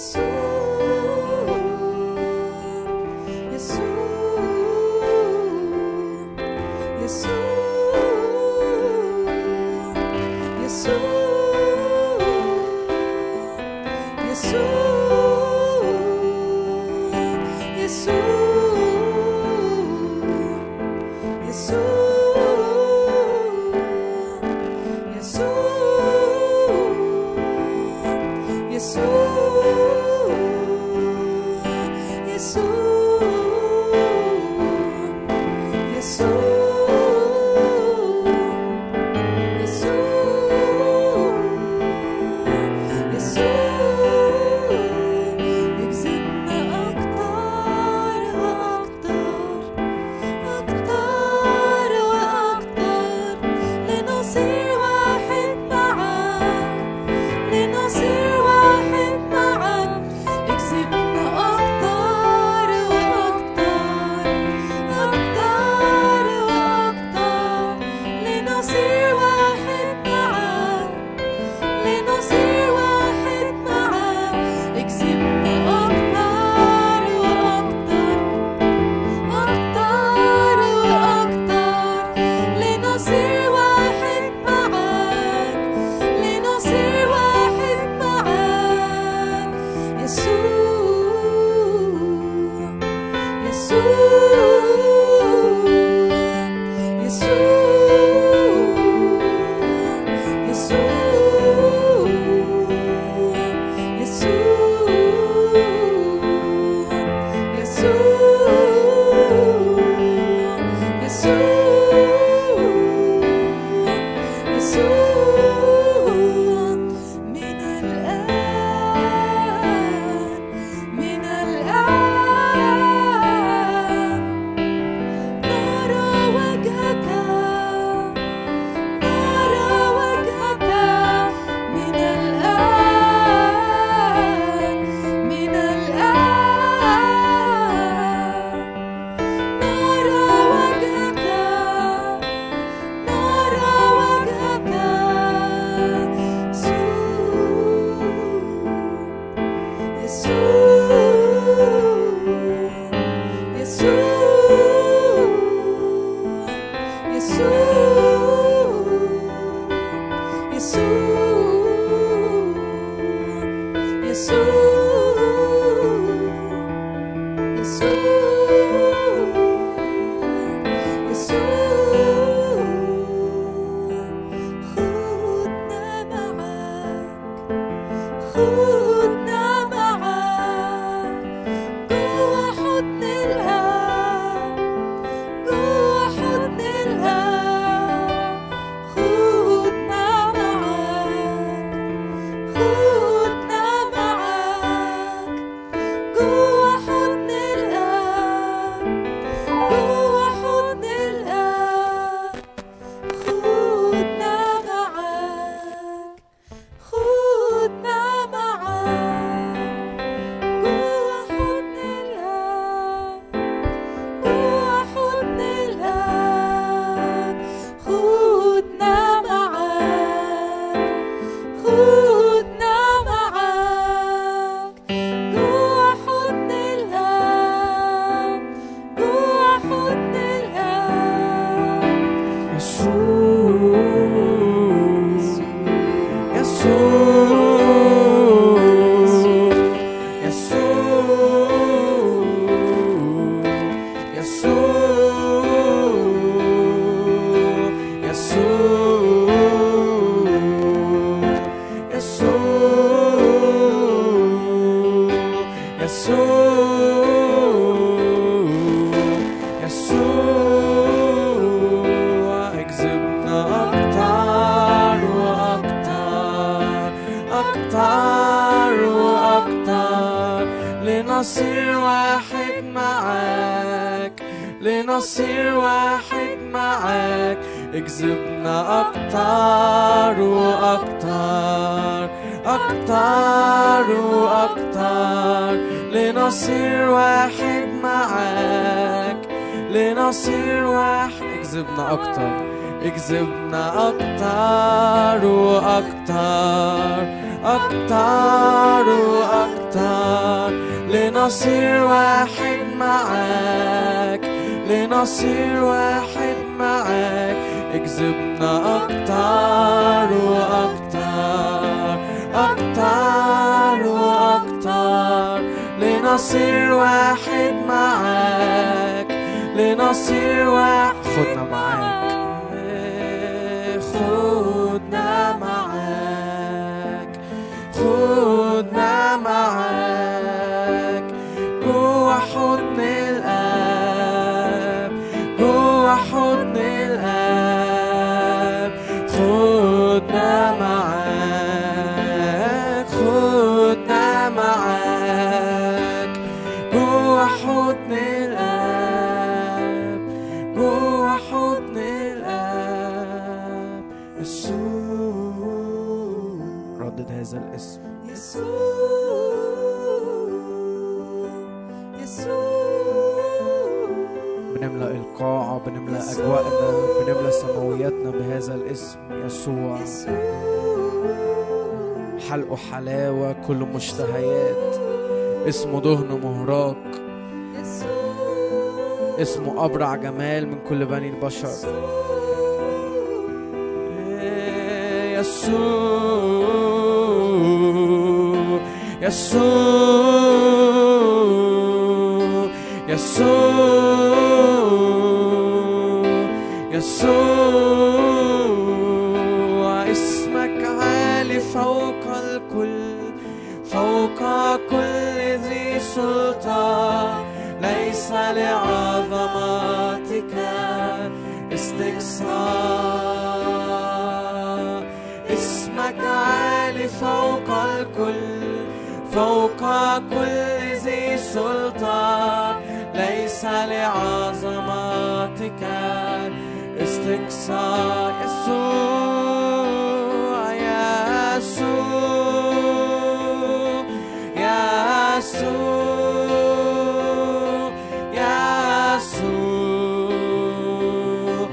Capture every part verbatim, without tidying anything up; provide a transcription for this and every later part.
أكتر وأكتر لنصير واحد معاك، لنصير واحد معاك. اجذبنا أكتر وأكتر، أكتر وأكتر، لنصير واحد معاك، لنصير واحد. خدنا معاك، خدنا معاك، خدنا معاك جوا حضن الآب، جوا حضن الآب. خدنا معاك، خدنا معاك جوا حضن الآب، جوا حضن الآب. يسوع، ردد هذا الاسم، يسوع، يسوع. بنملأ القاعة، بنملأ أجواءنا، بنملأ سماوياتنا بهذا الاسم يسوع. حلقه حلاوة، كل مشتهيات. اسمه دهن مهراق، اسمه أبرع جمال من كل بني البشر. يسوع، يسوع، يسوع، يسوع. اسمك عالي فوق الكل، فوق كل ذي سلطان. ليس لعظمتك استقصاء. اسمك عالي فوق الكل، فوق كل ذي سلطان. ليس لعظمتك استقصاء. يسوع، يسوع، يسوع، يسوع،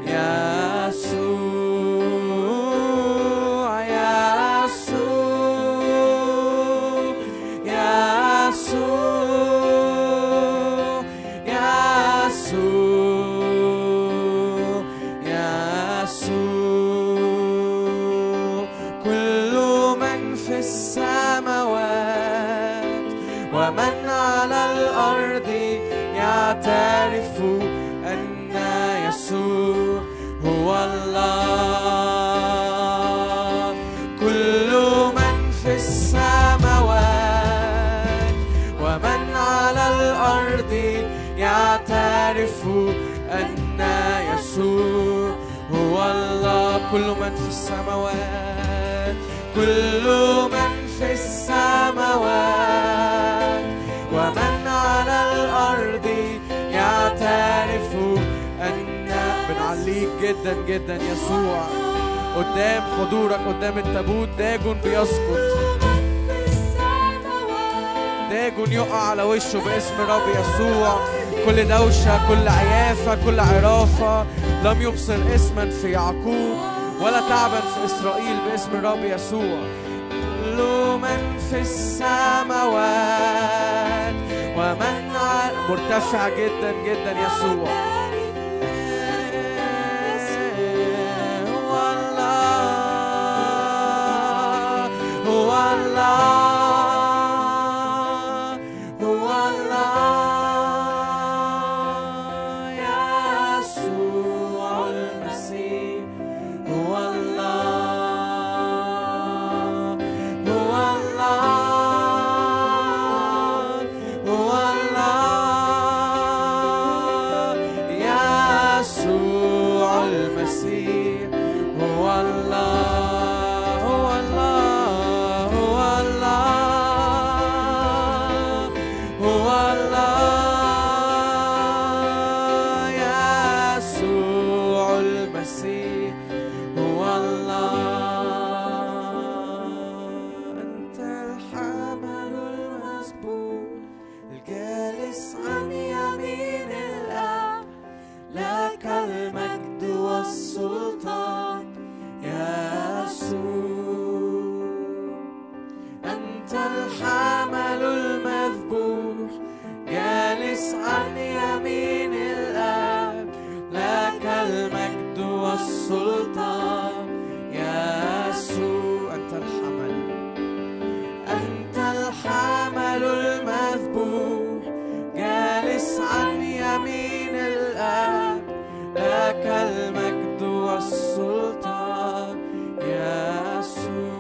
يسوع، يسوع، يسوع، يسوع. كل من في السماوات ومن على الأرض يعترف أن يسوع هو الله. كل من في السماوات ومن على الأرض يعترف أن يسوع هو الله. كل من في السماوات، كل من في السماوات ومن على الأرض يعترف أن. بنعليك جدا جدا يسوع. قدام حضورك، قدام التابوت داجون بيسقط، داجون يقع على وشه باسم رب يسوع. كل دوشة، كل عيافة، كل عرافة لم يبصر اسما في يعقوب ولا تعبا في إسرائيل باسم رب يسوع. كل من في السماوات ومن على. مرتفع جدا جدا يسوع. هو الله، هو الله، هو الله. يسوع المسيح هو الله، هو الله، هو الله. يسوع المسيح هو الله، هو الله، هو الله، هو الله. يسوع المسيح هو الله. أنت الحمل المسبوح الجالس عن يمين الآب، لك المجد والسلطان يسوع. أنت الحمل المذبوح والسلطان يسوع. أنت الحمل، أنت الحمل المذبوح جالس عن يمين الآب، لك المجد والسلطان يسوع.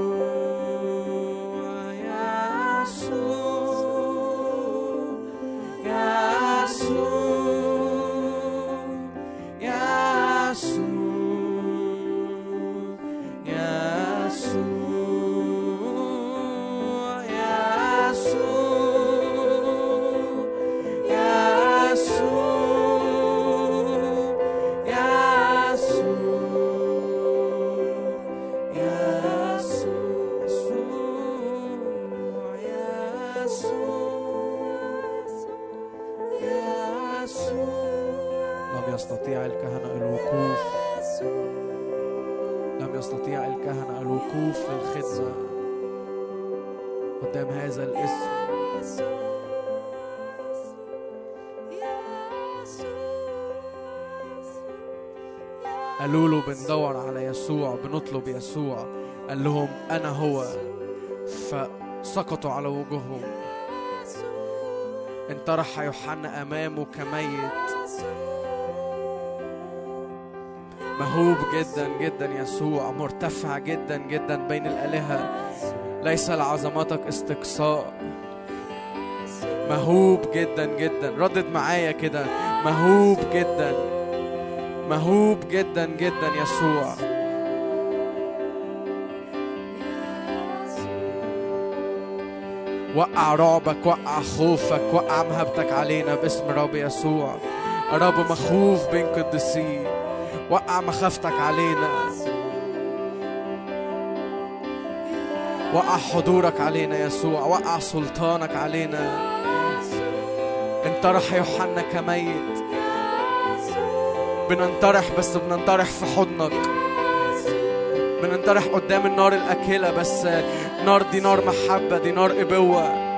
يستطيع الكهنة الوقوف لم يستطيع الكهنة الوقوف للخدمة قدام هذا الاسم. قالوا له بندور على يسوع، بنطلب يسوع. قال لهم أنا هو، فسقطوا على وجوههم. انطرح يوحنا أمامه كميت، مهوب جدا جدا يسوع، مرتفع جدا جدا بين الآلهة، ليس لعظمتك استقصاء. مهوب جدا جدا، ردد معايا كده، مهوب جدا مهوب جدا جدا يسوع. وقع رعبك، وقع خوفك، وقع مهابتك علينا باسم رب يسوع. رب مخوف بين قديسين، وقع مخافتك علينا، وقع حضورك علينا يسوع، وقع سلطانك علينا. انطرح يوحنا كميت، بننطرح بس بننطرح في حضنك، بننطرح قدام النار الأكلة، بس نار دي نار محبة، دي نار إبوة.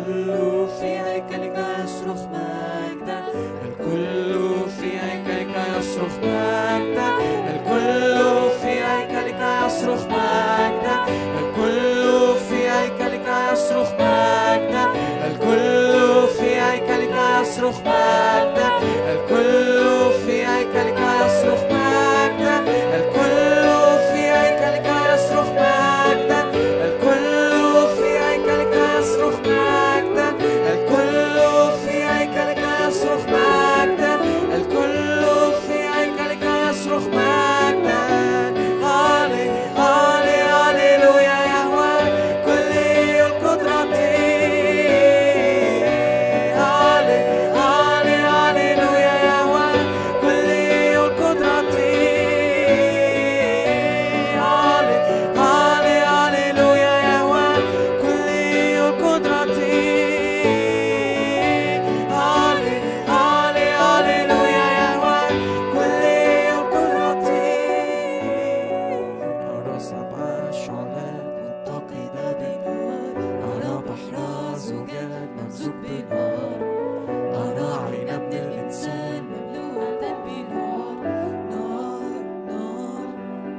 الكل في هيكلك يصرخ مجدا، الكل في هيكلك يصرخ مجدا، الكل في هيكلك يصرخ مجدا، الكل في هيكلك يصرخ مجدا، الكل في هيكلك يصرخ مجدا، الكل في هيكلك يصرخ مجدا، الكل في هيكلك يصرخ مجدا، الكل في هيكلك يصرخ مجدا، الكل في هيكلك يصرخ مجدا، الكل في هيكلك يصرخ مجدا. هالي هالي هاليلويا يهوه كل القدرة. هالي هالي هاليلويا يهوه كل القدرة. هالي هالي هاليلويا يهوه كل القدرة. هالي هالي هاليلويا يهوه كل القدرة. أرى سبع شعلات متقدة بنار، أرى بحر زجاج ممزوج بنار، أرى عين ابن الإنسان مملوءة بنار، نار نار.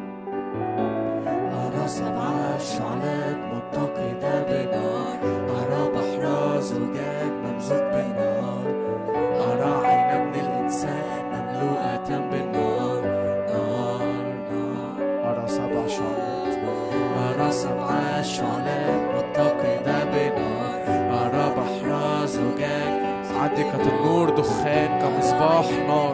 أرى سبع شعلات متقدة بنار، أرى بحر زجاج ممزوج بنار، أرى عين ابن الإنسان مملوءة بالنار، نار نار. أرى سبع شعلات، أرى سبع شعلات متقدة بنار، أرى بحر زجاج عدكة النور دخان كمصباح نار،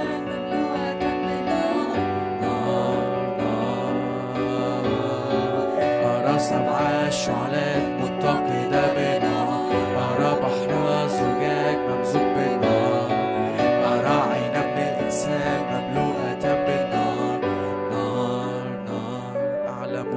أرى سبع شعلات متقدة بنار، أرى بحر زجاج ممزوج بالنار، أرى عين ابن الإنسان مملوءة بالنار، نار نار. أعلم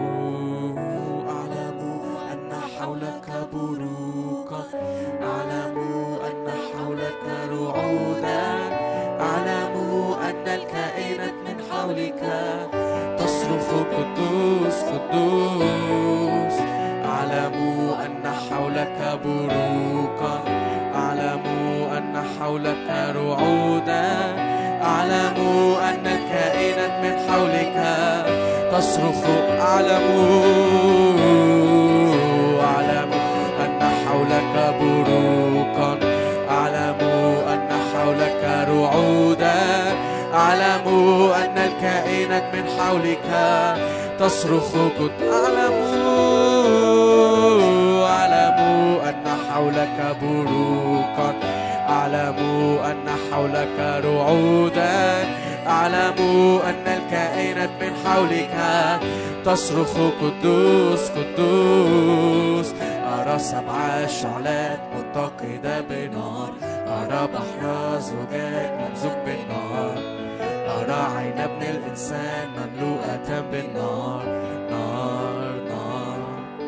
أعلم أن حولك بروقا، أعلم أن حولك رعودا، أعلم أن الكائنات من حولك تصرخ قدوس قدوس، أعلم أن حولك بروقا، أعلم أن حولك رعودا، أعلم أن الكائنات من حولك تصرخ. أعلم أعلم أن حولك بروقا، أعلم أن حولك رعودا، أعلم أن الكائنات من حولك تصرخ. قد أعلم أعلم أن حولك بروقا، أعلم أن حولك رعودا، أعلم أن الكائنات من حولك تصرخ قدوس قدوس. أرى سبع شعلات متقدة بنار، أرى بحر زجاج ممزوج بالنار، أرى عين ابن الإنسان مملوءة بالنار، نار نار.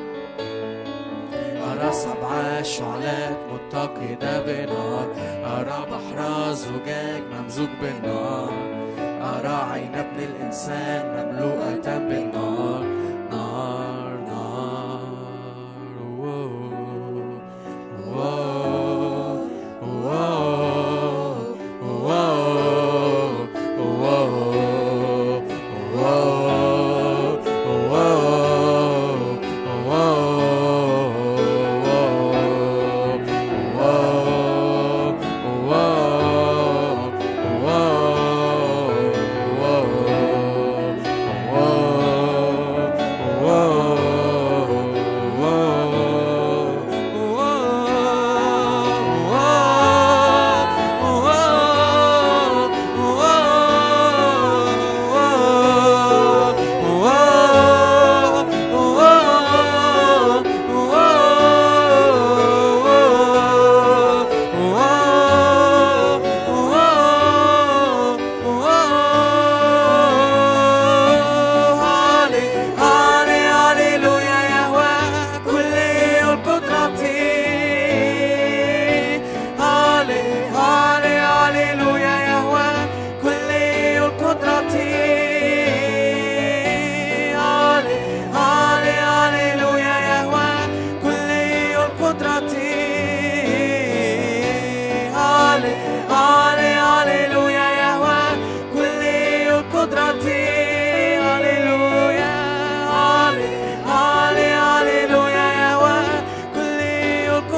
أرى سبع شعلات متقدة بنار، أرى بحر زجاج ممزوج بالنار، أرى عين ابن الإنسان مملوءة بالنار، نار نار.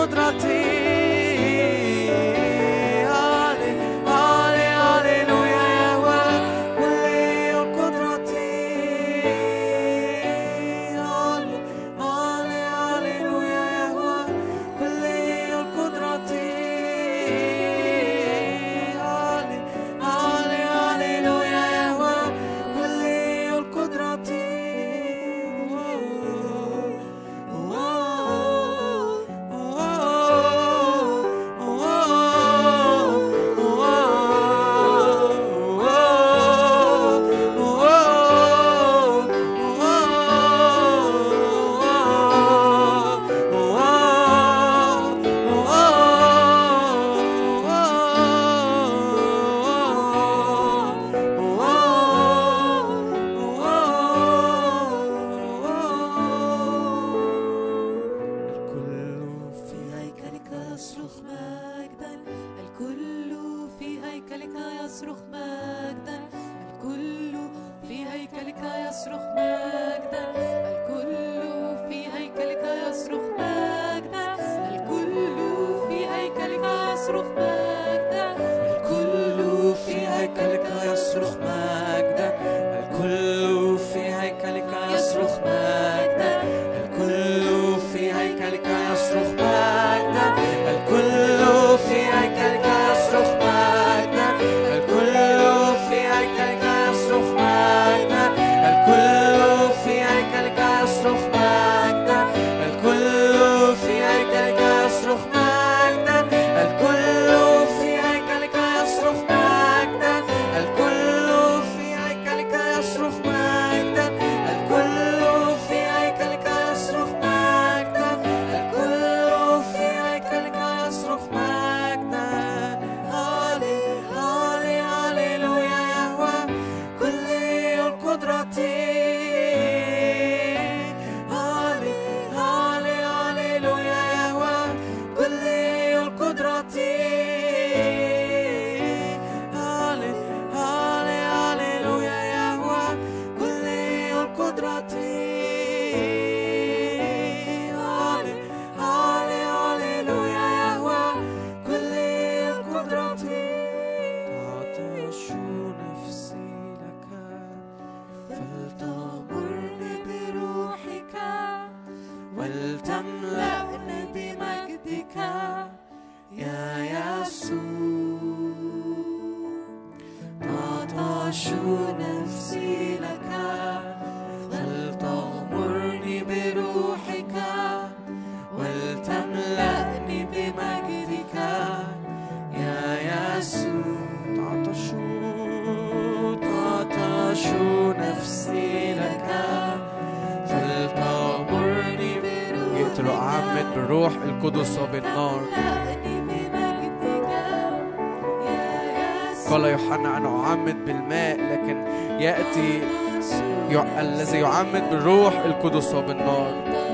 الذي يعمد بالروح القدس وبالنار.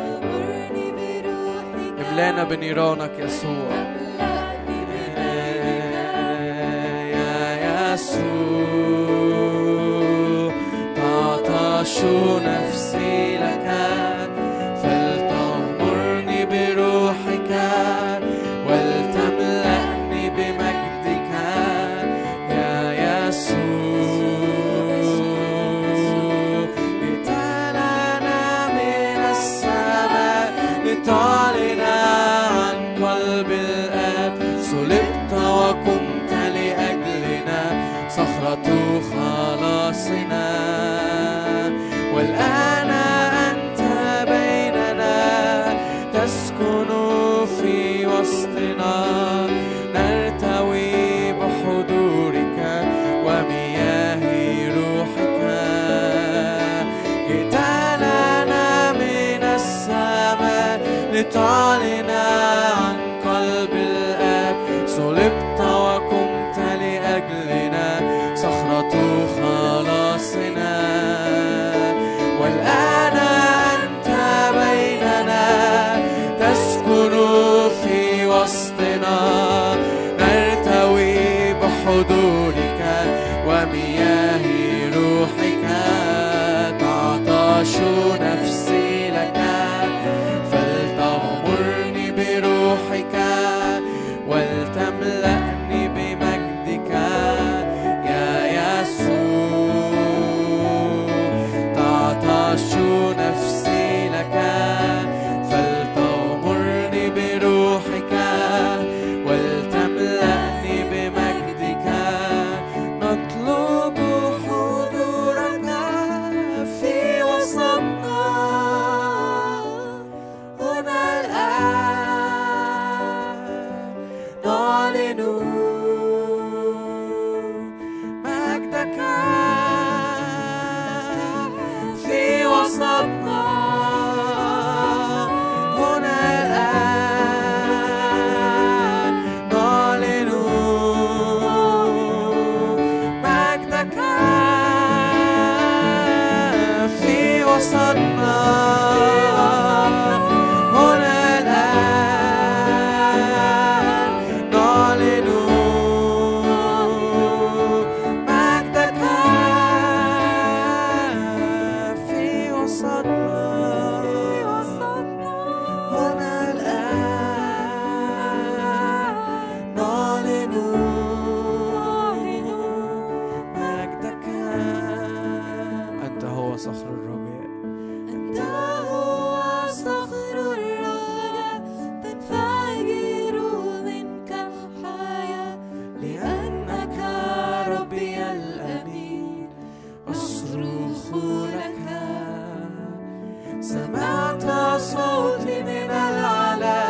املانا بنيرانك يسوع يا يسوع. تعطش نفسي لك فلتغمرني بروحك ولتملأني بمجدك يا يسوع. تعلن عن قلب الآب صلبت وقمت لأجلنا صخرة خلاصنا والآن أنت بيننا تسكن في وسطنا نرتوي بحضورك ومياه روحك. جئت لنا من السماء لتعلن عن قلب الآب صلبت وقمت لأجلنا صخرة خلاصنا والآن أنت بيننا تسكن في وسطنا بروحك ولتملأني بمجدك يا يسوع. تعطش نفسي لك فلتغمرني بروحك ولتملأني بمجدك. نطلب حضورك في وسطنا هنا الآن. نعلن مجدك في وسطنا هنا الآن. نعلن مجدك في وسطنا هنا الآن. نعلن مجدك في وسطنا هنا الآن. نعلن مجدك. أنت هو صخر الرجاء، أنت هو صخر الرجاء، تنفجر منك الحياة، لأنك ربي الأمين أصرخ لك. سمعت صوتي من العلا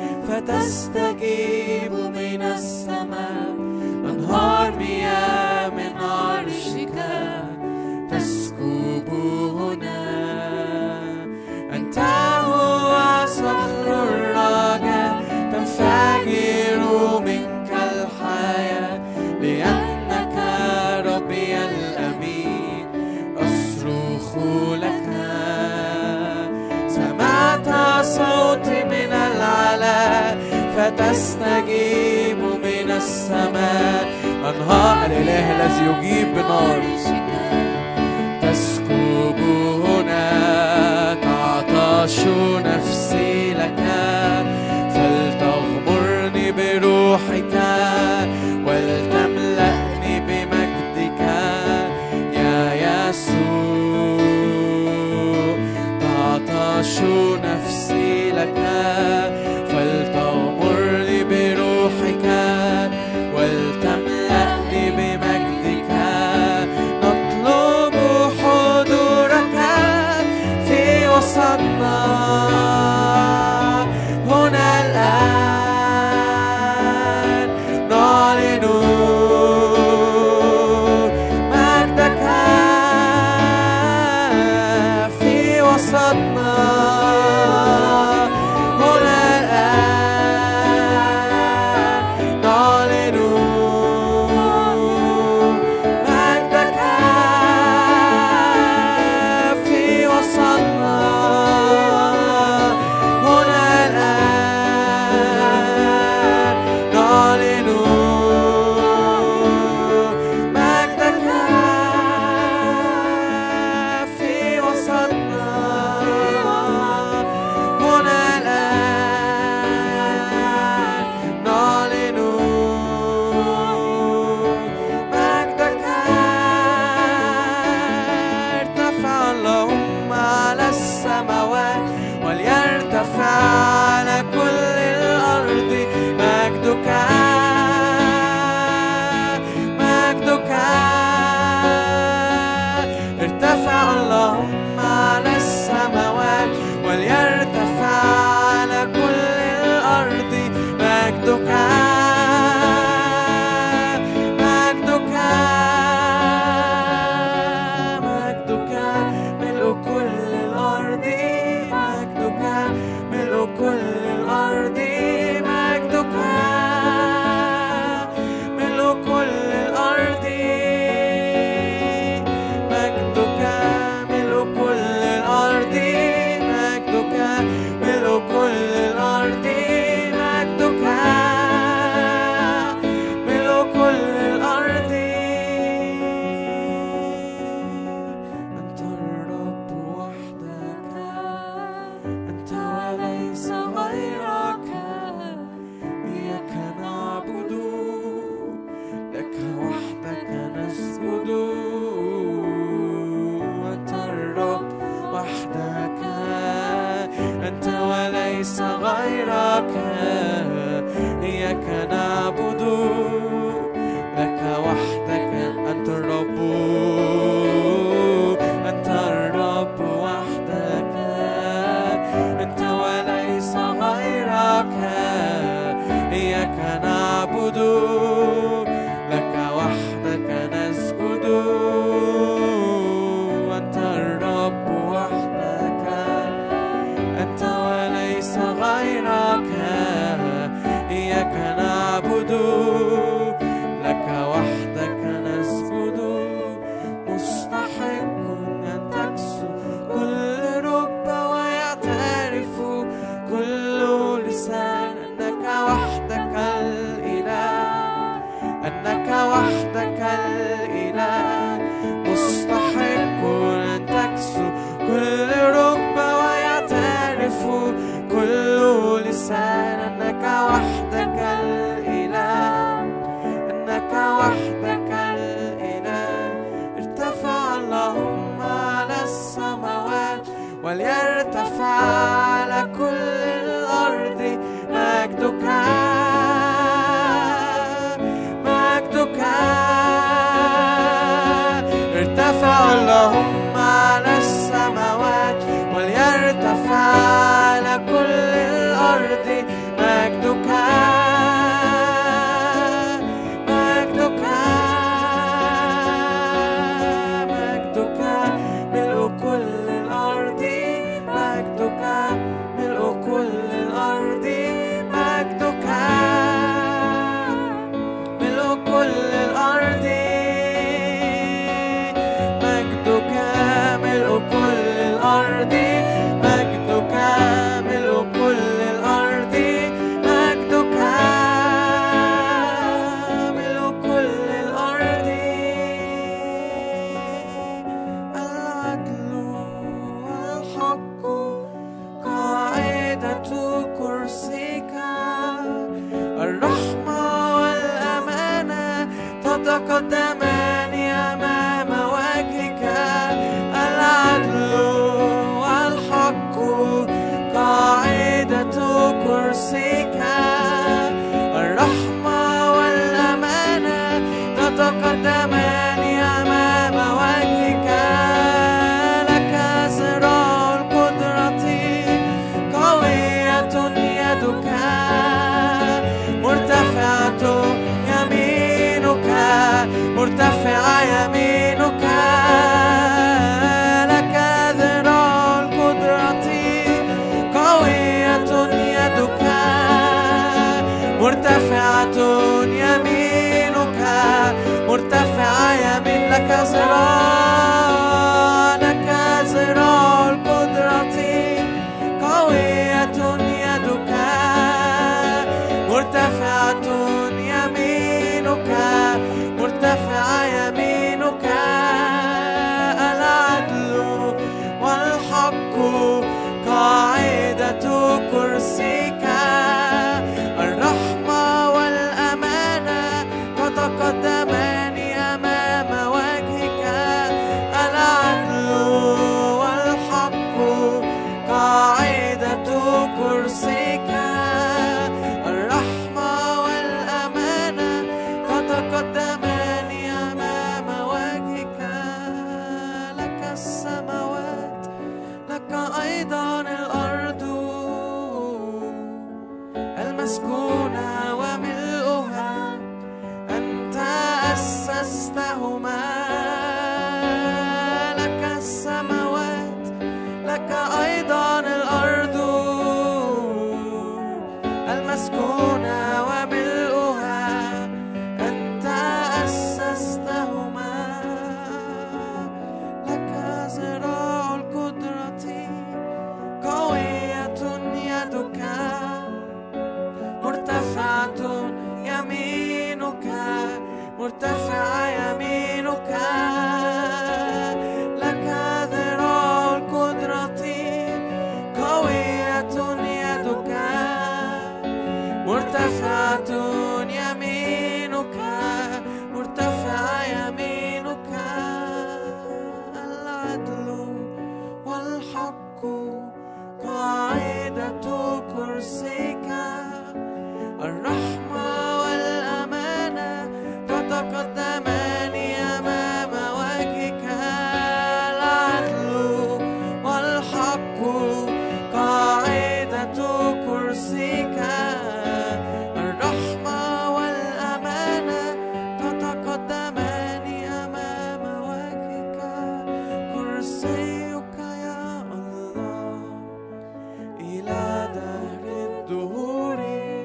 فتستجيب من السماء. أنهار مياه من عرشك تسكب هنا. أنت هو صخر الرجاء، تنفجر منك الحياة، لأنك ربي الأمين أصرخ لك. سمعت صوتي من العلا فتستجيب من السماء. أنهار الإله الذي يجيب بنار تسكب هنا. تعطش نفسي لك فلتغمرني بروحك ولتملأني بمجدك يا يسوع. تعطش نفسي لك فلتغمرني بروحك ولتملأني بمجدك. نطلب حضورك في وسطنا أنك وحدك الإله مستحق أن تكسو كل ركبة ويعترف كل لسان أنك وحدك الإله أنك وحدك الإله. ارتفع اللهم على السماوات وليرتفع على كل الأرض مجدك مجدك. ارتفع اللهم على السماوات وليرتفع على كل الأرض مجدك مجدك مجدك ملء كل الأرض مجدك ملء كل الأرض مجدك ملء كل الأرض مجدك ملء كل الأرض مجدك ملء كل الأرض مجدك ملء كل الأرض. العدل والحق قاعدة كرسيك الرحمة والأمانة تتقدمان أمام وجهك. العدل والحق قاعدة كرسيك الرحمة والأمانة تتقدمان أمام وجهك. لك ذراع القدرة قوية يدك مرتفعة يمينك مرتفعة يمينك. لك ذراع القدرة قوية يدك مرتفعة يمينك مرتفعة يمين. لك ذراع لك ذراع القدرة قوية يدك مرتفعة يمينك مرتفعة يمينك. العدل والحق قاعدة كرسيك الرحمة والأمانة تتقدمان أمام وجهك. العدل والحق قاعدة كرسيك الرحمة والأمانة تتقدمان أمام وجهك. لك السماوات لك أيضا الأرض المسكونة وملؤها أنت أسستهما. لك السماوات لك أيضا الأرض المسكونة وملؤها أنت أسستهما. لك ذراع القدرة قوية يدك مرتفعة يمينك مرتفعة يمينك. لك ذراع القدرة قوية يدك مرتفعة يمينك مرتفعة يمينك. العدل والحق قاعدة كرسيك الرحمة والأمانة تتقدمان أمام وجهك. العدل والحق قاعدة كرسيك الرحمة والأمانة تتقدمان أمام وجهك. كرسيك يا الله إلى دهر الدهور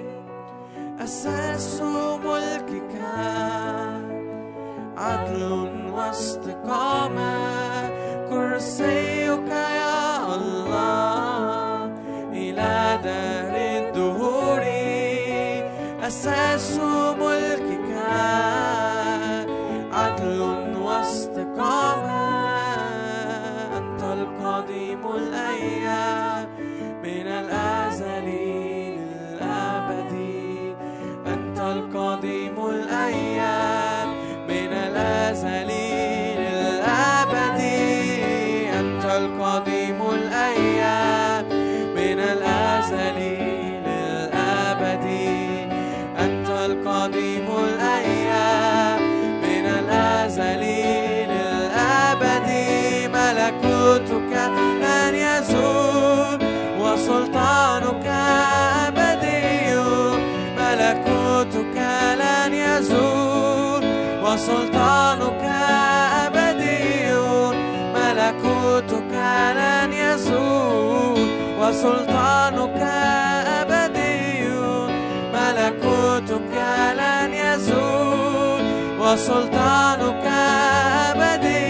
أساس ملكك عدل واستقامة. كرسيك يا الله إلى دهر الدهور أساس ملكك القديم الأيام من الأزل للأبد. أنت القديم الأيام من الأزل للأبد. أنت القديم الأيام من الأزل للأبد. ملكوتك لن يزول وسلطانك أبدي. ملكوتك لن يزول وسلطانك أبدي. ملكوتك لن يزول وسلطانك أبدي. ملكوتك لن يزول وسلطانك أبدي.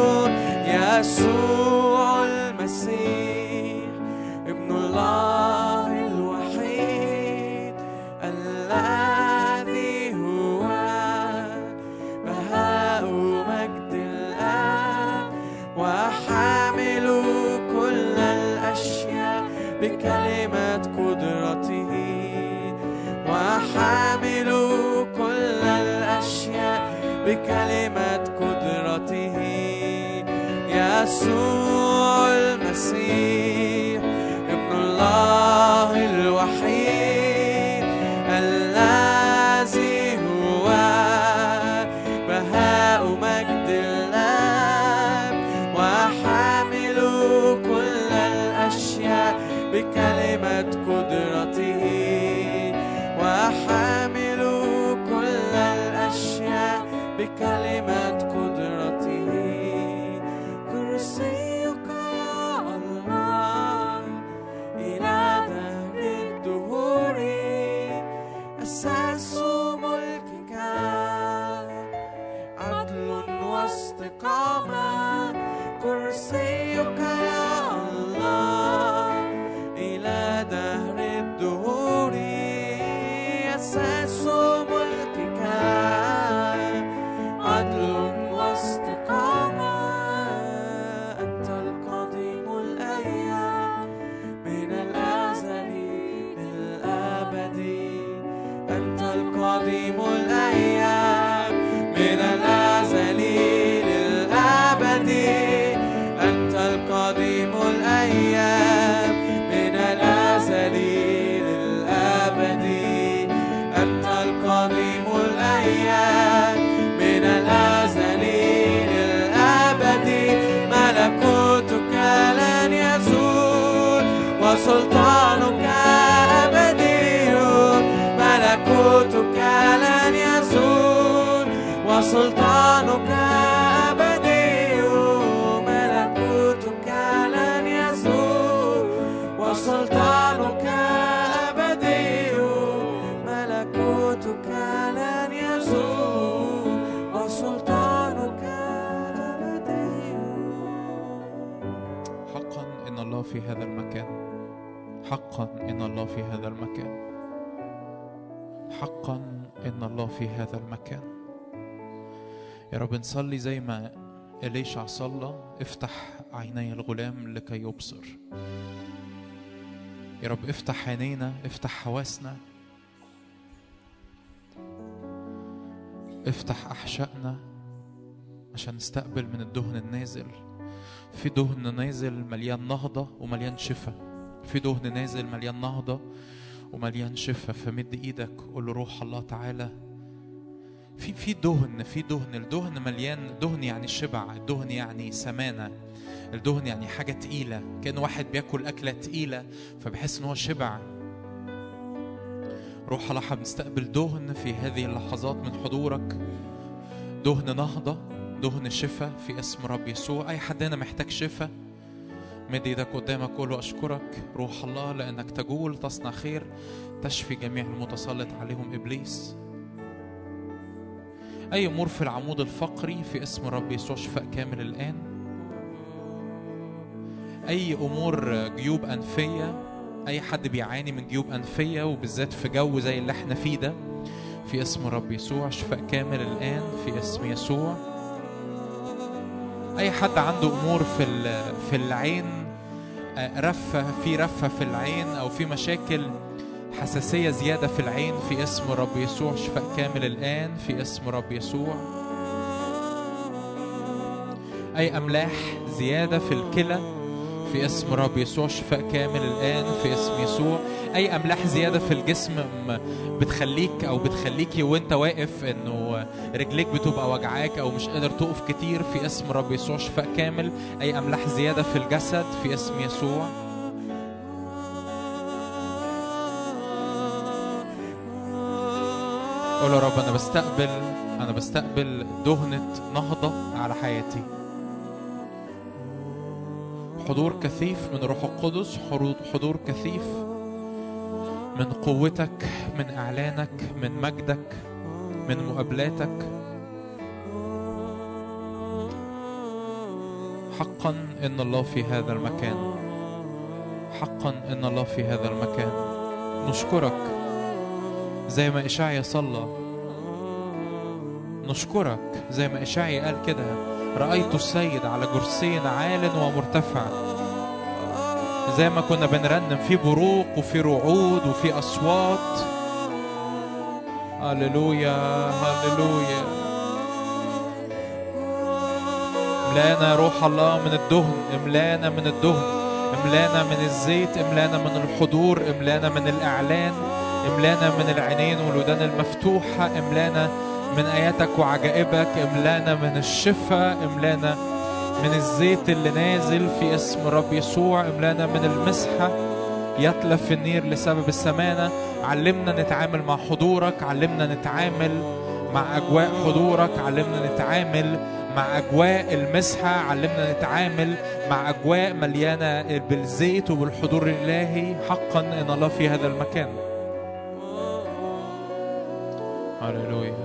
يسوع المسيح ابن الله الوحيد الذي هو بهاء مجد الآب وحامل كل الأشياء بكلمة قدرته. وحامل كل الأشياء بكلمة قدرته. يسوع المسيح ابن الله الوحيد الذي هو بهاء مجد الآب وحامل كل الأشياء بكلمة قدرته. وحامل كل الأشياء بكلمة قدرته. كرسيك يا الله إلى دهر الدهور. أساس ملكك عدل واستقامة. كرسيك يا الله إلى دهر الدهور. أساس ملكك عدل واستقامة. أنت القديم الأيام من الأزل للأبد. أنت القديم الأيام من الأزل للأبد. أنت القديم الأيام من الأزل للأبد. أنت القديم الأيام من الأزل للأبد. ملكوتك لن يزول وسلطانك أبدي. ملكوتك لن يزول وسلطانك أبدي. ملكوتك لن يزول وسلطانك أبدي. ملكوتك لن يزول وسلطانك أبدي. حقا إن الله في هذا المكان. حقا إن الله في هذا المكان. حقا إن الله في هذا المكان. يا رب نصلي زي ما إليشع صلى، افتح عيني الغلام لكي يبصر. يا رب افتح عينينا، افتح حواسنا، افتح أحشائنا عشان نستقبل من الدهن النازل. في دهن نازل مليان نهضة ومليان شفاء. في دهن نازل مليان نهضة ومليان شفاء. فمد ايدك قول له روح الله تعالى. في في دهن في دهن الدهن مليان. دهن يعني شبع، الدهن يعني سمانة، الدهن يعني حاجة تقيلة، كأن واحد بياكل أكلة تقيلة فبحس إن هو شبع. روح الله بنستقبل دهن في هذه اللحظات من حضورك. دهن نهضة، دهن شفاء في اسم رب يسوع. أي حد هنا محتاج شفاء مد ايدك قدامك قول له أشكرك روح الله لأنك تجول تصنع خير تشفي جميع المتسلط عليهم إبليس. أي أمور في العمود الفقري في اسم رب يسوع شفاء كامل الآن. أي أمور جيوب أنفية، أي حد بيعاني من جيوب أنفية وبالذات في جو زي اللي احنا فيه ده في اسم رب يسوع شفاء كامل الآن في اسم يسوع. أي حد عنده أمور في في العين، رفة في رفة في العين أو في مشاكل حساسية زيادة في العين في اسم رب يسوع، شفاء كامل الآن في اسم رب يسوع. أي أملاح زيادة في الكلى في اسم رب يسوع، شفاء كامل الآن في اسم يسوع. أي أملاح زيادة في الجسم بتخليك أو بتخليكي وانت واقف إنه رجليك بتبقى وجعاك أو مش قادر تقف كتير في اسم رب يسوع، شفاء كامل. أي أملاح زيادة في الجسد في اسم يسوع. قول يا رب أنا بستقبل أنا بستقبل دهنة نهضة على حياتي، حضور كثيف من روح القدس، حضور كثيف من قوتك، من إعلانك، من مجدك، من مقابلاتك. حقا إن الله في هذا المكان، حقا إن الله في هذا المكان. نشكرك زي ما إشعيا صلى، نشكرك زي ما إشعيا قال كده: رأيت السيد على كرسي عال ومرتفع. زي ما كنا بنرنم في بروق وفي رعود وفي أصوات. هللويا هللويا. املانا روح الله من الدهن، املانا من الدهن، املانا من الزيت، املانا من الحضور، املانا من الإعلان، املانا من العينين والودان المفتوحة، املانا من آياتك وعجائبك، املانا من الشفاء، املانا من الزيت اللي نازل في اسم رب يسوع، املانا من المسحة يتلف النير لسبب السمانة. علمنا نتعامل مع حضورك، علمنا نتعامل مع أجواء حضورك، علمنا نتعامل مع أجواء المسحة، علمنا نتعامل مع أجواء مليانة بالزيت وبالحضور الإلهي. حقا إن الله في هذا المكان. هللويا.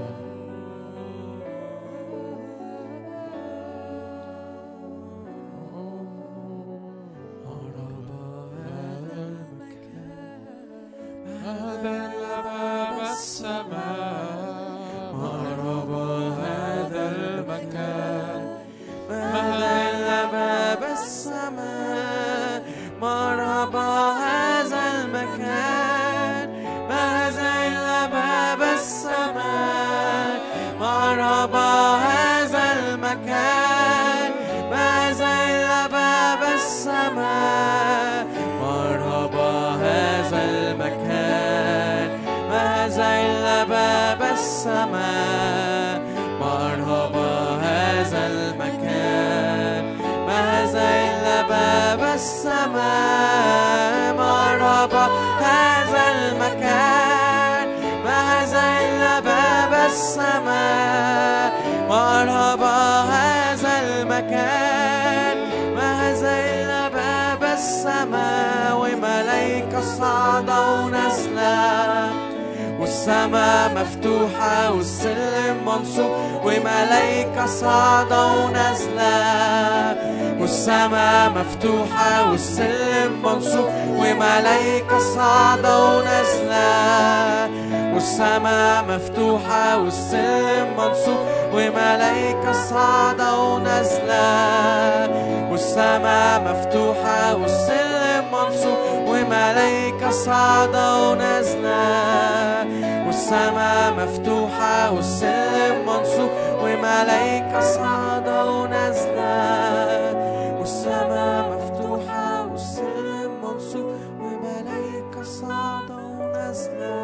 والسماء مفتوحة والسلم منصوب وملايكة صاعدة ونازلة. والسماء مفتوحة والسلم منصوب وملايكة صاعدة ونازلة. والسماء مفتوحة والسلم منصوب وملايكة صاعدة ونازلة. والسماء مفتوحة والسلم منصوب وملايكة صاعدة ونازلة. والسماء مفتوحة والسلم منصوب وملايكة صاعدة ونازلة. والسماء مفتوحة والسلم منصوب وملايكة صاعدة ونازلة.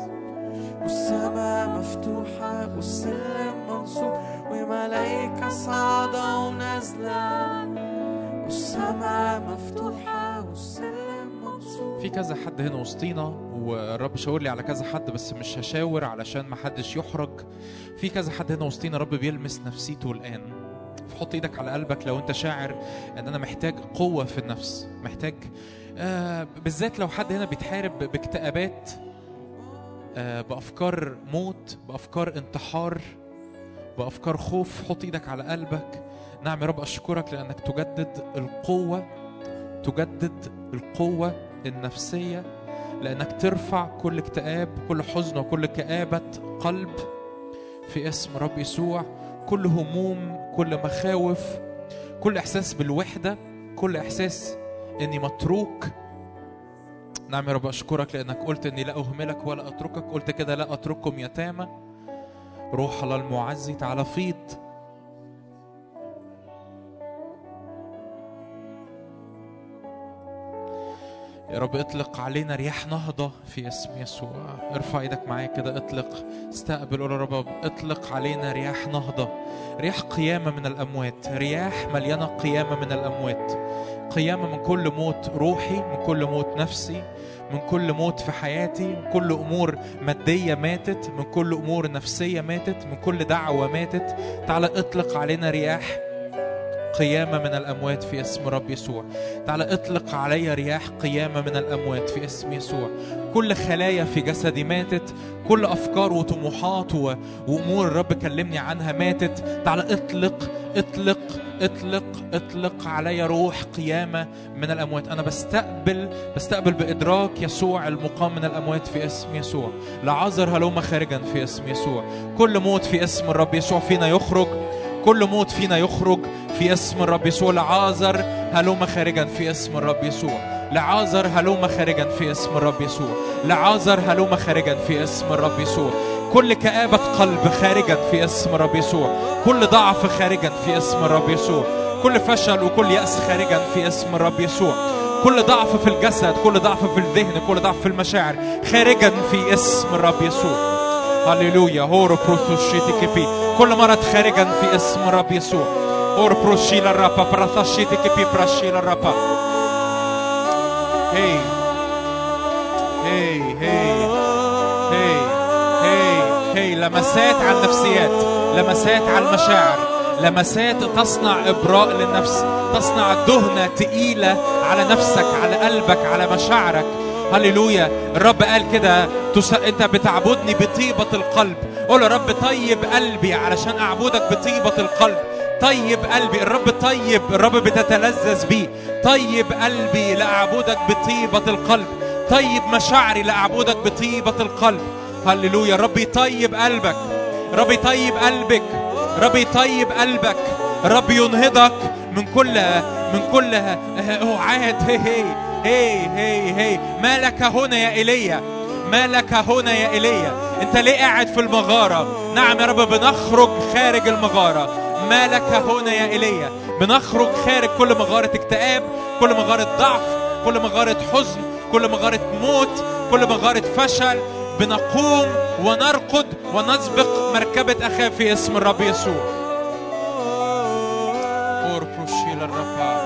والسماء مفتوحة والسلم منصوب وملايكة صاعدة ونازلة. والسماء مفتوحة والسلم منصوب. في كذا حد هنا وسطينا، والرب شاور لي على كذا حد بس مش هشاور علشان ما حدش يحرج. في كذا حد هنا وسطينا رب بيلمس نفسيته الآن. فحط ايدك على قلبك لو انت شاعر ان انا محتاج قوة في النفس، محتاج آه بالذات لو حد هنا بيتحارب باكتئابات، آه بأفكار موت، بأفكار انتحار، بأفكار خوف. حط ايدك على قلبك. نعم يا رب أشكرك لأنك تجدد القوة، تجدد القوة النفسية، لأنك ترفع كل اكتئاب، كل حزن وكل كآبة قلب في اسم رب يسوع. كل هموم، كل مخاوف، كل إحساس بالوحدة، كل إحساس إني متروك، نعم يا رب، أشكرك لأنك قلت أني لا أهملك ولا أتركك. قلت كده لا أترككم يتامى. روح الله المعزي تعالى فيض. يا رب اطلق علينا رياح نهضة في اسم يسوع. ارفع ايدك معايا كده، اطلق، استقبل، قول يا رب اطلق علينا رياح نهضة، رياح قيامة من الأموات، رياح مليانة قيامة من الأموات، قيامة من كل موت روحي، من كل موت نفسي، من كل موت في حياتي، من كل أمور مادية ماتت، من كل أمور نفسية ماتت، من كل دعوة ماتت. تعال اطلق علينا رياح قيامة من الأموات في اسم رب يسوع. تعال اطلق علي رياح قيامة من الأموات في اسم يسوع. كل خلايا في جسدي ماتت، كل أفكار وطموحات وأمور الرب كلمني عنها ماتت. تعال اطلق اطلق اطلق اطلق علي روح قيامة من الأموات. أنا بستقبل بستقبل بإدراك يسوع المقام من الأموات في اسم يسوع. لعازر هلوم خارجا في اسم يسوع. كل موت في اسم الرب يسوع فينا يخرج، كل موت فينا يخرج في اسم الرب يسوع. لعازر هلوم خارجا في اسم الرب يسوع. لعازر هلوم خارجا في اسم الرب يسوع. لعازر هلوم خارجا في اسم الرب يسوع. كل كآبة قلب خارجا في اسم الرب يسوع. كل ضعف خارجا في اسم الرب يسوع. كل فشل وكل يأس خارجا في اسم الرب يسوع. كل ضعف في الجسد، كل ضعف في الذهن، كل ضعف في المشاعر خارجا في اسم الرب يسوع. هللويا. هورو بروثوشيتي كبي. كل مرض خارجا في اسم الرب يسوع. هورو بروشيلا رابا براثاشيتي كبي براشيلا رابا. هي هي هي هي هي هي لمسات على النفسيات، لمسات على المشاعر، لمسات تصنع إبراء للنفس، تصنع دهنة تقيلة على نفسك، على قلبك، على مشاعرك. هللويا. الرب قال كده تس... انت بتعبدني بطيبة القلب. قول يا رب طيب قلبي علشان اعبدك بطيبة القلب. طيب قلبي، الرب طيب، الرب بتتلذذ بيه. طيب قلبي لاعبدك بطيبة القلب. طيب مشاعري لاعبدك بطيبة القلب. هللويا. الرب يطيب قلبك، الرب يطيب قلبك، الرب يطيب قلبك. الرب ينهضك من كل من كل اوعاد. هي هي هي هي هي ما لك هنا يا إيليا؟ ما لك هنا يا إيليا؟ انت ليه قاعد في المغارة؟ نعم يا رب بنخرج خارج المغارة. ما لك هنا يا إيليا؟ بنخرج خارج كل مغارة اكتئاب، كل مغارة ضعف، كل مغارة حزن، كل مغارة موت، كل مغارة فشل. بنقوم ونرقد ونسبق مركبة أخاب في اسم الرب يسوع. أوربروشيل الرب.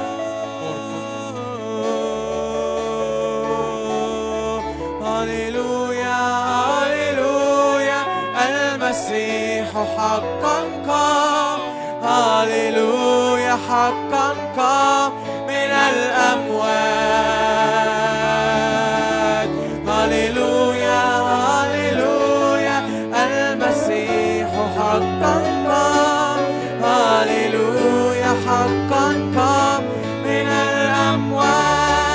هللويا هللويا المسيح حقا قام. هللويا حقا قام من الأموات. هللويا هللويا المسيح حقا قام. هللويا حقا قام من الأموات.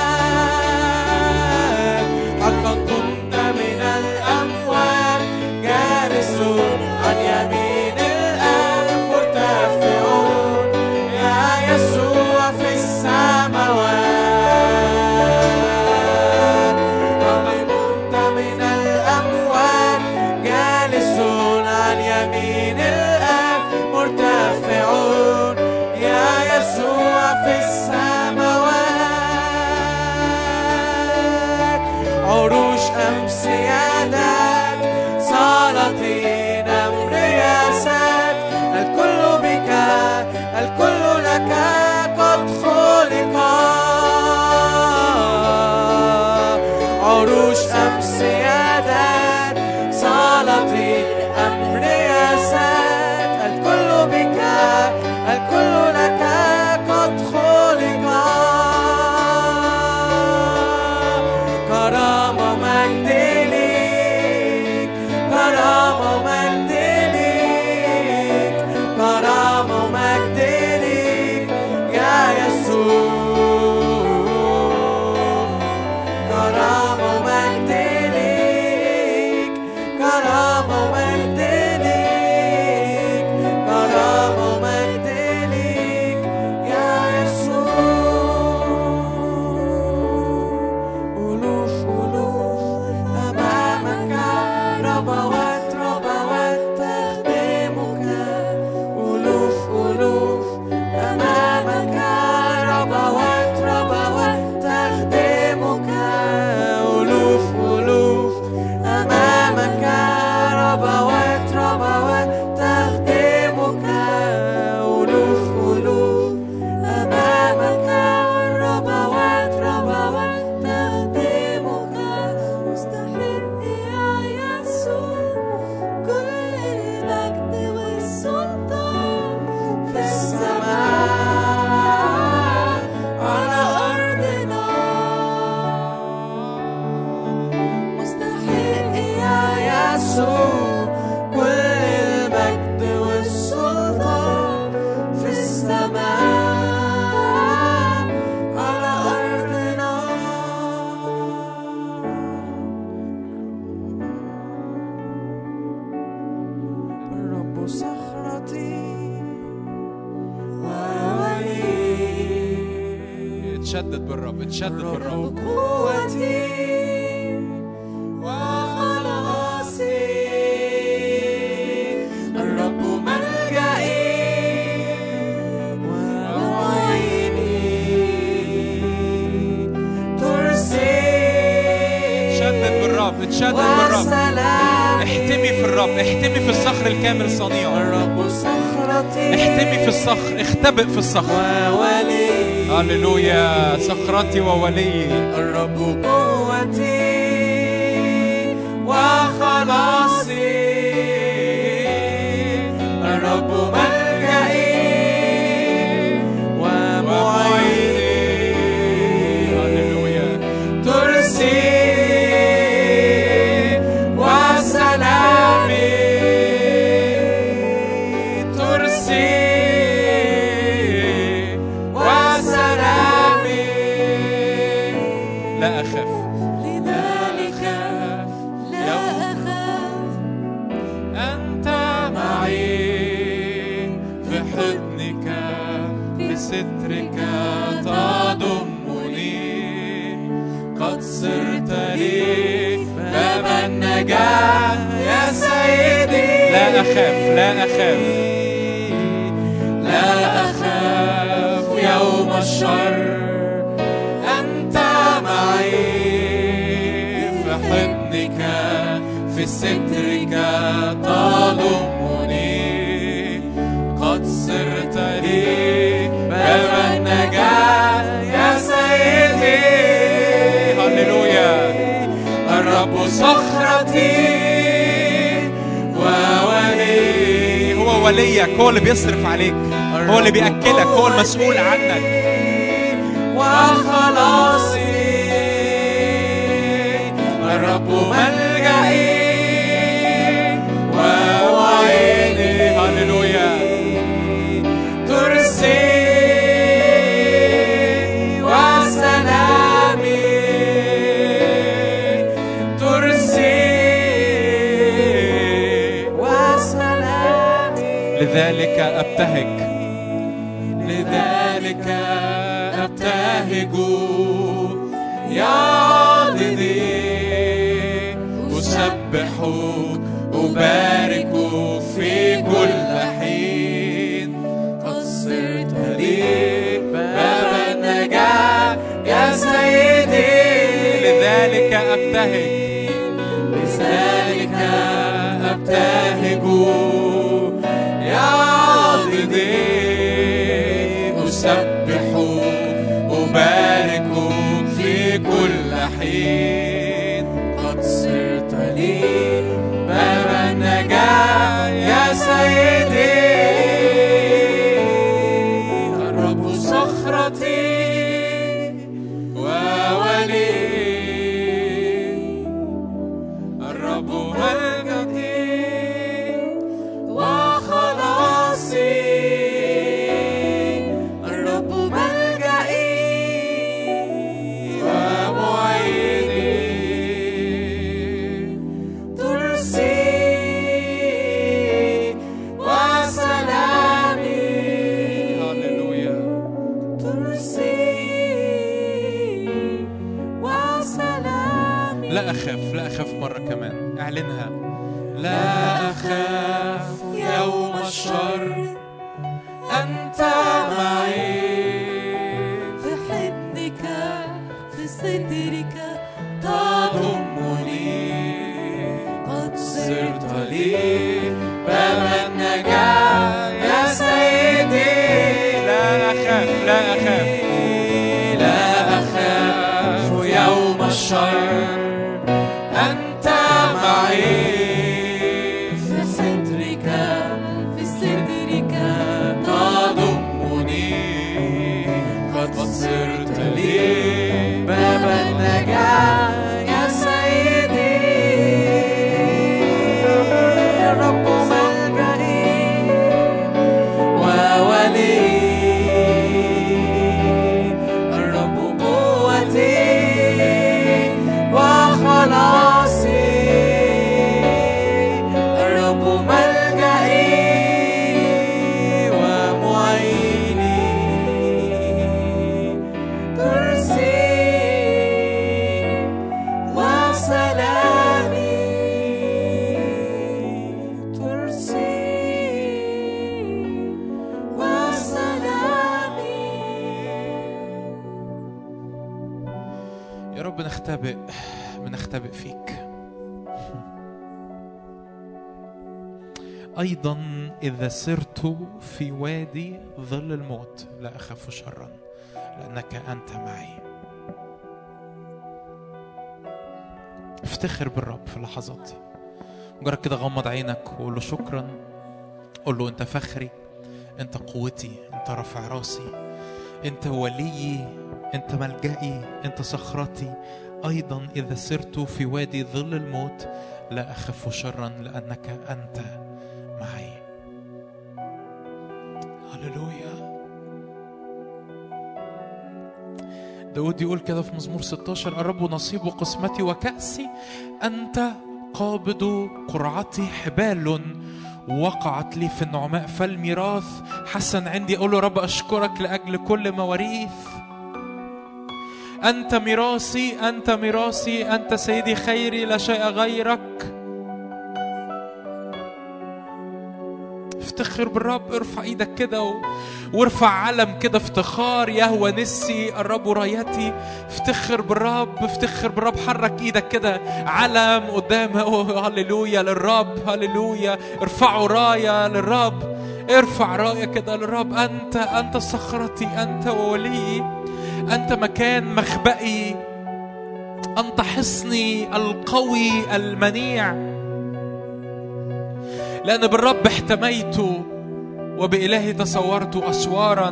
عن يمين الآب مرتفعون يا يسوع في السماوات. قد كنت من الأموات جالسون عن يمين الآب مرتفعون يا يسوع في السماوات. عروش أم سيادات سلاطين أم رياسات، الكل بك الكل لك قد خلق. عروش أم سيادات سلاطين أم رياسات، الكل بك الكل لك قد خلق. كرامة مجد لي اتشدد بالرب، اتشدد بالرب. قوتي وخلاصي، الرب ملجئي ومعيني، ترسي. اتشدد بالرب، اتشدد بالرب. احتمي في الرب، احتمي في الصخر الكامل صنيعه. الرب صخرتي، احتمي في الصخر، اختبئ في الصخر. وولي، هللويا. صخرتي وولي. الرب قوتي وخلاصي، الرب ملجئي ومعيني، هللويا. ترسي وسلامي، ترسي لا أخاف، لذلك لا أخاف، أنت معي في حضنك بسترك تضمني، قد صرت لي باب النجاة يا سيدي. لا أخاف، لا أخاف، لا أخاف يوم الشر، في حضنك في سترك تضمني، قد صرت لي باب النجاة يا سيدي. هللويا. الرب صخرتي وولي، هو وليك، هو اللي بيصرف عليك، هو اللي بيأكلك، هو المسؤول عنك. وخلاصي، الرب ملجئي ومعيني، هللويا. ترسي وسلامي، ترسي وسلامي. لذلك أبتهج، لذلك أبتهج يا عاضدي، أسبحك أبارك في كل حين، قد صرت لي باب النجاة يا سيدي. لذلك أبتهج، لذلك أبتهج يا عاضدي، أسبحك أبارك في كل حين، قد صرت لي باب النجاة يا سيدي. الرب صخرتي وولي، الرب ملجئي وخلاصي، الرب ملجئي ومعيني، ترسي وسلامي. هللويا. ترسي وسلامي. لا أخاف، لا أخاف مرة كمان، اعلنها. لا أخاف يوم الشر، أنت معي في حضنك في صدرك تضمني، قد صرت لي باب النجاة يا سيدي. لا أخاف، لا أخاف، لا أخاف يوم الشر، أنت معي في صدرك في صدرك تضمني، قد صرت لي باب النجاة يا سيدي. الرب بنختبئ بنختبئ فيك. أيضا إذا سرت في وادي ظل الموت لا أخاف شرا لأنك أنت معي. افتخر بالرب في اللحظات دي. مجرد كده غمض عينك وقول له شكرا. قول له أنت فخري، أنت قوتي، أنت رافع راسي، أنت وليي، أنت ملجئي، أنت صخرتي. أيضا إذا سرت في وادي ظل الموت لا أخاف شرا لأنك أنت معي. هللويا. داود يقول كده في مزمور ستة عشر: الرب نصيب قسمتي وكأسي، أنت قابض قرعتي. حبال وقعت لي في النعماء فالميراث حسن عندي. أقول له رب أشكرك لأجل كل مواريث. أنت ميراثي، أنت ميراثي، أنت سيدي خيري، لا شيء غيرك. افتخر بالرب. ارفع ايدك كده و... وارفع علم كده افتخار. يهوى نسي الرب رايتي. افتخر بالرب، افتخر بالرب. حرك ايدك كده علم قدامه. هللويا للرب، هللويا. ارفعوا راية للرب، ارفع راية كده للرب. انت انت صخرتي، انت وولي، انت مكان مخبئي، انت حصني القوي المنيع. لأن بالرب احتميت وبإلهي تصورت أسوارا.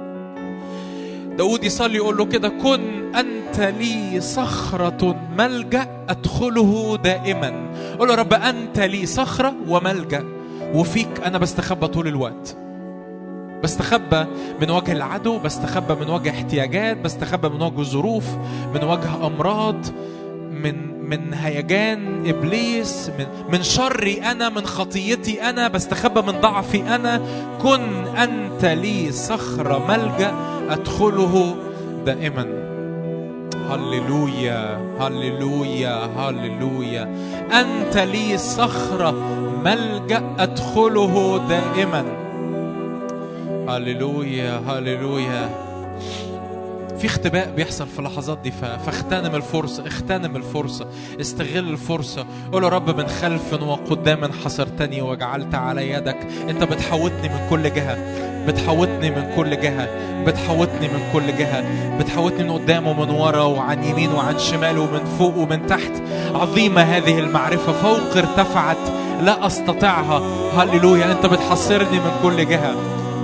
داود يصلي يقول له كده: كن أنت لي صخرة ملجأ أدخله دائما. قول له رب أنت لي صخرة وملجأ، وفيك أنا بستخبى طول الوقت. بستخبى من وجه العدو، بستخبى من وجه احتياجات، بستخبى من وجه ظروف، من وجه أمراض، من من هيجان إبليس، من من شري أنا، من خطيتي أنا، بستخبى من ضعفي أنا. كن أنت لي صخرة ملجأ أدخله دائما. هللويا هللويا هللويا. أنت لي صخرة ملجأ أدخله دائما. هللويا هللويا. في اختباء بيحصل في اللحظات دي، فاغتنم الفرصة، اغتنم الفرصة، استغل الفرصة. قول يا رب: من خلف وقدام حصرتني وجعلت على يدك. انت بتحوطني من كل جهة، بتحوطني من كل جهة، بتحوطني من كل جهة، بتحوطني من قدام ومن ورا وعن يمين وعن شمال ومن فوق ومن تحت. عظيمة هذه المعرفة، فوق ارتفعت لا أستطيعها. هللويا. انت بتحصرني من كل جهة.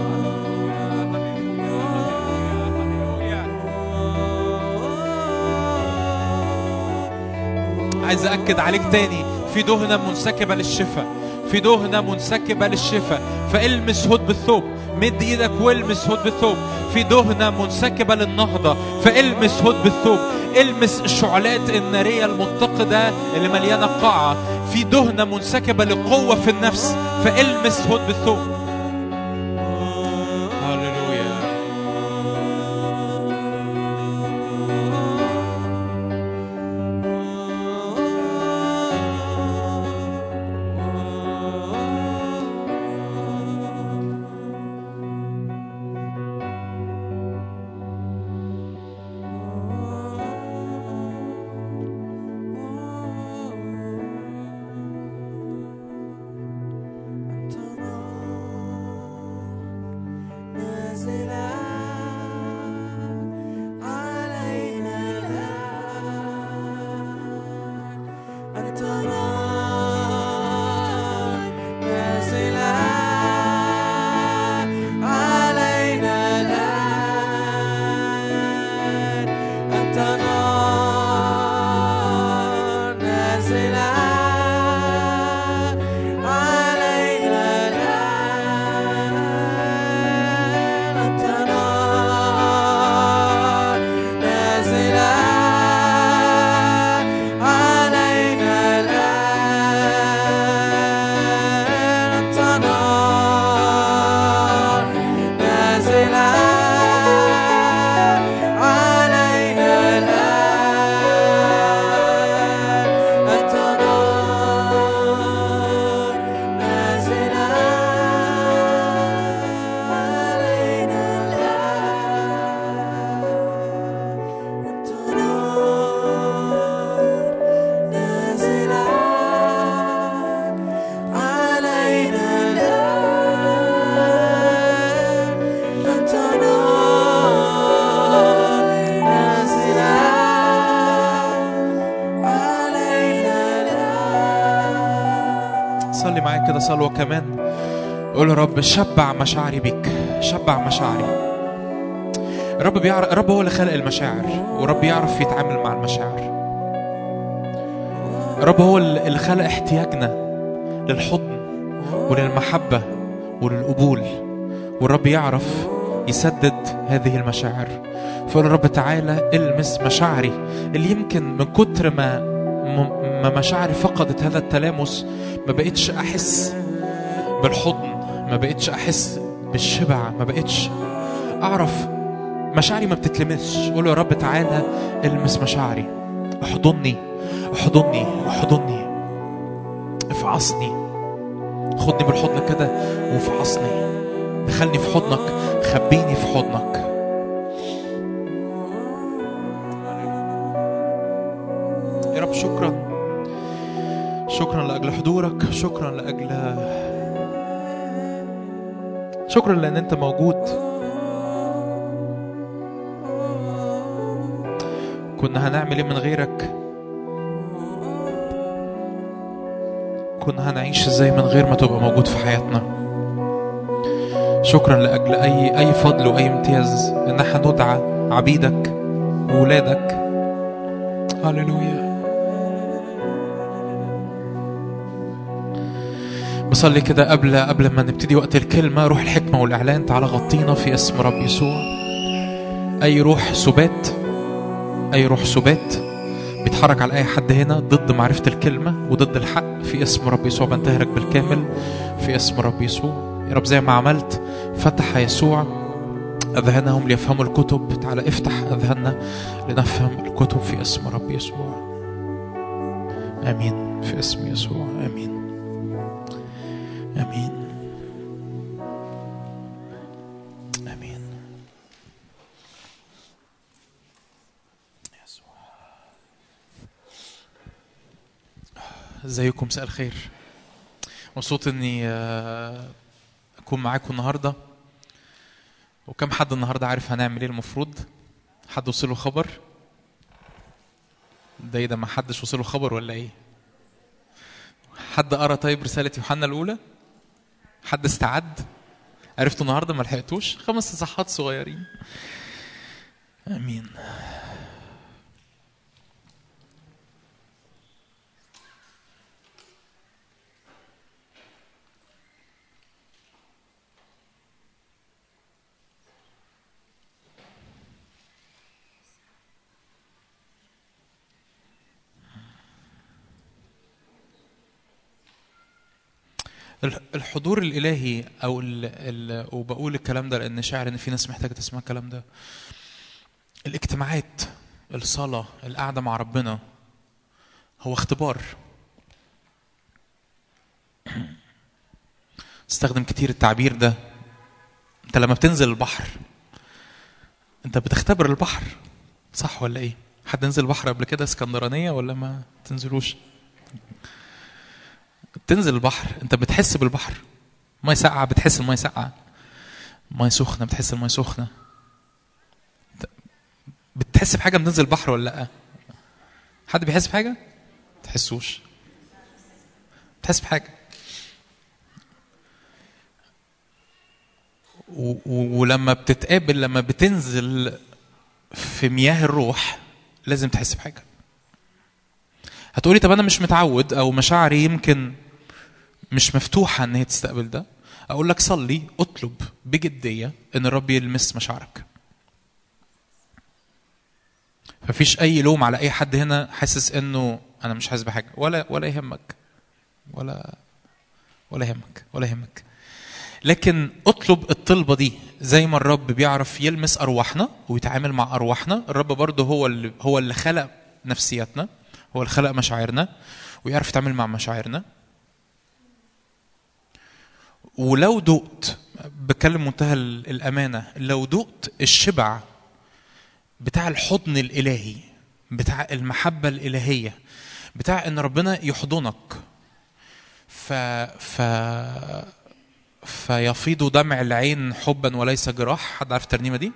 عايز أأكد عليك تاني: في دهنة منسكبة للشفاء، في دهنة منسكبة للشفاء. فالمس هود بالثوب، مد ايدك والمس هود بالثوب. في دهنة منسكبة للنهضة، فالمس هود بالثوب. المس الشعلات النارية المتقدة اللي مليانة قاعة. في دهنة منسكبة لقوة في النفس، فالمس هود بالثوب. صلي معايا كده صلوة كمان. قول يا رب شبع مشاعري بيك، شبع مشاعري. الرب بيعرف، الرب هو اللي خلق المشاعر، والرب يعرف يتعامل مع المشاعر. الرب هو اللي خلق احتياجنا للحضن وللمحبة وللقبول، والرب يعرف يسدد هذه المشاعر. فقول يا رب تعالى المس مشاعري اللي يمكن من كتر ما ما مشاعري فقدت هذا التلامس، ما بقتش أحس بالحضن، ما بقتش أحس بالشبع، ما بقتش أعرف، مشاعري ما بتتلمسش. قول يا رب تعالى المس مشاعري، احضني احضني احضني، افعصني، خدني بالحضن كده وافعصني، دخلني في حضنك، خبيني في حضنك. يا رب شكرا، شكرا لأجل حضورك، شكرا لأجل شكرا لأن أنت موجود. كنا هنعمل ايه من غيرك؟ كنا هنعيش ازاي من غير ما تبقى موجود في حياتنا؟ شكرا لأجل أي أي فضل وأي امتياز إن احنا ندعى عبيدك وولادك. هاليلويا. بصلي كده قبل قبل ما نبتدي وقت الكلمة، روح الحكمة والإعلان تعالى غطينا في اسم رب يسوع. أي روح سبات، أي روح سبات بيتحرك على أي حد هنا ضد معرفة الكلمة وضد الحق، في اسم رب يسوع بنتهرك بالكامل في اسم رب يسوع. يا رب زي ما عملت فتح يسوع أذهانهم ليفهموا الكتب، تعالى افتح أذهاننا لنفهم الكتب في اسم رب يسوع. آمين في اسم يسوع. آمين آمين آمين. يسوع. ازيكم؟ مساء الخير. مبسوط اني اكون معاكم النهارده. وكم حد النهارده عارف هنعمل ايه؟ المفروض حد وصله خبر ده؟ ايه ده؟ ما حدش وصله خبر ولا ايه؟ حد قرأ طيب رسالة يوحنا الأولى؟ حد استعد؟ عرفتوا النهارده؟ ما لحقتوش؟ خمس صحات صغيرين. امين. الحضور الإلهي أو ال ال وبقول الكلام ده لأن شاعر إن في ناس محتاجة تسمع الكلام ده. الاجتماعات، الصلاة، القعدة مع ربنا هو اختبار. استخدم كتير التعبير ده. أنت لما بتنزل البحر أنت بتختبر البحر، صح ولا إيه؟ حد نزل البحر قبل كده اسكندرانية ولا ما تنزلوش؟ تنزل البحر انت بتحس بالبحر. ميه ساقعه بتحس الميه ساقعه، ميه سخنه بتحس الميه سخنه. بتحس بحاجه بتنزل البحر ولا لا؟ حد بيحس بحاجه؟ تحسوش؟ بتحس بحاجه. ولما بتتقابل، لما بتنزل في مياه الروح لازم تحس بحاجه. هتقولي طب انا مش متعود او مشاعري يمكن مش مفتوحة ان هي تستقبل ده. اقول لك صلي، اطلب بجدية ان الرب يلمس مشاعرك. ففيش اي لوم على اي حد هنا حاسس انه انا مش حاسس بحاجة، ولا ولا يهمك، ولا ولا يهمك ولا يهمك. لكن اطلب الطلبة دي زي ما الرب بيعرف يلمس ارواحنا ويتعامل مع ارواحنا. الرب برضه هو اللي هو اللي خلق نفسياتنا، هو اللي خلق مشاعرنا ويعرف يتعامل مع مشاعرنا. ولو دقت، بكلم منتهى الأمانة، لو دقت الشبع بتاع الحضن الإلهي، بتاع المحبة الإلهية، بتاع إن ربنا يحضنك ف... ف... فيفيض دمع العين حبا وليس جراح. حد عارف الترنيمة دي؟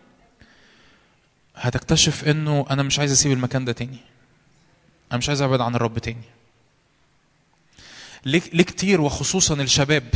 هتكتشف إنه أنا مش عايز أسيب المكان ده تاني، أنا مش عايز أبعد عن الرب تاني. ليه كتير وخصوصا الشباب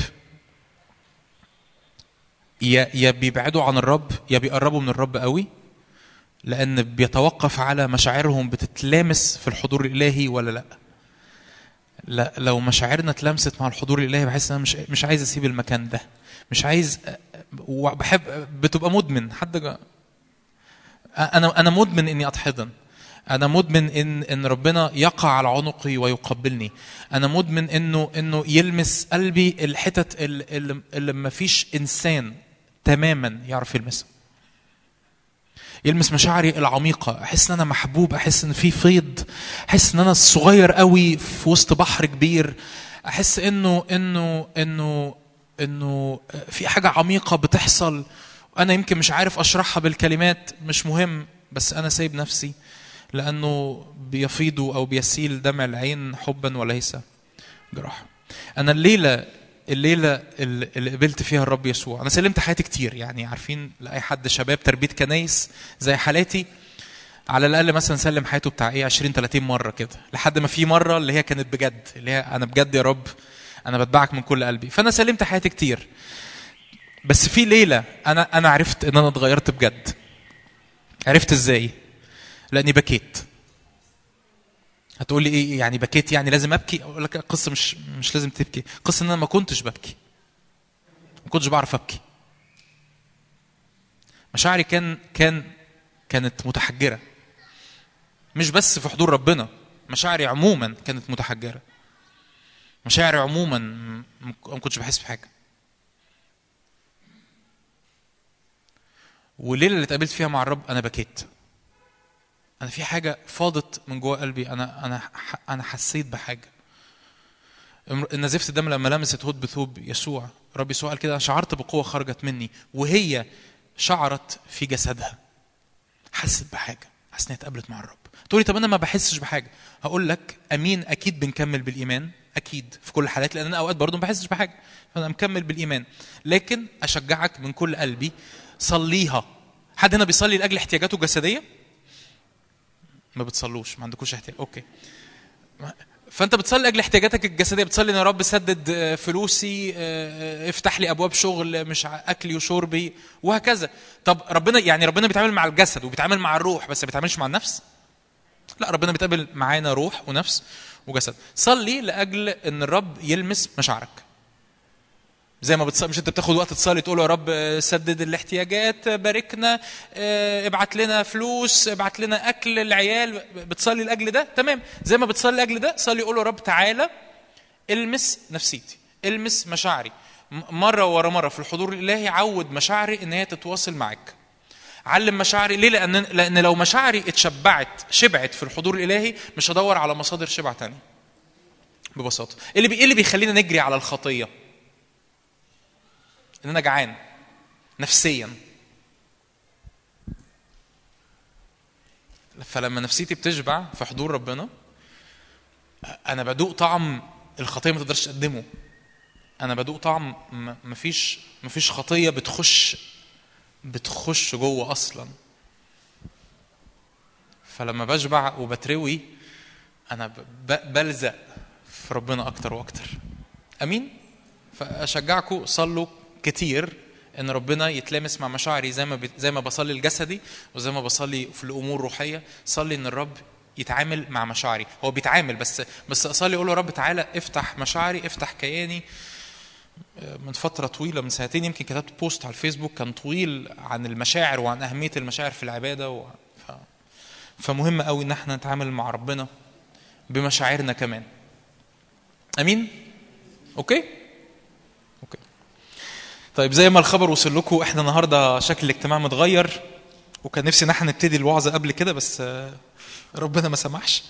يا يا بيبعدوا عن الرب يا بيقربوا من الرب قوي، لأن بيتوقف على مشاعرهم بتتلامس في الحضور الإلهي ولا لا. لا، لو مشاعرنا اتلمست مع الحضور الإلهي بحس أنا مش مش عايز أسيب المكان ده، مش عايز، وبحب، بتبقى مدمن. حد جا... أنا أنا مدمن إني أتحضن، أنا مدمن إن إن ربنا يقع على عنقي ويقبلني، أنا مدمن إنه إنه يلمس قلبي الحتت اللي, اللي ما فيش إنسان تماما يعرف يلمسها، يلمس مشاعري العميقة، أحس إن أنا محبوب، أحس إن في فيض، أحس إن أنا صغير قوي في وسط بحر كبير، أحس إنه إنه إنه إنه في حاجة عميقة بتحصل أنا يمكن مش عارف أشرحها بالكلمات، مش مهم، بس أنا سايب نفسي لأنه بيفيض أو بيسيل دمع العين حبا وليس جراح. أنا الليلة الليلة اللي قبلت فيها الرب يسوع، أنا سلمت حياتي كتير، يعني عارفين لأي حد شباب تربية كنايس زي حالاتي على الأقل مثلا سلم حياته بتاع إيه عشرين ثلاثين مرة كده، لحد ما في مرة اللي هي كانت بجد، اللي هي أنا بجد يا رب أنا بتبعك من كل قلبي. فأنا سلمت حياتي كتير، بس في ليلة أنا أنا عرفت إن أنا اتغيرت بجد. عرفت إزاي؟ لأني بكيت. هتقولي إيه يعني بكيت؟ يعني لازم أبكي؟ أقول لك قصة مش مش لازم تبكي، قصة إن أنا ما كنتش ببكي، ما كنتش بعرف أبكي. مشاعري كان كان كانت متحجرة، مش بس في حضور ربنا، مشاعري عموما كانت متحجرة، مشاعري عموما ما كنتش بحس بحاجة. والليلة اللي اتقابلت فيها مع الرب أنا بكيت، أنا في حاجة فاضت من جوه قلبي، أنا أنا أنا حسيت بحاجة. نزفت الدم لما لمست هود بثوب يسوع، رب يسوع قال كده شعرت بقوة خرجت مني، وهي شعرت في جسدها، حست بحاجة، حسيت انها اتقابلت مع الرب. تقولي طب أنا ما بحسش بحاجة، هقول لك أمين، أكيد بنكمل بالإيمان، أكيد في كل الحالات، لأن أنا أوقات برضو ما بحسش بحاجة، فأنا مكمل بالإيمان. لكن أشجعك من كل قلبي صليها. حد هنا بيصلي لأجل احتياجاته الجسدية؟ ما بتصلوش، ما عندكوش احتياج، أوكي. فأنت بتصلي لأجل احتياجاتك الجسدية، بتصلي إن يا رب سدد فلوسي، افتح لي أبواب شغل، مش أكلي وشربي وهكذا. طب ربنا يعني ربنا بيتعامل مع الجسد وبيتعامل مع الروح، بس ما بيتعاملش مع النفس؟ لا، ربنا بيتقابل معانا روح ونفس وجسد. صلي لأجل إن الرب يلمس مشاعرك. زي ما بتصلي، مش انت بتاخد وقت تصلي تقول يا رب سدد الاحتياجات، باركنا، ابعت لنا فلوس، ابعت لنا اكل العيال، بتصلي لاجل ده، تمام. زي ما بتصلي لاجل ده، صلي قول يا رب تعالى المس نفسيتي، المس مشاعري مره ورا مره في الحضور الالهي. عود مشاعري ان هي تتواصل معك، علم مشاعري. ليه؟ لان لان لو مشاعري اتشبعت شبعت في الحضور الالهي، مش هدور على مصادر شبع تاني. ببساطه ايه اللي اللي بيخلينا نجري على الخطيه؟ ان انا جعان نفسيا. فلما نفسيتي بتشبع في حضور ربنا، انا بدوق طعم الخطيه ما تقدرش تقدمه. انا بدوق طعم مفيش مفيش خطيه بتخش بتخش جوه اصلا. فلما بشبع وبتروي، انا بلزق في ربنا اكتر واكتر. امين. فاشجعكم صلوا كتير ان ربنا يتلامس مع مشاعري، زي ما زي ما بصلي الجسدي وزي ما بصلي في الامور الروحيه. صلي ان الرب يتعامل مع مشاعري. هو بيتعامل، بس بس اصلي اقول له رب تعالى افتح مشاعري، افتح كياني. من فتره طويله، من سنتين يمكن، كتبت بوست على الفيسبوك كان طويل عن المشاعر وعن اهميه المشاعر في العباده و... ف... فمهم قوي ان احنا نتعامل مع ربنا بمشاعرنا كمان. امين. اوكي اوكي طيب، زي ما الخبر وصل لكم، احنا النهارده شكل الاجتماع متغير، وكان نفسي ان احنا نبتدي الوعظه قبل كده، بس ربنا ما سمحش.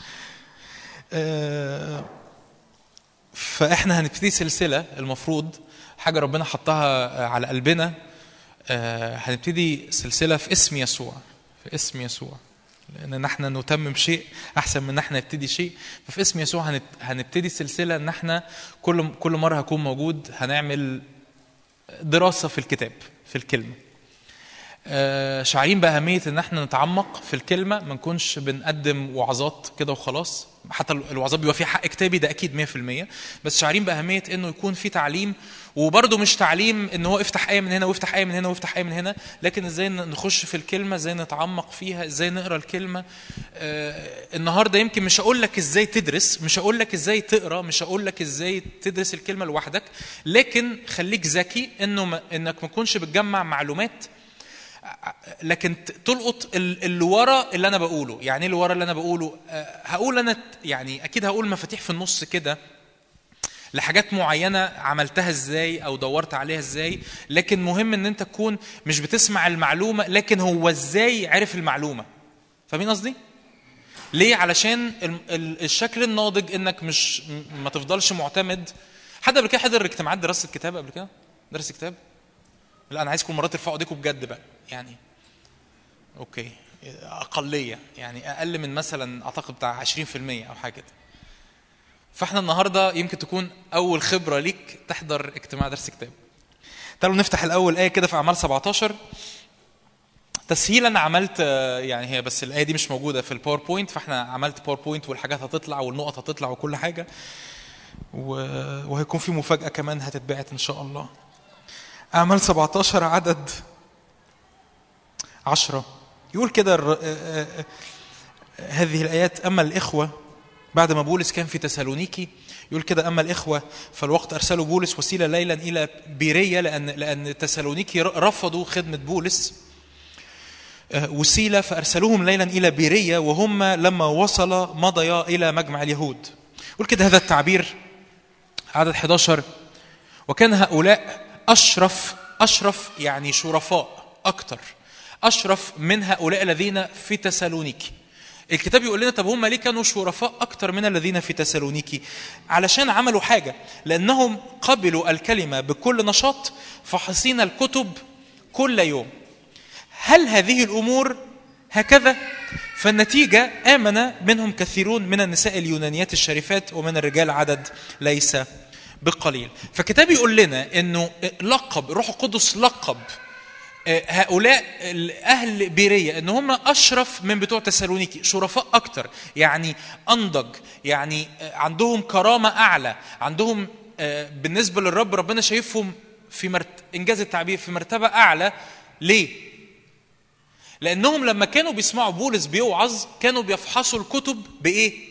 فاحنا هنبتدي سلسله، المفروض حاجه ربنا حطها على قلبنا. هنبتدي سلسله في اسم يسوع، في اسم يسوع، لان احنا نتمم شيء احسن من ان احنا نبتدي شيء. ففي اسم يسوع هنبتدي سلسله ان احنا كل كل مره هكون موجود هنعمل دراسة في الكتاب، في الكلمة. شاعرين بأهمية ان احنا نتعمق في الكلمة، ما نكونش بنقدم وعظات كده وخلاص. حتى الوعظات بيبقى فيها حق كتابي ده اكيد مية في المية، بس شعارين باهميه انه يكون في تعليم، وبرده مش تعليم ان هو افتح ايه من هنا وافتح ايه من هنا وافتح ايه من هنا، لكن ازاي نخش في الكلمه، ازاي نتعمق فيها، ازاي نقرا الكلمه. آه النهارده يمكن مش هقول لك ازاي تدرس، مش هقول لك ازاي تقرا، مش هقول لك ازاي تدرس الكلمه لوحدك، لكن خليك ذكي انه ما انك ما تكونش بتجمع معلومات لكن تلقط اللي ورا اللي انا بقوله. يعني ايه اللي ورا اللي انا بقوله؟ هقول انا يعني اكيد هقول مفاتيح في النص كده لحاجات معينه عملتها ازاي او دورت عليها ازاي، لكن مهم ان انت تكون مش بتسمع المعلومه لكن هو ازاي عرف المعلومه. فاهمين قصدي؟ ليه؟ علشان الشكل الناضج انك مش ما تفضلش معتمد. حد قبل كده حضر اجتماعات دراسه كتاب قبل كده؟ درس كتاب؟ لا انا عايزكم مرات ترفعوا ايديكم بجد بقى يعني. اوكي اقليه يعني اقل من مثلا اعتقد بتاع عشرين في المية او حاجه كده. فاحنا النهارده يمكن تكون اول خبره ليك تحضر اجتماع درس كتاب. تعالوا نفتح الاول ايه كده في اعمال سبعتاشر. تسهيلا عملت يعني هي بس الايه دي مش موجوده في الباوربوينت، فاحنا عملت باوربوينت والحاجات هتطلع والنقط هتطلع وكل حاجه، وهيكون في مفاجاه كمان هتتبعت ان شاء الله. أعمال سبعتاشر عدد عشرة يقول كده هذه الآيات: أما الإخوة، بعد ما بولس كان في تسالونيكي يقول كده: أما الإخوة فالوقت أرسلوا بولس وسيلة ليلا إلى بيرية، لأن لأن تسالونيكي رفضوا خدمة بولس وسيلة، فأرسلوهم ليلا إلى بيرية، وهم لما وصل مضيا إلى مجمع اليهود. يقول كده هذا التعبير عدد إحدى عشر: وكان هؤلاء أشرف أشرف يعني شرفاء أكتر، أشرف من هؤلاء الذين في تسالونيكي. الكتاب يقول لنا طب هم ليه كانوا شرفاء أكتر من الذين في تسالونيكي؟ علشان عملوا حاجة، لأنهم قبلوا الكلمة بكل نشاط، فحصين الكتب كل يوم. هل هذه الأمور هكذا؟ فالنتيجة آمن منهم كثيرون من النساء اليونانيات الشريفات ومن الرجال عدد ليس بقليل. فكتاب يقول لنا انه لقب روح القدس لقب هؤلاء اهل بيرية ان هم اشرف من بتوع تسالونيكي، شرفاء اكتر، يعني انضج، يعني عندهم كرامة اعلى، عندهم بالنسبة للرب ربنا شايفهم في مرت... انجاز التعبير في مرتبة اعلى. ليه؟ لانهم لما كانوا بيسمعوا بولس بيوعظ كانوا بيفحصوا الكتب بايه؟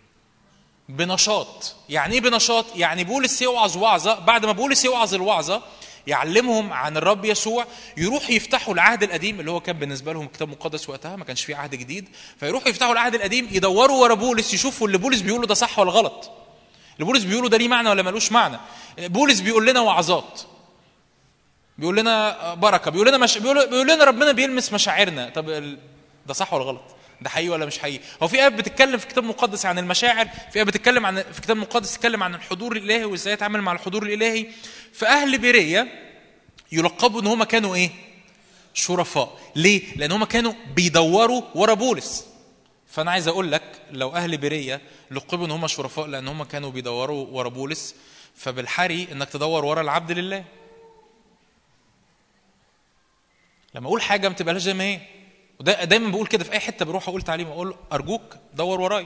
بنشاط. يعني ايه بنشاط؟ يعني بولس يوعظ وعظه، بعد ما بولس يوعظ الوعظه يعلمهم عن الرب يسوع، يروحوا يفتحوا العهد القديم اللي هو كان بالنسبه لهم كتاب مقدس وقتها، ما كانش فيه عهد جديد، فيروحوا يفتحوا العهد القديم يدوروا ورا بولس يشوفوا اللي بولس بيقوله ده صح ولا غلط، اللي بولس بيقوله ده ليه معنى ولا ملوش معنى. بولس بيقول لنا وعظات، بيقول لنا بركه، بيقول لنا مش... بيقول... بيقول لنا ربنا بيلمس مشاعرنا، طب ال... ده صح ولا غلط؟ ده حقيقي ولا مش حقيقي؟ هو في آية بتتكلم في كتاب مقدس عن المشاعر، في آية بتتكلم عن في كتاب مقدس تتكلم عن الحضور الإلهي وإزاي يتعامل مع الحضور الإلهي. فأهل بيرية يلقبوا إن هم كانوا إيه؟ شرفاء. ليه؟ لأن هم كانوا بيدوروا ورا بولس. فأنا عايز أقول لك لو أهل بيرية لقبوا إن هم شرفاء لأن هم كانوا بيدوروا ورا بولس، فبالحري إنك تدور ورا العبد لله. لما أقول حاجة ما تبقاش زي ما هي، وده دايما بقول كده في اي حته بروح اقول تعليم، اقول ارجوك دور وراي،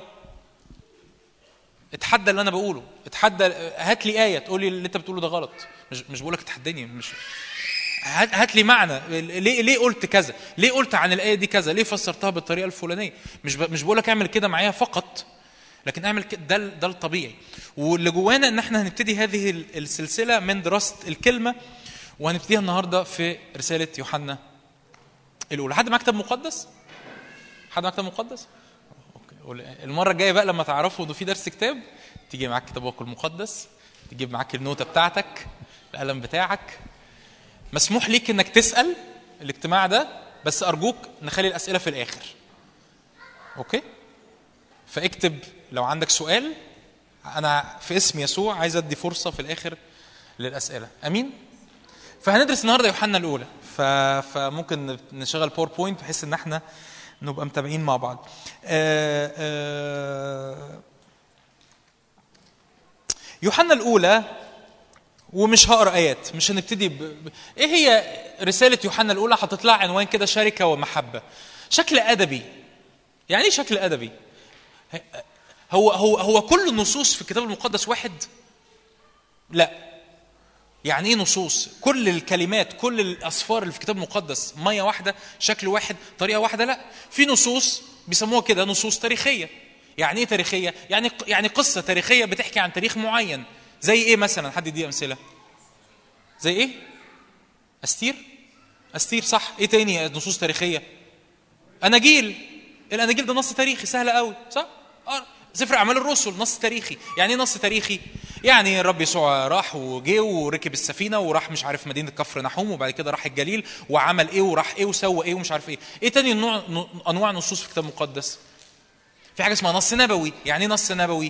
اتحدى اللي انا بقوله، اتحدى، هات لي ايه تقول لي اللي انت بتقوله ده غلط. مش مش بقول لك تحدني، مش هات لي معنى، ليه ليه قلت كذا، ليه قلت عن الايه دي كذا، ليه فسرتها بالطريقه الفلانيه. مش ب... مش بقول لك اعمل كده معايا فقط، لكن اعمل كده، ده ده الطبيعي. واللي جوانا ان احنا هنبتدي هذه السلسله من دراسه الكلمه، وهنبتديها النهارده في رساله يوحنا الأولى. حد معاه كتاب مقدس؟ حد معاه كتاب مقدس؟ أوكي. المرة الجاية بقى لما تعرفوا إنه في درس كتاب، تيجي معاك كتابك المقدس، تجيب معاك النوتة بتاعتك، القلم بتاعك. مسموح ليك إنك تسأل الاجتماع ده، بس أرجوك نخلي الأسئلة في الآخر. أوكي؟ فاكتب لو عندك سؤال. أنا في اسم يسوع عايز أدي فرصة في الآخر للأسئلة. أمين؟ فهندرس النهارده يوحنا الأولى، فممكن نشغل باوربوينت بحيث ان احنا نبقى متابعين مع بعض. آآ آآ يوحنا الأولى، ومش هقرا آيات، مش هنبتدي ب... ايه هي رسالة يوحنا الأولى؟ هتطلع عنوان كده: شركة ومحبة. شكل أدبي. يعني ايه شكل أدبي؟ هو هو هو كل النصوص في الكتاب المقدس واحد؟ لا. يعني ايه نصوص؟ كل الكلمات كل الاصفار اللي في الكتاب المقدس ميه واحده، شكل واحد، طريقه واحده؟ لا. في نصوص بيسموها كده نصوص تاريخيه. يعني ايه تاريخيه؟ يعني يعني قصه تاريخيه بتحكي عن تاريخ معين. زي ايه مثلا؟ حد يدي امثله. زي ايه؟ استير. استير صح. ايه تاني نصوص تاريخيه؟ اناجيل. الاناجيل ده نص تاريخي سهل قوي صح. اه سفر اعمال الرسل نص تاريخي. يعني ايه نص تاريخي؟ يعني الرب يسوع راح وجه وركب السفينه وراح مش عارف مدينه كفر نحوم، وبعد كده راح الجليل وعمل ايه وراح ايه وسوى ايه ومش عارف ايه. ايه تاني نوع انواع نصوص في الكتاب المقدس؟ في حاجه اسمها نص نبوي. يعني ايه نص نبوي؟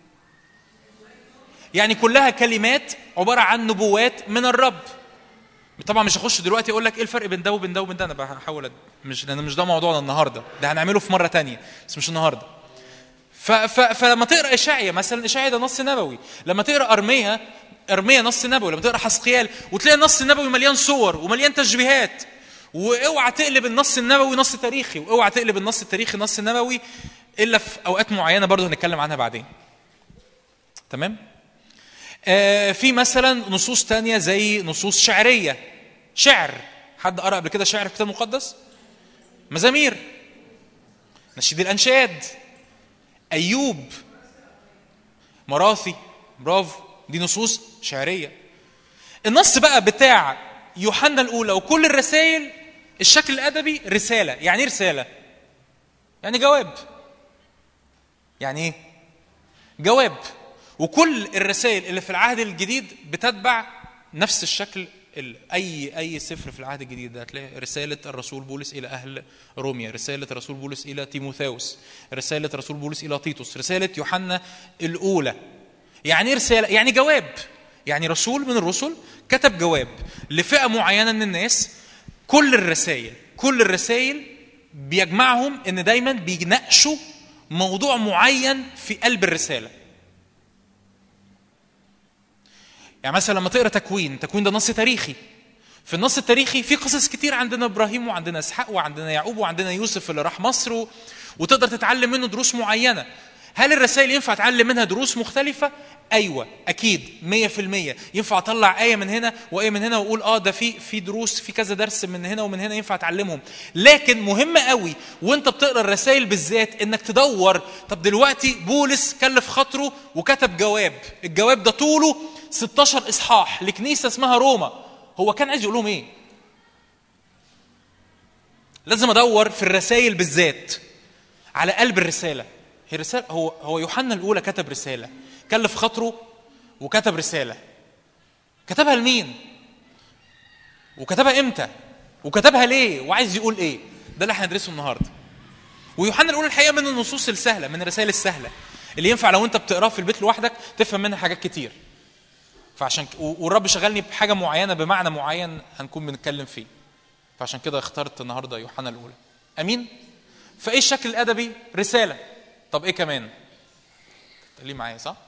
يعني كلها كلمات عباره عن نبوات من الرب. طبعا مش هخش دلوقتي اقول لك ايه الفرق بين ده وبين ده وبين ده، انا بحاول مش لان مش ده موضوعنا النهارده، ده هنعمله في مره تانية بس مش النهارده. ف ف فلما تقرا اشعيا مثلا، اشعيا ده نص نبوي. لما تقرا ارميا، ارميا نص نبوي. لما تقرا حسقيال وتلاقي النص النبوي مليان صور ومليان تشبيهات. واوعى تقلب النص النبوي نص تاريخي، واوعى تقلب النص التاريخي نص نبوي الا في اوقات معينه برضه هنتكلم عنها بعدين. تمام؟ آه في مثلا نصوص تانية زي نصوص شعريه. شعر. حد قرأ قبل كده شعر في الكتاب المقدس؟ مزامير، نشيد الانشاد، ايوب، مراثي. برافو، دي نصوص شعريه. النص بقى بتاع يوحنا الاولى وكل الرسائل الشكل الادبي رساله. يعني ايه رساله؟ يعني جواب. يعني ايه؟ جواب. وكل الرسائل اللي في العهد الجديد بتتبع نفس الشكل. اي اي سفر في العهد الجديد هتلاقي رساله الرسول بولس الى اهل روميا، رساله الرسول بولس الى تيموثاوس، رساله الرسول بولس الى تيتوس، رساله يوحنا الاولى. يعني رساله يعني جواب. يعني رسول من الرسل كتب جواب لفئه معينه من الناس. كل الرسائل كل الرسائل بيجمعهم ان دايما بيناقشوا موضوع معين في قلب الرساله. يعني مثلا لما تقرا تكوين، تكوين ده نص تاريخي. في النص التاريخي في قصص كتير، عندنا ابراهيم وعندنا اسحاق وعندنا يعقوب وعندنا يوسف اللي راح مصر، وتقدر تتعلم منه دروس معينه. هل الرسائل ينفع اتعلم منها دروس مختلفه؟ ايوه اكيد مية في المية. ينفع اطلع ايه من هنا وايه من هنا واقول اه ده في في دروس في كذا درس من هنا ومن هنا ينفع اتعلمهم. لكن مهم قوي وانت بتقرا الرسائل بالذات انك تدور. طب دلوقتي بولس كلف خاطره وكتب جواب، الجواب ده طوله ستاشر اصحاح لكنيسه اسمها روما. هو كان عايز يقول لهم ايه؟ لازم ادور في الرسائل بالذات على قلب الرساله. هي الرساله هو هو يوحنا الاولى كتب رساله، كلف خاطره وكتب رساله. كتبها لمين؟ وكتبها امتى؟ وكتبها ليه؟ وعايز يقول ايه؟ ده اللي هندرسه النهارده. ويوحنا الاولى الحقيقه من النصوص السهله، من الرسائل السهله اللي ينفع لو انت بتقراه في البيت لوحدك تفهم منها حاجات كتير. فعشان والرب شغلني بحاجه معينه بمعنى معين هنكون بنتكلم فيه. فعشان كده اخترت النهارده يوحنا الاولى. امين. فايه الشكل الادبي؟ رساله. طب ايه كمان؟ ليه معايا صح؟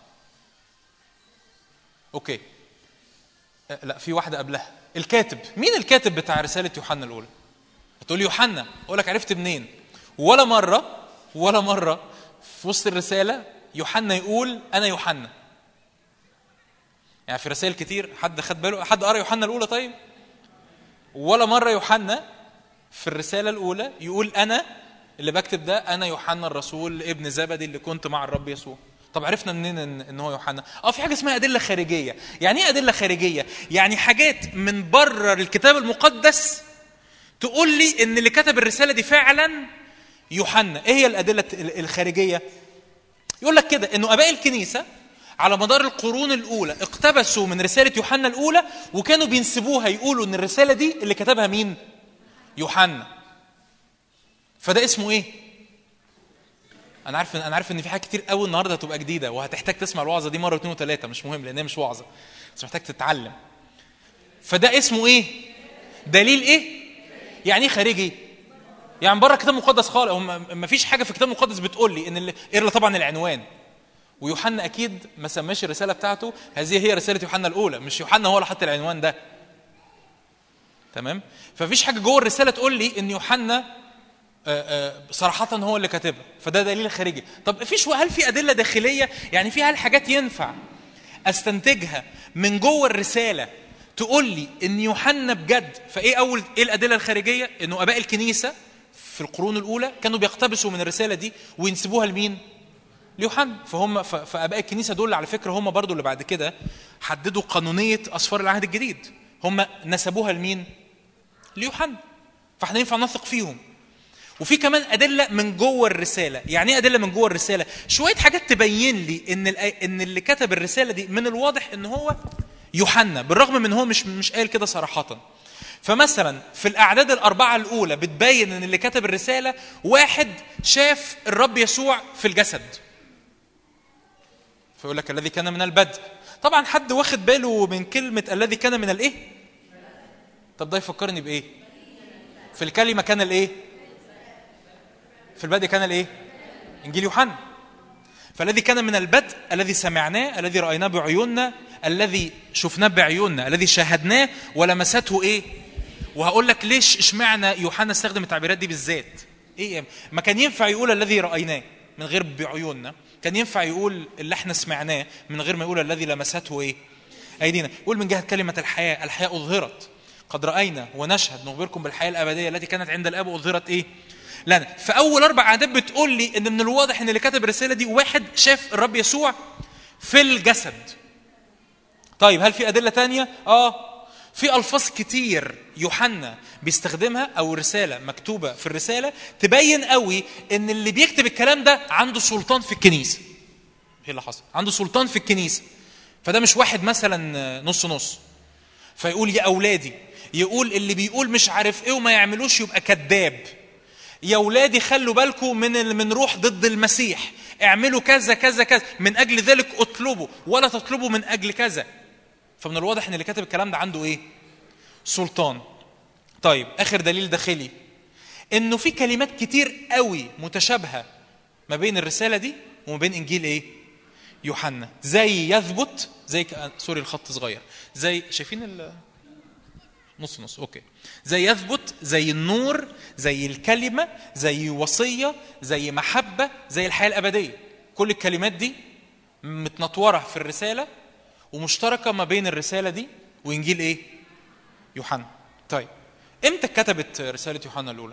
اوكي. أه لا في واحده قبلها، الكاتب. مين الكاتب بتاع رساله يوحنا الاولى؟ هتقول لي يوحنا، اقول لك عرفت منين؟ ولا مره ولا مره في وسط الرساله يوحنا يقول انا يوحنا. يعني في رسائل كتير حد خد باله؟ حد قرأ يوحنا الاولى طيب؟ ولا مره يوحنا في الرساله الاولى يقول انا اللي بكتب ده، انا يوحنا الرسول ابن زبدي اللي كنت مع الرب يسوع. طب عرفنا منين ان هو يوحنا؟ اه في حاجه اسمها ادله خارجيه. يعني ايه ادله خارجيه؟ يعني حاجات من بره الكتاب المقدس تقول لي ان اللي كتب الرساله دي فعلا يوحنا. ايه هي الادله الخارجيه؟ يقول لك كده انه اباء الكنيسه على مدار القرون الاولى اقتبسوا من رساله يوحنا الاولى وكانوا بينسبوها، يقولوا ان الرساله دي اللي كتبها مين؟ يوحنا. فده اسمه ايه؟ انا عارف انا عارف ان في حاجات كتير قوي النهارده هتبقى جديده وهتحتاج تسمع الوعظه دي مره واثنين وثلاثه، مش مهم لانها مش وعظه بس محتاج تتعلم. فده اسمه ايه؟ دليل ايه؟ يعني ايه خارجي؟ يعني بره الكتاب المقدس خالص. ما فيش حاجه في الكتاب المقدس بتقول لي ان اللي... الا طبعا العنوان. ويوحنا اكيد ما سماش الرساله بتاعته هذه هي رساله يوحنا الاولى، مش يوحنا هو اللي حط العنوان ده. تمام؟ فمفيش حاجه جوه الرساله تقول لي ان يوحنا صراحة هو اللي كاتبها، فده دليل خارجي. طب فيش، هل في أدلة داخلية؟ يعني في هل حاجات ينفع استنتجها من جوه الرسالة تقول لي ان يوحنا بجد؟ فايه اول ايه الأدلة الخارجية؟ انه اباء الكنيسة في القرون الأولى كانوا بيقتبسوا من الرسالة دي وينسبوها لمين؟ ليوحنا. فهم فاباء الكنيسة دول على فكرة هم برضو اللي بعد كده حددوا قانونية أسفار العهد الجديد، هم نسبوها لمين؟ ليوحنا. فاحنا ينفع نثق فيهم. وفي كمان أدلة من جوه الرسالة. يعني ايه أدلة من جوه الرسالة؟ شوية حاجات تبين لي ان ان اللي كتب الرسالة دي من الواضح ان هو يوحنا، بالرغم من هو مش مش قال كده صراحة. فمثلا في الأعداد الأربعة الأولى بتبين ان اللي كتب الرسالة واحد شاف الرب يسوع في الجسد، فيقول لك الذي كان من البدء. طبعا حد واخد باله من كلمة الذي كان من الايه؟ طب ده يفكرني بايه؟ في الكلمة كان الايه؟ في البدء كان الايه؟ انجيل يوحنا. فالذي كان من البدء، الذي سمعناه، الذي رأيناه بعيوننا، الذي شفناه بعيوننا، الذي شاهدناه ولمسته ايه؟ وهقول لك ليش اشمعنى يوحنا استخدم التعبيرات دي بالذات. ايه ما كان ينفع يقول الذي رأيناه من غير بعيوننا، كان ينفع يقول اللي احنا سمعناه من غير ما يقول الذي لمسته ايه؟ ايدينا. يقول من جهة كلمة الحياة، الحياة أظهرت، قد رأينا ونشهد نخبركم بالحياة الأبدية التي كانت عند الآب أظهرت ايه؟ لنا. فأول أربع أعداد بتقول لي إن من الواضح إن اللي كتب الرسالة دي واحد شاف الرب يسوع في الجسد. طيب هل في أدلة تانية؟ آه في ألفاظ كتير يوحنا بيستخدمها أو رسالة مكتوبة في الرسالة تبين قوي إن اللي بيكتب الكلام ده عنده سلطان في الكنيسة. إيه اللي حصل؟ عنده سلطان في الكنيسة. فده مش واحد مثلا نص نص فيقول يا أولادي، يقول اللي بيقول مش عارف إيه وما يعملوش يبقى كذاب، يا أولادي خلوا بالكم من من روح ضد المسيح، اعملوا كذا كذا كذا، من أجل ذلك اطلبوا ولا تطلبوا من أجل كذا. فمن الواضح ان اللي كاتب الكلام ده عنده ايه؟ سلطان. طيب اخر دليل داخلي انه في كلمات كتير قوي متشابهه ما بين الرساله دي وما بين انجيل ايه؟ يوحنا. زي يثبت، زي ك... سوري الخط صغير، زي شايفين ال... نص نص اوكي، زي يثبت، زي النور، زي الكلمه، زي وصيه، زي محبه، زي الحياه الابديه. كل الكلمات دي متنطوره في الرساله ومشتركة ما بين الرسالة دي وإنجيل إيه؟ يوحنا. طيب إمتى كتبت رسالة يوحنا الأولى؟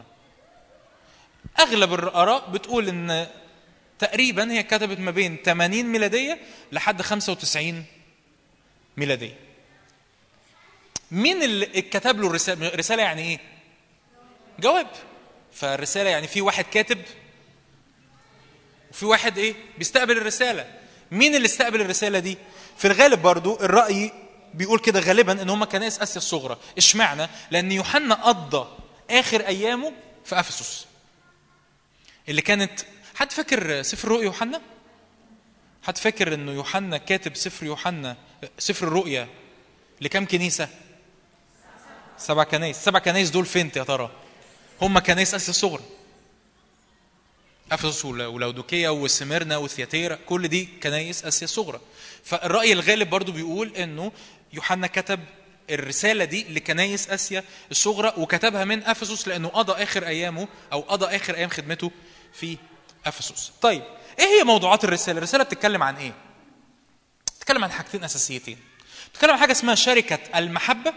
أغلب الآراء بتقول إن تقريبا هي كتبت ما بين ثمانين ميلادية لحد خمسة وتسعين ميلادية. مين اللي كتب له الرسالة؟ رسالة يعني إيه؟ جواب. فالرسالة يعني في واحد كاتب وفي واحد إيه؟ بيستقبل الرسالة. مين اللي استقبل الرسالة دي؟ في الغالب برضو الرأي بيقول كده غالبا ان هم كنائس آسيا الصغرى. اشمعنى؟ لأن يوحنا قضى آخر أيامه في أفسس اللي كانت، حد فاكر سفر رؤيا يوحنا؟ حد فاكر انه يوحنا كاتب سفر يوحنا سفر الرؤيا لكم كنيسة؟ سبع كنائس. سبع كنائس دول فين يا ترى؟ هم كنائس آسيا الصغرى، أفسس ولودوكية وسميرنا وثياتيرا، كل دي كنائس آسيا الصغرى. فالرأي الغالب برضو بيقول إنه يوحنا كتب الرسالة دي لكنائس آسيا الصغرى وكتبها من أفسس لأنه قضى آخر أيامه أو قضى آخر أيام خدمته في أفسس. طيب إيه هي موضوعات الرسالة؟ الرسالة بتتكلم عن إيه؟ بتتكلم عن حاجتين أساسيتين. بتتكلم عن حاجة اسمها شركة المحبة،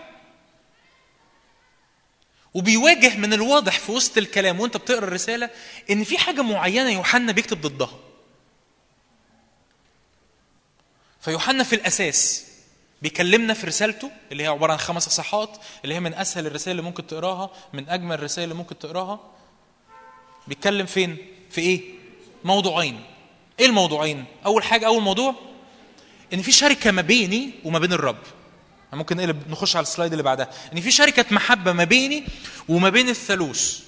وبيواجه من الواضح في وسط الكلام وانت بتقرأ الرسالة ان في حاجة معينة يوحنا بيكتب ضدها. فيوحنا في الأساس بيكلمنا في رسالته اللي هي عبارة عن خمس أصحاحات، اللي هي من أسهل الرسائل اللي ممكن تقراها، من أجمل الرسائل اللي ممكن تقراها. بيتكلم فين؟ في إيه؟ موضوعين. إيه الموضوعين؟ أول حاجة، أول موضوع إن في شركة ما بيني وما بين الرب. ممكن نقلب نخش على السلايد اللي بعدها. إن في شركة محبة ما بيني وما بين الثالوث.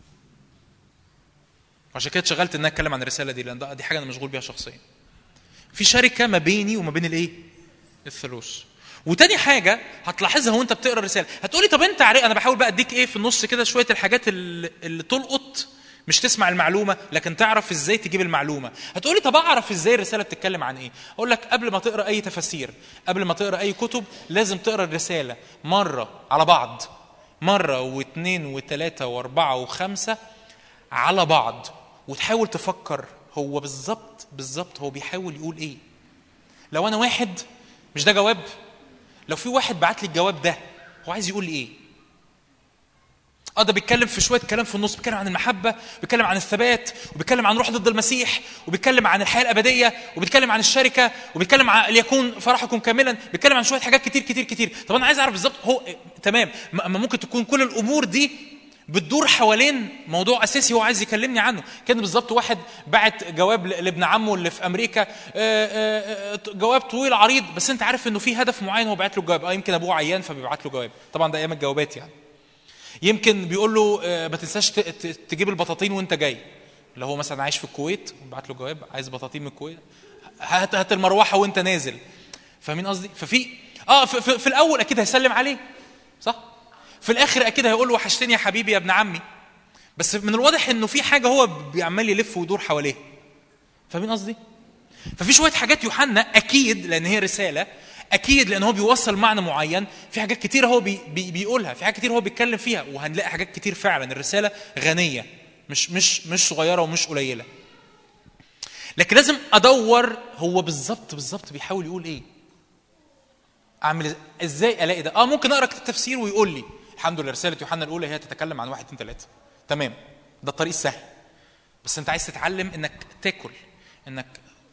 عشان كده اتشغلت إن أنا أتكلم عن الرسالة دي، لأن دي حاجة أنا مشغول بيها شخصيا. في شركة ما بيني وما بين الإيه؟ الثالوث. وتاني حاجة هتلاحظها وانت بتقرأ الرسالة، هتقولي طب انت عارف، انا بحاول بقى اديك ايه في النص كده شوية الحاجات اللي, اللي تلقط، مش تسمع المعلومة لكن تعرف ازاي تجيب المعلومة. هتقولي طب اعرف ازاي الرسالة بتتكلم عن ايه؟ اقول لك قبل ما تقرأ اي تفاسير، قبل ما تقرأ اي كتب، لازم تقرأ الرسالة مرة على بعض، مرة واثنين وثلاثة واربعة وخمسة، على بعض وتحاول تفكر هو بالظبط بالظبط هو بيحاول يقول ايه. لو انا واحد، مش ده جواب؟ لو في واحد بعت لي الجواب ده هو عايز يقول لي ايه؟ اه ده بيتكلم في شويه كلام في النص، بيتكلم عن المحبه، بيتكلم عن الثبات، وبيتكلم عن روح ضد المسيح، وبيتكلم عن الحياه الابديه، وبيتكلم عن الشركه، وبيتكلم عن ليكون فرحكم كاملا، بيتكلم عن شويه حاجات كتير كتير كتير. طب انا عايز اعرف بالظبط هو تمام، اما ممكن تكون كل الامور دي بتدور حوالين موضوع اساسي هو عايز يكلمني عنه. كان بالظبط واحد بعت جواب لابن عمه اللي في امريكا، جواب طويل عريض، بس انت عارف انه في هدف معين هو بعت له الجواب. اه يمكن ابوه عيان فبيبعت له جواب، طبعا ده ايام الجوابات يعني. يمكن بيقول له ما تنساش تجيب البطاطين وانت جاي، اللي هو مثلا عايش في الكويت وبعت له جواب عايز بطاطين من الكويت، هات هات المروحه وانت نازل. فاهمين قصدي؟ ففي اه في, في, في الاول اكيد هيسلم عليه صح، في الاخر اكيد هيقول له وحشتني يا حبيبي يا ابن عمي، بس من الواضح انه في حاجه هو بيعمل يلف ويدور حواليه. فاهمين قصدي؟ ففي شويه حاجات يوحنا اكيد لان هي رساله، اكيد لان هو بيوصل معنى معين، في حاجات كتير هو بي بي بيقولها، في حاجات كتير هو بيتكلم فيها، وهنلاقي حاجات كتير فعلا. الرساله غنيه، مش مش مش صغيره ومش قليله، لكن لازم ادور هو بالظبط بالظبط بيحاول يقول ايه. اعمل ازاي الاقي ده؟ اه ممكن اقرا التفسير ويقول لي الحمد لله رساله يوحنا الاولى هي تتكلم عن واحد اتنين تلاته، تمام، ده الطريق السهل. بس انت عايز تتعلم انك تاكل، انك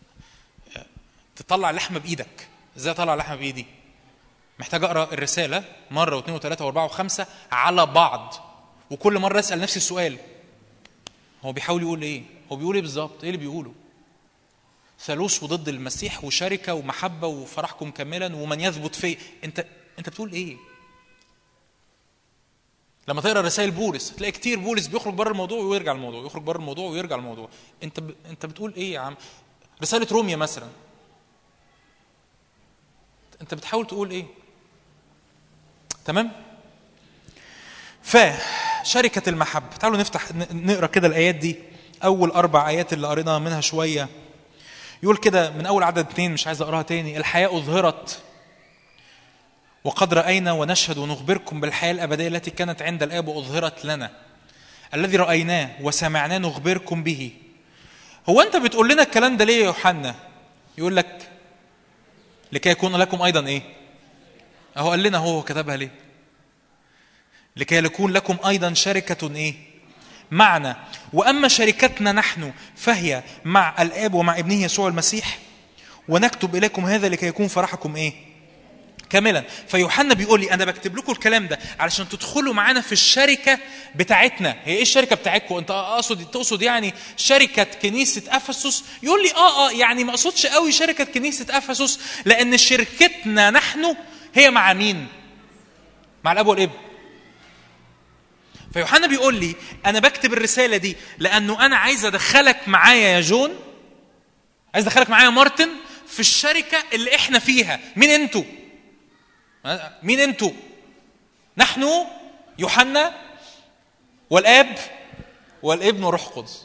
تطلع لحمه بايدك. ازاي اطلع لحمه بايدي؟ محتاج اقرا الرساله مره واثنين وثلاثه واربعه وخمسه على بعض، وكل مره اسال نفسي السؤال هو بيحاول يقول ايه؟ هو بيقول ايه بالظبط؟ ايه اللي بيقوله؟ ثالوث وضد المسيح وشركه ومحبه وفرحكم كاملا ومن يثبت فيه. انت انت بتقول ايه؟ لما تقرا رسائل بولس هتلاقي كتير بولس بيخرج بره الموضوع ويرجع الموضوع، يخرج بره الموضوع ويرجع الموضوع. انت ب... انت بتقول ايه يا عم؟ رساله روميا مثلا انت بتحاول تقول ايه؟ تمام؟ فشركه المحبه، تعالوا نفتح نقرا كده الايات دي، اول اربع ايات اللي قريناها منها شويه. يقول كده من اول عدد اثنين، مش عايز اقراها تاني. الحياه اظهرت وقد رأينا ونشهد ونخبركم بالحياة الأبدية التي كانت عند الآب وأظهرت لنا، الذي رأيناه وسمعناه نخبركم به. هو أنت بتقول لنا الكلام ده ليه يا يوحنا؟ يقول لك لكي يكون لكم أيضا إيه؟ أهو قال لنا، هو كتبها ليه؟ لكي يكون لكم أيضا شركة إيه؟ معنا، وأما شركتنا نحن فهي مع الآب ومع ابنه يسوع المسيح، ونكتب إليكم هذا لكي يكون فرحكم إيه؟ كاملا. فيوحنا بيقول لي انا بكتب لكم الكلام ده علشان تدخلوا معانا في الشركه بتاعتنا. هي ايه الشركه بتاعتكم؟ انت اقصد تقصد يعني شركه كنيسه افسس؟ يقول لي اه اه يعني ما اقصدش قوي شركه كنيسه افسس، لان شركتنا نحن هي مع مين؟ مع الاب والابن. فيوحنا بيقول لي انا بكتب الرساله دي لانه انا عايز ادخلك معايا يا جون، عايز ادخلك معايا مارتن في الشركه اللي احنا فيها. مين انتوا؟ مين انتوا؟ نحن يوحنا والاب والابن والروح القدس.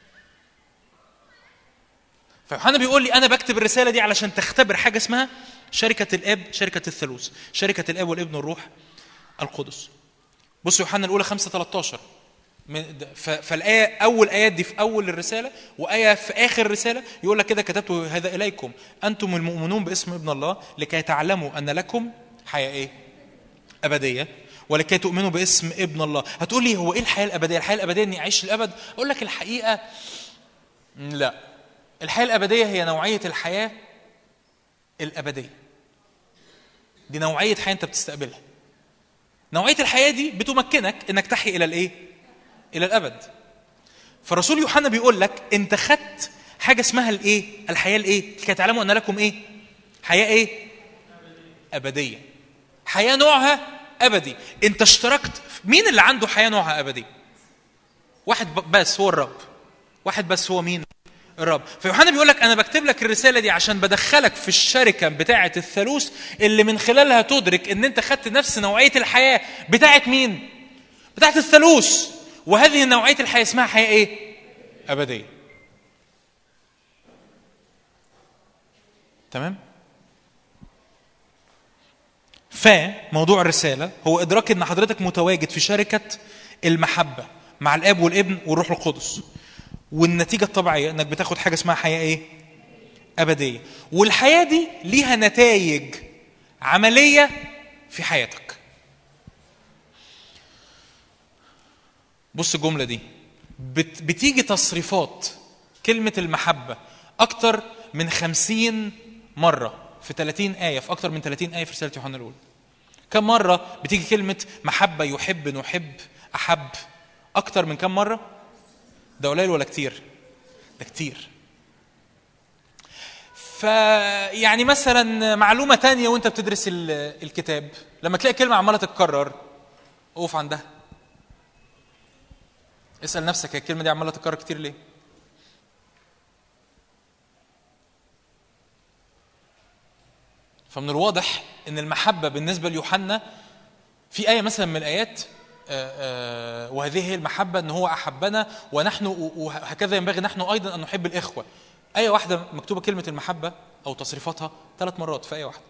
فيوحنا بيقول لي انا بكتب الرساله دي علشان تختبر حاجه اسمها شركه الاب، شركه الثالوث، شركه الاب والابن والروح القدس. بص يوحنا الاولى خمسة ثلاثة عشر، فالايه اول ايات دي في اول الرساله، وايه في اخر الرساله يقول لك كده كتبت هذا اليكم انتم المؤمنون باسم ابن الله لكي تعلموا ان لكم حياه ايه؟ ابديه، ولكي تؤمنوا باسم ابن الله. هتقول لي هو ايه الحياه الابديه؟ الحياه الابديه اني اعيش الابد؟ اقول لك الحقيقه لا، الحياه الابديه هي نوعيه الحياه الابديه، دي نوعيه حياه انت بتستقبلها. نوعيه الحياه دي بتمكنك انك تحيا الى الايه؟ الى الابد. فالرسول يوحنا بيقول لك انت خدت حاجه اسمها الايه؟ الحياه الايه؟ لكي تعلموا ان لكم ايه؟ حياه ايه؟ ابديه. حياه نوعها ابدي. انت اشتركت. مين اللي عنده حياه نوعها ابدي؟ واحد بس هو الرب، واحد بس هو مين؟ الرب. فيوحنا بيقول لك انا بكتب لك الرساله دي عشان بدخلك في الشركه بتاعه الثالوث اللي من خلالها تدرك ان انت خدت نفس نوعيه الحياه بتاعه مين؟ بتاعه الثالوث. وهذه نوعيه الحياه اسمها حياه ايه؟ ابديه. تمام؟ فموضوع الرساله هو ادراك ان حضرتك متواجد في شركه المحبه مع الاب والابن والروح القدس. والنتيجه الطبيعيه انك بتاخد حاجه اسمها حياه ايه؟ ابديه. والحياه دي ليها نتائج عمليه في حياتك. بص الجمله دي، بت بتيجي تصريفات كلمه المحبه اكتر من خمسين مره في ثلاثين آية، في أكتر من ثلاثين آية في رسالة يوحنا الأولى. كم مرة بتيجي كلمة محبة، يحب، نحب، أحب؟ أكتر من كم مرة؟ ده قليل ولا كتير؟ ده كتير. فيعني مثلا معلومة تانية وانت بتدرس الكتاب، لما تلاقي كلمة عمالة تتكرر اقف عندها، اسأل نفسك الكلمة دي عمالة تتكرر كتير ليه؟ فمن الواضح ان المحبة بالنسبة ليوحنا في آية مثلا من الآيات وهذه هي المحبة ان هو أحبنا ونحن وهكذا ينبغي نحن أيضا أن نحب الإخوة. آية واحدة مكتوبة كلمة المحبة أو تصريفاتها ثلاث مرات في آية واحدة.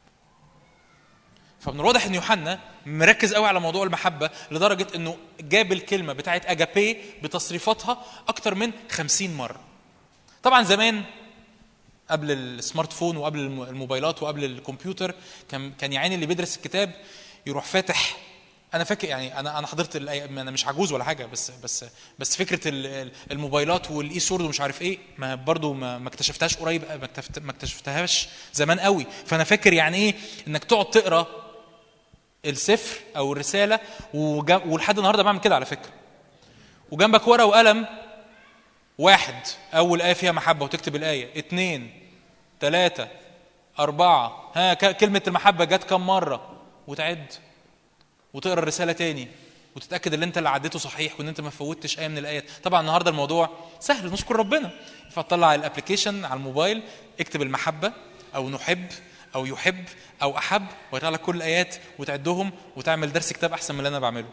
فمن الواضح ان يوحنا مركز قوي على موضوع المحبة لدرجة انه جاب الكلمة بتاعت أجابي بتصريفاتها أكتر من خمسين مرة. طبعا زمان قبل السمارت فون وقبل الموبايلات وقبل الكمبيوتر كان كان يعني اللي بيدرس الكتاب يروح فاتح، انا فاكر يعني انا انا حضرت انا مش عجوز ولا حاجه، بس بس بس فكره الموبايلات والاي سورد ومش عارف ايه ما برضو ما اكتشفتهاش قريب، ما اكتشفتهاش زمان قوي. فانا فاكر يعني ايه انك تقعد تقرا السفر او الرساله ولحد النهارده بعمل كده على فكره، وجنبك ورقه وقلم، واحد أول آية فيها محبة وتكتب الآية، اتنين تلاتة أربعة ها كلمة المحبة جت كم مرة وتعد وتقرأ الرسالة تاني وتتأكد اللي انت اللي عديته صحيح وان انت ما فوتش آية من الآيات. طبعا النهاردة الموضوع سهل نشكر ربنا، فتطلع الابليكيشن على الموبايل اكتب المحبة أو نحب أو يحب أو أحب ويطلع لك كل الآيات وتعدهم وتعمل درس كتاب أحسن من اللي أنا بعمله.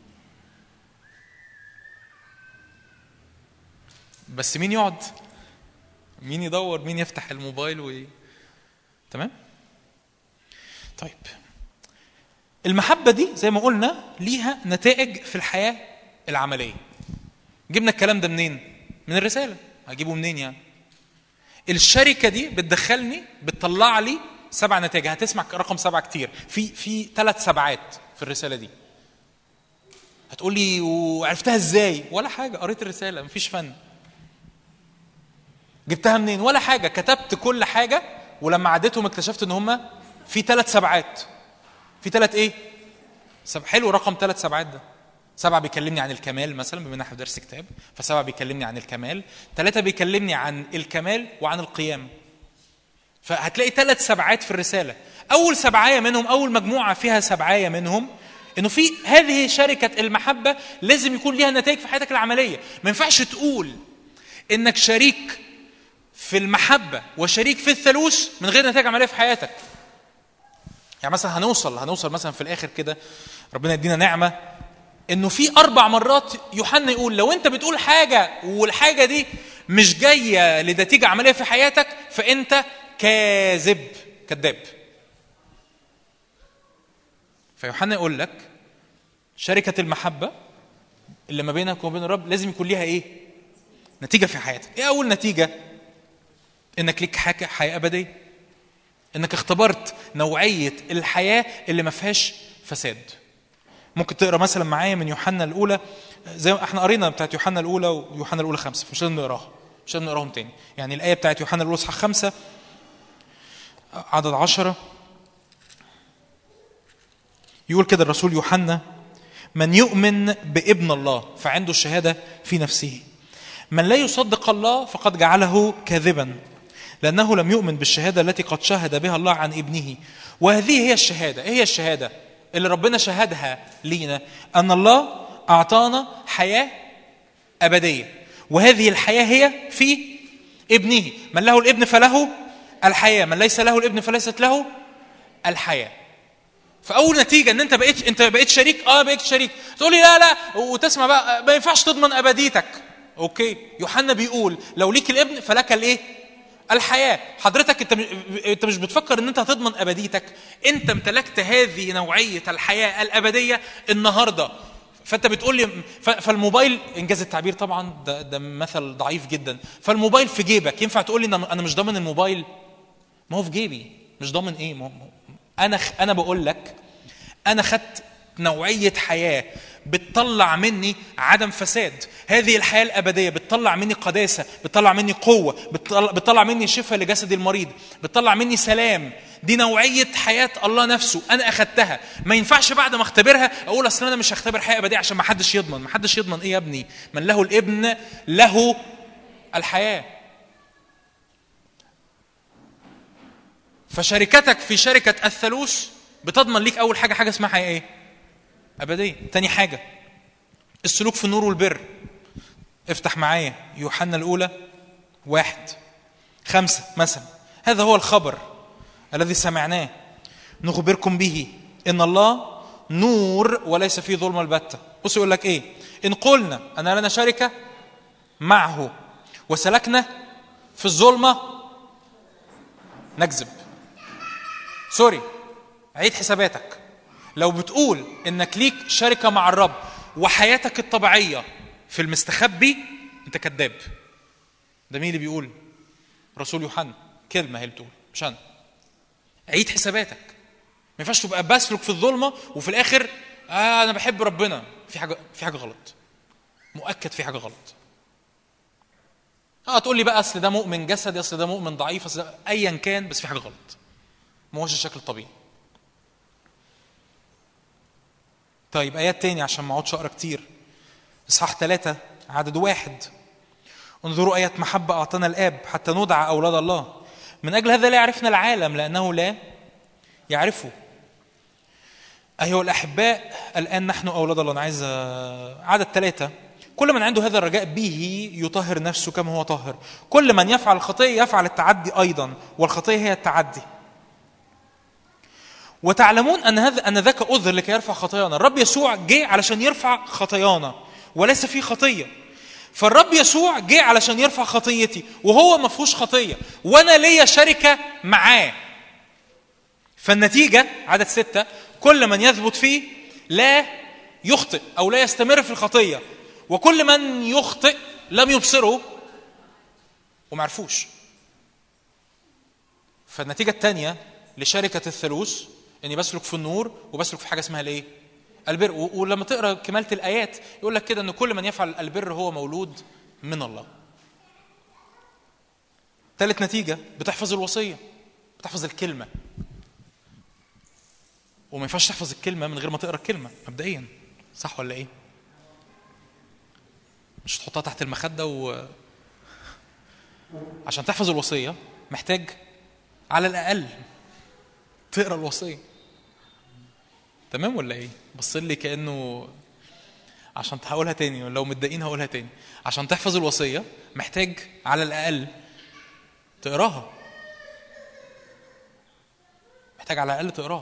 بس مين يقعد؟ مين يدور؟ مين يفتح الموبايل و... تمام؟ طيب المحبة دي زي ما قلنا ليها نتائج في الحياة العملية. جبنا الكلام ده منين؟ من الرسالة. هجيبه منين يعني؟ الشركة دي بتدخلني بتطلع لي سبع نتائج. هتسمع رقم سبعة كتير، في في ثلاث سبعات في الرسالة دي. هتقول لي وعرفتها ازاي؟ ولا حاجة، قريت الرسالة، مفيش فن. جبتها منين؟ ولا حاجة، كتبت كل حاجة ولما عديتهم اكتشفت ان هما في ثلاث سبعات. في ثلاث ايه؟ سبع. حلو رقم ثلاث سبعات ده. سبعة بيكلمني عن الكمال مثلا بما ان احنا في درس كتاب، فسبعة بيكلمني عن الكمال، ثلاثة بيكلمني عن الكمال وعن القيام. فهتلاقي ثلاث سبعات في الرسالة. اول سبعاية منهم، اول مجموعة فيها سبعاية منهم انه في هذه شركة المحبة لازم يكون ليها نتائج في حياتك العملية. ما ينفعش تقول انك شريك في المحبة وشريك في الثالوث من غير نتائج عملية في حياتك. يعني مثلا هنوصل هنوصل مثلا في الاخر كده ربنا يدينا نعمة انه في اربع مرات يوحنا يقول لو انت بتقول حاجة والحاجة دي مش جاية لنتيجة عملية في حياتك فانت كاذب كذاب. فيوحنا يقول لك شركة المحبة اللي ما بينك وبين الرب لازم يكون ليها ايه؟ نتيجة في حياتك. ايه اول نتيجة؟ انك ليك حياة ابدية، انك اختبرت نوعية الحياة اللي ما فيهاش فساد. ممكن تقرا مثلا معايا من يوحنا الاولى، زي ما احنا قرينا بتاعت يوحنا الاولى ويوحنا الاولى خمسة، مش لازم نقراها، مش لازم نقراهم تاني. يعني الايه بتاعت يوحنا الاولى اصحاح خمسة عدد عشرة يقول كده الرسول يوحنا: من يؤمن بابن الله فعنده الشهادة في نفسه، من لا يصدق الله فقد جعله كاذبا لأنه لم يؤمن بالشهادة التي قد شهد بها الله عن ابنه. وهذه هي الشهادة. ايه هي الشهادة اللي ربنا شهدها لينا؟ أن الله أعطانا حياة أبدية، وهذه الحياة هي في ابنه. من له الابن فله الحياة، من ليس له الابن فليست له الحياة. فأول نتيجة ان انت بقيت انت بقيت شريك. اه بقيت شريك. تقول لي لا لا وتسمع بقى ما ينفعش تضمن أبديتك. اوكي، يوحنا بيقول لو ليك الابن فلك الايه؟ الحياة. حضرتك انت انت مش بتفكر ان انت هتضمن ابديتك، انت امتلكت هذه نوعية الحياة الابدية النهاردة فانت بتقول لي فالموبايل، انجاز التعبير طبعا ده ده مثل ضعيف جدا، فالموبايل في جيبك، ينفع تقول لي انا مش ضامن الموبايل؟ ما هو في جيبي، مش ضامن ايه؟ ما هو انا انا بقول لك انا خدت نوعيه حياه بتطلع مني عدم فساد، هذه الحياه الابديه بتطلع مني قداسه، بتطلع مني قوه، بتطلع, بتطلع مني شفاء لجسدي المريض، بتطلع مني سلام. دي نوعيه حياه الله نفسه، انا اخدتها. ما ينفعش بعد ما اختبرها اقول اصل انا مش هختبر حياه ابديه عشان ما حدش يضمن. ما حدش يضمن ايه يا ابني؟ من له الابن له الحياه. فشركتك في شركه الثالوث بتضمن ليك اول حاجه حاجه اسمها حياه ايه؟ ابديه. تاني حاجه السلوك في النور والبر. افتح معايا يوحنا الاولى واحد خمسة مثلا. هذا هو الخبر الذي سمعناه نخبركم به ان الله نور وليس فيه ظلمه البتة. بص يقول لك ايه؟ ان قلنا ان لنا شركه معه وسلكنا في الظلمه نكذب. سوري، عيد حساباتك. لو بتقول انك ليك شركه مع الرب وحياتك الطبيعيه في المستخبي، انت كذاب. ده مين اللي بيقول؟ رسول يوحنا. كلمه هي اللي بتقول، مش انا. عيد حساباتك. ما ينفعش تبقى بسلك في الظلمه وفي الاخر آه انا بحب ربنا. في حاجه في حاجه غلط، مؤكد في حاجه غلط. اه تقول لي بقى اصل ده مؤمن جسدي، اصل ده مؤمن ضعيف، اصل ايا كان، بس في حاجه غلط. ما هوش الشكل الطبيعي. طيب آيات تاني عشان ما اقعدش اقرا كتير. اصحاح ثلاثة عدد واحد. انظروا آية محبة أعطانا الآب حتى ندعى أولاد الله، من أجل هذا لا يعرفنا العالم لأنه لا يعرفه. أيها الأحباء الآن نحن أولاد الله. أنا عايز عدد ثلاثة. كل من عنده هذا الرجاء به يطهر نفسه كما هو طاهر. كل من يفعل الخطية يفعل التعدي أيضا، والخطية هي التعدي. وتعلمون أن هذا أن ذاك أذر لكي يرفع خطايانا. الرب يسوع جاء علشان يرفع خطايانا وليس فيه خطية. فالرب يسوع جاء علشان يرفع خطيتي وهو ما فيهوش خطية، وأنا ليا شركة معاه. فالنتيجة عدد ستة، كل من يثبت فيه لا يخطئ أو لا يستمر في الخطية، وكل من يخطئ لم يبصره وما عرفوش. فالنتيجة الثانية لشركة الثالوث اني بسلك في النور وبسلك في حاجه اسمها الايه؟ البر. ولما تقرا كمالة الايات يقول لك كده ان كل من يفعل البر هو مولود من الله. ثالث نتيجه بتحفظ الوصيه، بتحفظ الكلمه. وما ينفعش تحفظ الكلمه من غير ما تقرا الكلمه مبدئيا، صح ولا ايه؟ مش تحطها تحت المخده و عشان تحفظ الوصيه محتاج على الاقل تقرا الوصيه. تمام ولا ايه؟ بص لي كانه عشان هقولها تاني، ولو متضايقين هقولها تاني. عشان تحفظ الوصيه محتاج على الاقل تقراها. محتاج على الاقل تقراها.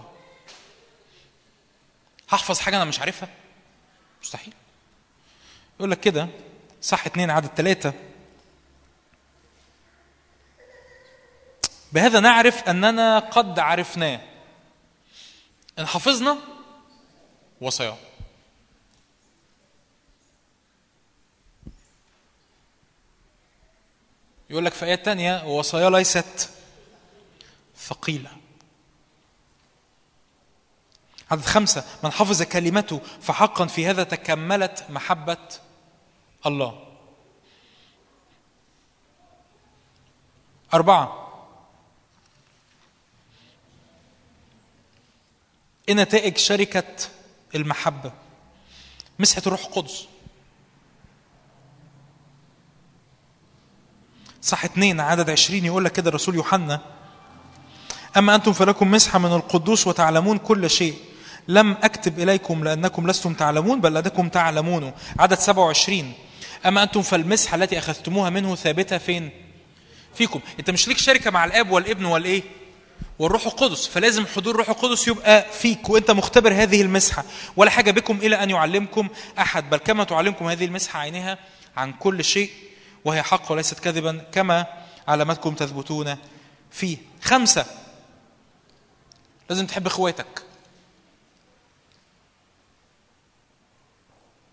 هحفظ حاجه انا مش عارفها؟ مستحيل. يقول لك كده صح اتنين عدد ثلاثة، بهذا نعرف أننا قد عرفناه إن حفظنا وصاياه. يقول لك في آيات تانية وصاياه ليست ثقيلة. عدد خمسة، من حفظ كلمته فحقا في هذا تكملت محبة الله. أربعة، إيه نتائج شركة المحبة؟ مسحة الروح القدس. صح اتنين عدد عشرين يقول لك كده الرسول يوحنا، أما أنتم فلكم مسحة من القدوس وتعلمون كل شيء، لم أكتب إليكم لأنكم لستم تعلمون بل لأنكم تعلمون. عدد سبعة وعشرين، أما أنتم فالمسحة التي أخذتموها منه ثابتة فين؟ فيكم. أنت مش ليك شركة مع الآب والابن والإيه؟ والروح القدس، فلازم حضور الروح القدس يبقى فيك وانت مختبر هذه المسحة. ولا حاجة بكم إلى أن يعلمكم أحد، بل كما تعلمكم هذه المسحة عينها عن كل شيء وهي حق وليست كذبا كما علمتكم تثبتون فيه. خمسة، لازم تحب اخواتك.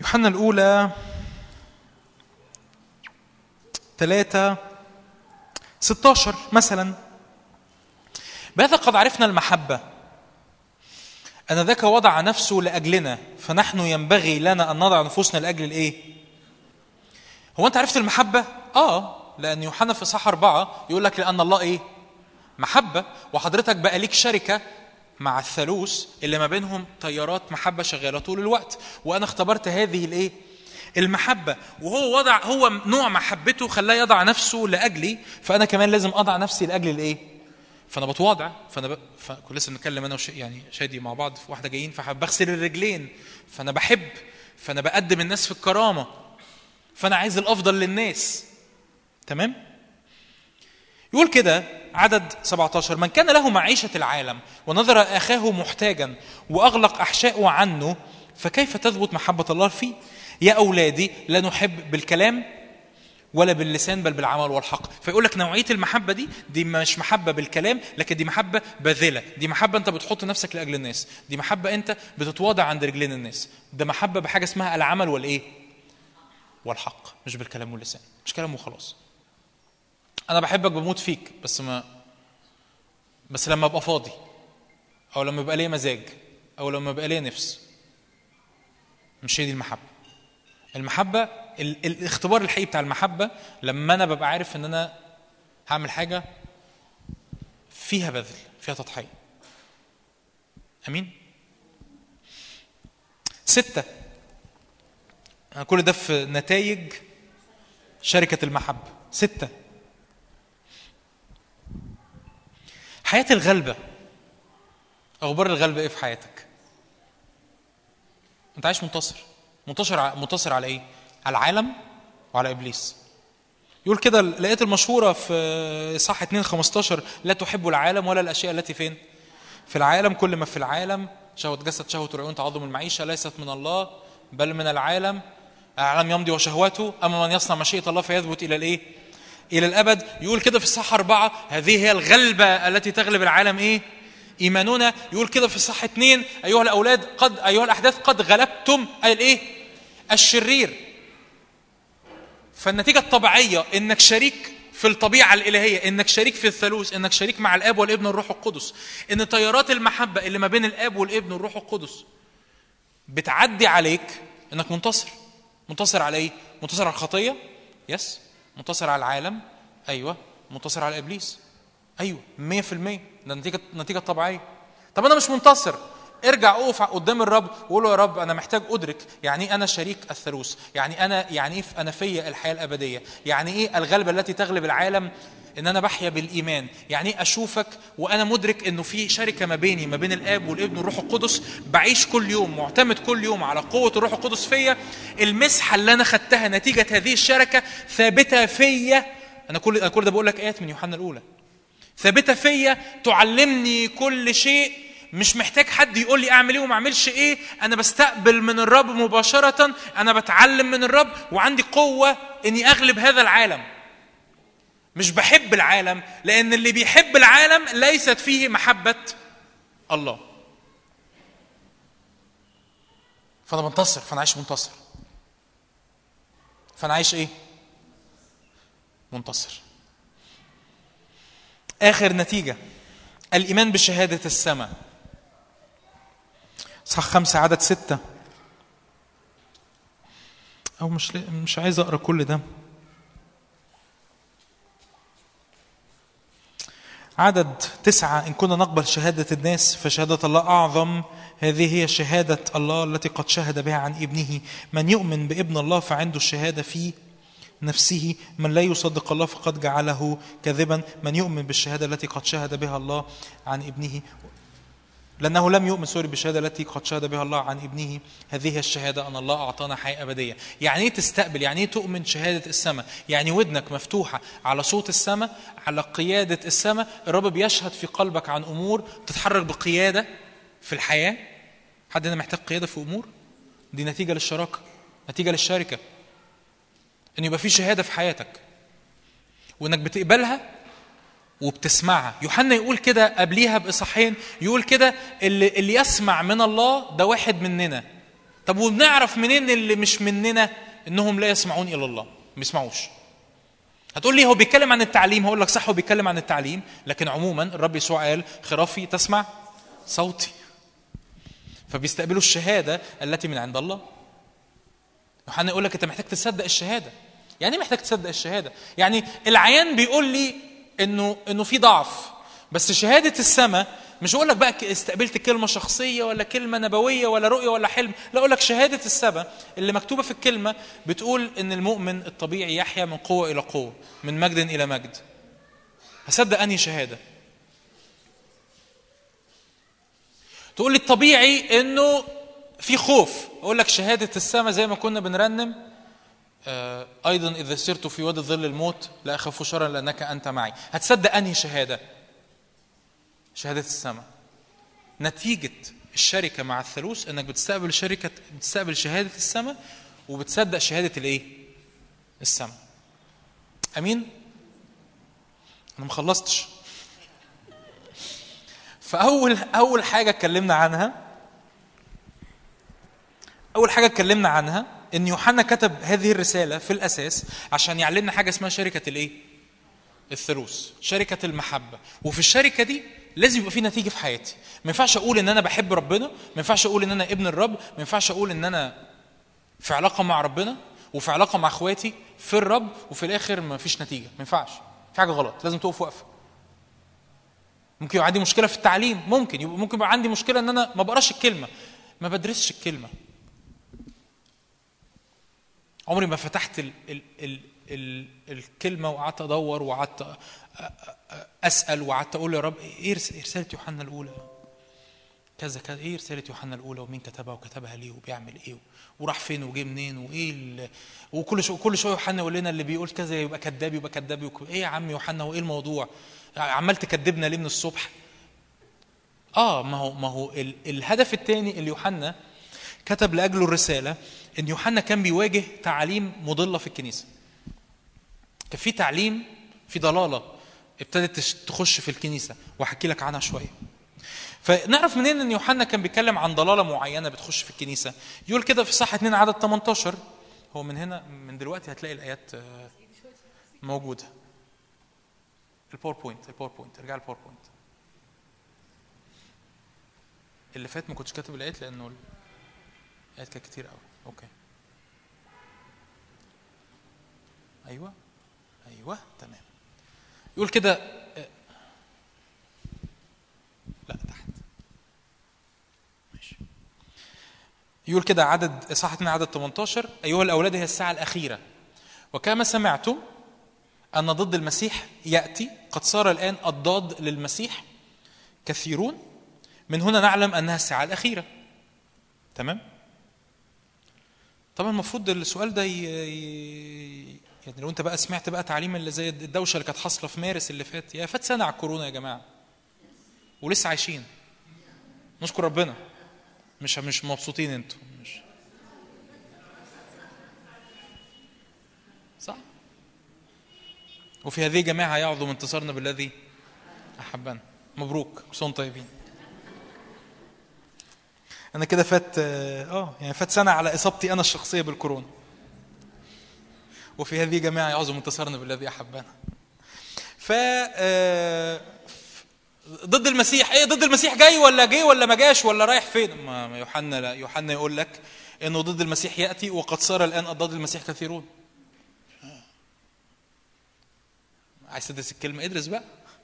يوحنا الأولى ثلاثة ستاشر مثلا: بهذا قد عرفنا المحبة أن ذاك وضع نفسه لأجلنا، فنحن ينبغي لنا أن نضع نفوسنا لأجل الإيه؟ هو أنت عرفت المحبة؟ آه، لأن يوحنا في صح أربعة يقول لك لأن الله إيه؟ محبة، وحضرتك بقى ليك شركة مع الثالوث اللي ما بينهم تيارات محبة شغالة طول الوقت، وأنا اختبرت هذه الإيه؟ المحبة، وهو وضع هو نوع محبته خلاه يضع نفسه لأجلي، فأنا كمان لازم أضع نفسي لأجل الإيه؟ فأنا بتواضع، فأنا ب... فكل لسه بنتكلم أنا وش... يعني شادي مع بعض في واحدة جايين، فبغسل الرجلين، فأنا بحب، فأنا بقدم الناس في الكرامة، فأنا عايز الأفضل للناس. تمام؟ يقول كده عدد سبعة عشر: من كان له معيشة العالم ونظر أخاه محتاجا وأغلق أحشاءه عنه، فكيف تثبت محبة الله فيه؟ يا أولادي لا نحب بالكلام ولا باللسان بل بالعمل والحق. فيقول لك نوعية المحبة دي دي مش محبة بالكلام، لكن دي محبة باذلة، دي محبة أنت بتحط نفسك لأجل الناس، دي محبة أنت بتتواضع عند رجلين الناس، ده محبة بحاجة اسمها العمل والإيه؟ والحق، مش بالكلام واللسان، مش كلام وخلاص. أنا بحبك بموت فيك، بس ما بس لما أبقى فاضي، أو لما يبقى لي مزاج، أو لما يبقى لي نفس. مش هي دي المحبة. المحبة ال... الاختبار الحقيقي بتاع المحبة لما أنا ببقى عارف إن أنا هعمل حاجة فيها بذل، فيها تضحية. أمين؟ ستة، كل ده في نتائج شركة المحبة. ستة، حياة الغلبة. أخبار الغلبة إيه في حياتك؟ أنت عايش منتصر، منتصر منتصر على إيه؟ على العالم وعلى إبليس. يقول كده الآيات المشهورة في صح اتنين خمستاشر: لا تحب العالم ولا الأشياء التي فين؟ في العالم، كل ما في العالم شهوة جسد شهوة العيون تعظم المعيشة ليست من الله بل من العالم. العالم يمضي وشهواته، أما من يصنع مشيئة الله فيثبت إلى الإيه؟ إلى الأبد. يقول كده في الصح أربعة: هذه هي الغلبة التي تغلب العالم إيه؟ إيماننا. يقول كده في الصح اثنين: أيها الأولاد قد أيها الأحداث قد غلبتم الإيه؟ الشرير. فالنتيجة الطبيعية إنك شريك في الطبيعة الإلهية، إنك شريك في الثالوث، إنك شريك مع الآب والابن والروح القدس، إن طيارات المحبة اللي ما بين الآب والابن والروح القدس بتعدي عليك إنك منتصر. منتصر على إيه؟ منتصر على الخطية، يس. منتصر على العالم، أيوة. منتصر على إبليس، أيوة. مية في المية. ده النتيجة النتيجة الطبيعية. طب أنا مش منتصر، ارجع اقف قدام الرب وقول له: يا رب أنا محتاج أدرك يعني إيه أنا شريك الثالوث، يعني أنا يعني إيه أنا فيا الحياة الأبدية، يعني إيه الغلبة التي تغلب العالم، إن أنا بحيا بالإيمان، يعني إيه أشوفك وأنا مدرك إنه في شركة ما بيني ما بين الآب والابن والروح القدس، بعيش كل يوم معتمد كل يوم على قوة الروح القدس فيا. المسحة اللي أنا خدتها نتيجة هذه الشركة ثابتة فيا. أنا كل أنا كل ده بقول لك آيات من يوحنا الأولى. ثابتة فيا تعلمني كل شيء، مش محتاج حد يقول لي اعمل ايه وما اعملش ايه. انا بستقبل من الرب مباشرة، انا بتعلم من الرب وعندي قوة اني اغلب هذا العالم. مش بحب العالم، لان اللي بيحب العالم ليست فيه محبة الله. فانا بنتصر، فانا عايش منتصر، فانا عايش ايه؟ منتصر. اخر نتيجة الايمان بشهادة السماء. صح خمسة عدد ستة، أو مش مش عايز أقرأ كل ده. عدد تسعة: إن كنا نقبل شهادة الناس فشهادة الله أعظم، هذه هي شهادة الله التي قد شهد بها عن ابنه. من يؤمن بابن الله فعنده الشهادة في نفسه، من لا يصدق الله فقد جعله كذبا. من يؤمن بالشهادة التي قد شهد بها الله عن ابنه، لأنه لم يؤمن سوري بالشهادة التي قد شهد بها الله عن ابنه، هذه هي الشهادة أن الله أعطانا حياة أبدية. يعني إيه تستقبل؟ يعني إيه تؤمن شهادة السماء؟ يعني ودنك مفتوحة على صوت السماء، على قيادة السماء. الرب بيشهد في قلبك عن أمور تتحرك بقيادة في الحياة. حد هنا محتاج قيادة في أمور؟ دي نتيجة للشراكة، نتيجة للشركة، إن يبقى في شهادة في حياتك وإنك بتقبلها وبتسمعها. يوحنا يقول كده قبليها بإصحاحين، يقول كده اللي, اللي يسمع من الله ده واحد مننا. طب وبنعرف منين اللي مش مننا انهم لا يسمعون الى الله؟ ما يسمعوش. هتقول لي هو بيتكلم عن التعليم، هقول لك صح هو بيتكلم عن التعليم، لكن عموما الرب يسوع قال خرافي تسمع صوتي. فبيستقبلوا الشهاده التي من عند الله. يوحنا يقول لك انت محتاج تصدق الشهاده. يعني ايه محتاج تصدق الشهاده؟ يعني العيان بيقول لي انه انه في ضعف، بس شهاده السماء مش اقول لك بقى استقبلت كلمه شخصيه ولا كلمه نبويه ولا رؤيه ولا حلم، لا اقول لك شهاده السماء اللي مكتوبه في الكلمه بتقول ان المؤمن الطبيعي يحيا من قوه الى قوه، من مجد الى مجد. هصدق انهي شهاده؟ تقول لي الطبيعي انه في خوف، اقول لك شهاده السماء زي ما كنا بنرنم آه ايضا اذا سرت في وادي ظل الموت لا اخاف شرا لانك انت معي. هتصدق انهي شهاده؟ شهاده السماء. نتيجه الشركه مع الثالوث انك بتستقبل شركه بتستقبل شهاده السماء وبتصدق شهاده الايه؟ السماء. امين. انا ما خلصتش. فاول اول حاجه اتكلمنا عنها اول حاجه اتكلمنا عنها ان يوحنا كتب هذه الرساله في الاساس عشان يعلمنا حاجه اسمها شركه الايه؟ الثالوث، شركه المحبه. وفي الشركه دي لازم يبقى في نتيجه في حياتي. ما ينفعش اقول ان انا بحب ربنا، ما ينفعش اقول ان انا ابن الرب، ما ينفعش اقول ان انا في علاقه مع ربنا وفي علاقه مع اخواتي في الرب وفي الاخر ما فيش نتيجه. ما ينفعش، في حاجه غلط، لازم تقف وقفه. ممكن يبقى عندي مشكله في التعليم، ممكن يبقى ممكن يبقى عندي مشكله ان انا ما بقراش الكلمه، ما بدرسش الكلمه. عمري ما فتحت ال ال ال ال الكلمه وقعدت ادور وقعدت اسال وقعدت اقول يا رب ايه رساله يوحنا الاولى كذا كذا، ايه رساله يوحنا الاولى ومين كتبها وكتبها ليه وبيعمل ايه وراح فين وجه منين وايه، وكل شويه كل شويه يوحنا يقول لنا اللي بيقول كذا يبقى كذاب يبقى كذاب. ايه يا عم يوحنا وايه الموضوع؟ عمال تكذبنا ليه من الصبح؟ اه ما هو ما هو ال الهدف الثاني اللي يوحنا كتب لاجله الرساله ان يوحنا كان بيواجه تعاليم مضله في الكنيسه. كان في تعليم في ضلاله ابتدت تخش في الكنيسه وهحكي لك عنها شويه. فنعرف منين ان يوحنا كان بيتكلم عن ضلاله معينه بتخش في الكنيسه؟ يقول كده في صح اتنين عدد ثمانية عشر. هو من هنا من دلوقتي هتلاقي الايات موجوده. الباوربوينت الباوربوينت ارجع الباوربوينت. اللي فات ما كنتش كاتب الايات لانه الايات كانت كتير قوي. اوكي ايوه ايوه تمام. يقول كده لا تحت ماشي. يقول كده عدد صح اتنين عدد ثمانية عشر. ايها الاولاد هي الساعه الاخيره وكما سمعتم ان ضد المسيح ياتي، قد صار الان الضاد للمسيح كثيرون، من هنا نعلم انها الساعه الاخيره. تمام. طبعا المفروض السؤال ده ي... يعني لو انت بقى سمعت بقى تعليم اللي زي الدوشه اللي كانت حاصله في مارس اللي فات، يا فات سنه على الكورونا يا جماعه ولسه عايشين، نشكر ربنا. مش مش مبسوطين انتوا؟ مش صح؟ وفي هذه الجماعه يعظم انتصارنا بالذي احبنا. مبروك، كل سنه طيبين. انا كده فات اه يعني فات سنه على اصابتي انا الشخصيه بالكورونا. وفي هذه جماعه يعظم انتصارنا بالذي احبنا. ف ضد المسيح، ايه ضد المسيح جاي ولا جاي ولا ما جاش ولا رايح فين؟ ما يوحنا لا يوحنا يقول لك انه ضد المسيح ياتي وقد صار الان ضد المسيح كثيرون. عايز تدرس الكلمه ادرس بقى.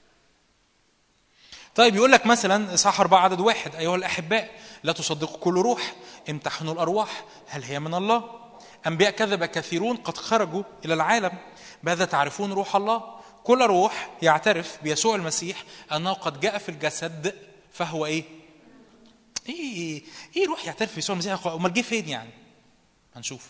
طيب يقول لك مثلا اصحاح أربعة عدد واحد، ايها الاحباء لا تصدقوا كل روح، امتحنوا الارواح هل هي من الله. انبياء كذب كثيرون قد خرجوا الى العالم، بهذا تعرفون روح الله. كل روح يعترف بيسوع المسيح انه قد جاء في الجسد فهو ايه؟ ايه ايه روح يعترف بيسوع المسيح؟ امال جه فين يعني؟ هنشوف.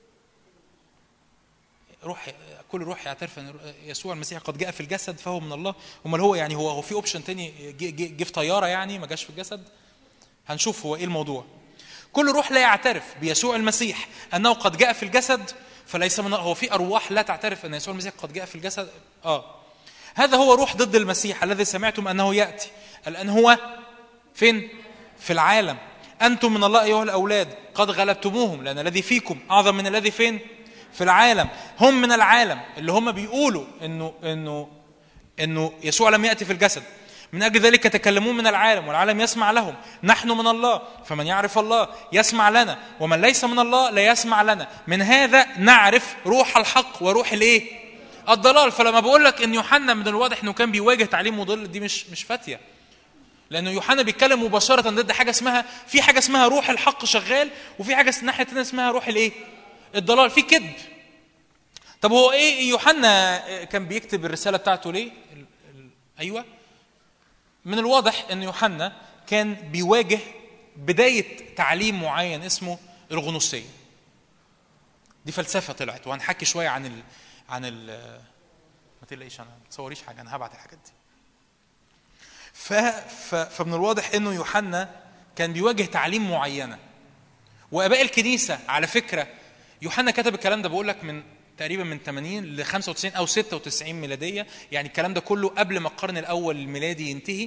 روح كل روح يعترف ان يسوع المسيح قد جاء في الجسد فهو من الله. امال هو يعني هو هو في اوبشن تاني جه في طياره يعني ما جاش في الجسد؟ هنشوف هو ايه الموضوع. كل روح لا يعترف بيسوع المسيح انه قد جاء في الجسد فليس من هو. في ارواح لا تعترف ان يسوع المسيح قد جاء في الجسد. اه هذا هو روح ضد المسيح الذي سمعتم انه ياتي الان هو فين؟ في العالم. أنتم من الله أيها الأولاد قد غلبتموهم لأن الذي فيكم أعظم من الذي فين في العالم. هم من العالم اللي هم بيقولوا إنه إنه إنه يسوع لم يأتي في الجسد، من أجل ذلك تكلمون من العالم والعالم يسمع لهم. نحن من الله فمن يعرف الله يسمع لنا، ومن ليس من الله لا يسمع لنا. من هذا نعرف روح الحق وروح الايه الضلال. فلما بقول لك ان يوحنا من الواضح انه كان بيواجه تعليم مضل، دي مش مش فاتيه، لانه يوحنا بيتكلم مباشره ضد حاجه اسمها في حاجه اسمها روح الحق شغال، وفي حاجه الناحيه الثانيه اسمها روح الايه الضلال، في كذب. طب هو ايه يوحنا كان بيكتب الرساله بتاعته ليه؟ ايوه، من الواضح ان يوحنا كان بيواجه بدايه تعليم معين اسمه الغنوصيه. دي فلسفه طلعت، وهنحكي شويه عن ال عن ال ما تقلقيش انا ما تصوريش حاجه، انا هبعت الحاجات دي. ف... ف... فمن الواضح انه يوحنا كان بيواجه تعليم معينه، واباء الكنيسه على فكره يوحنا كتب الكلام ده بقول لك من تقريبا من ثمانين ل خمسة وتسعين او ستة وتسعين ميلاديه، يعني الكلام ده كله قبل ما القرن الاول الميلادي ينتهي.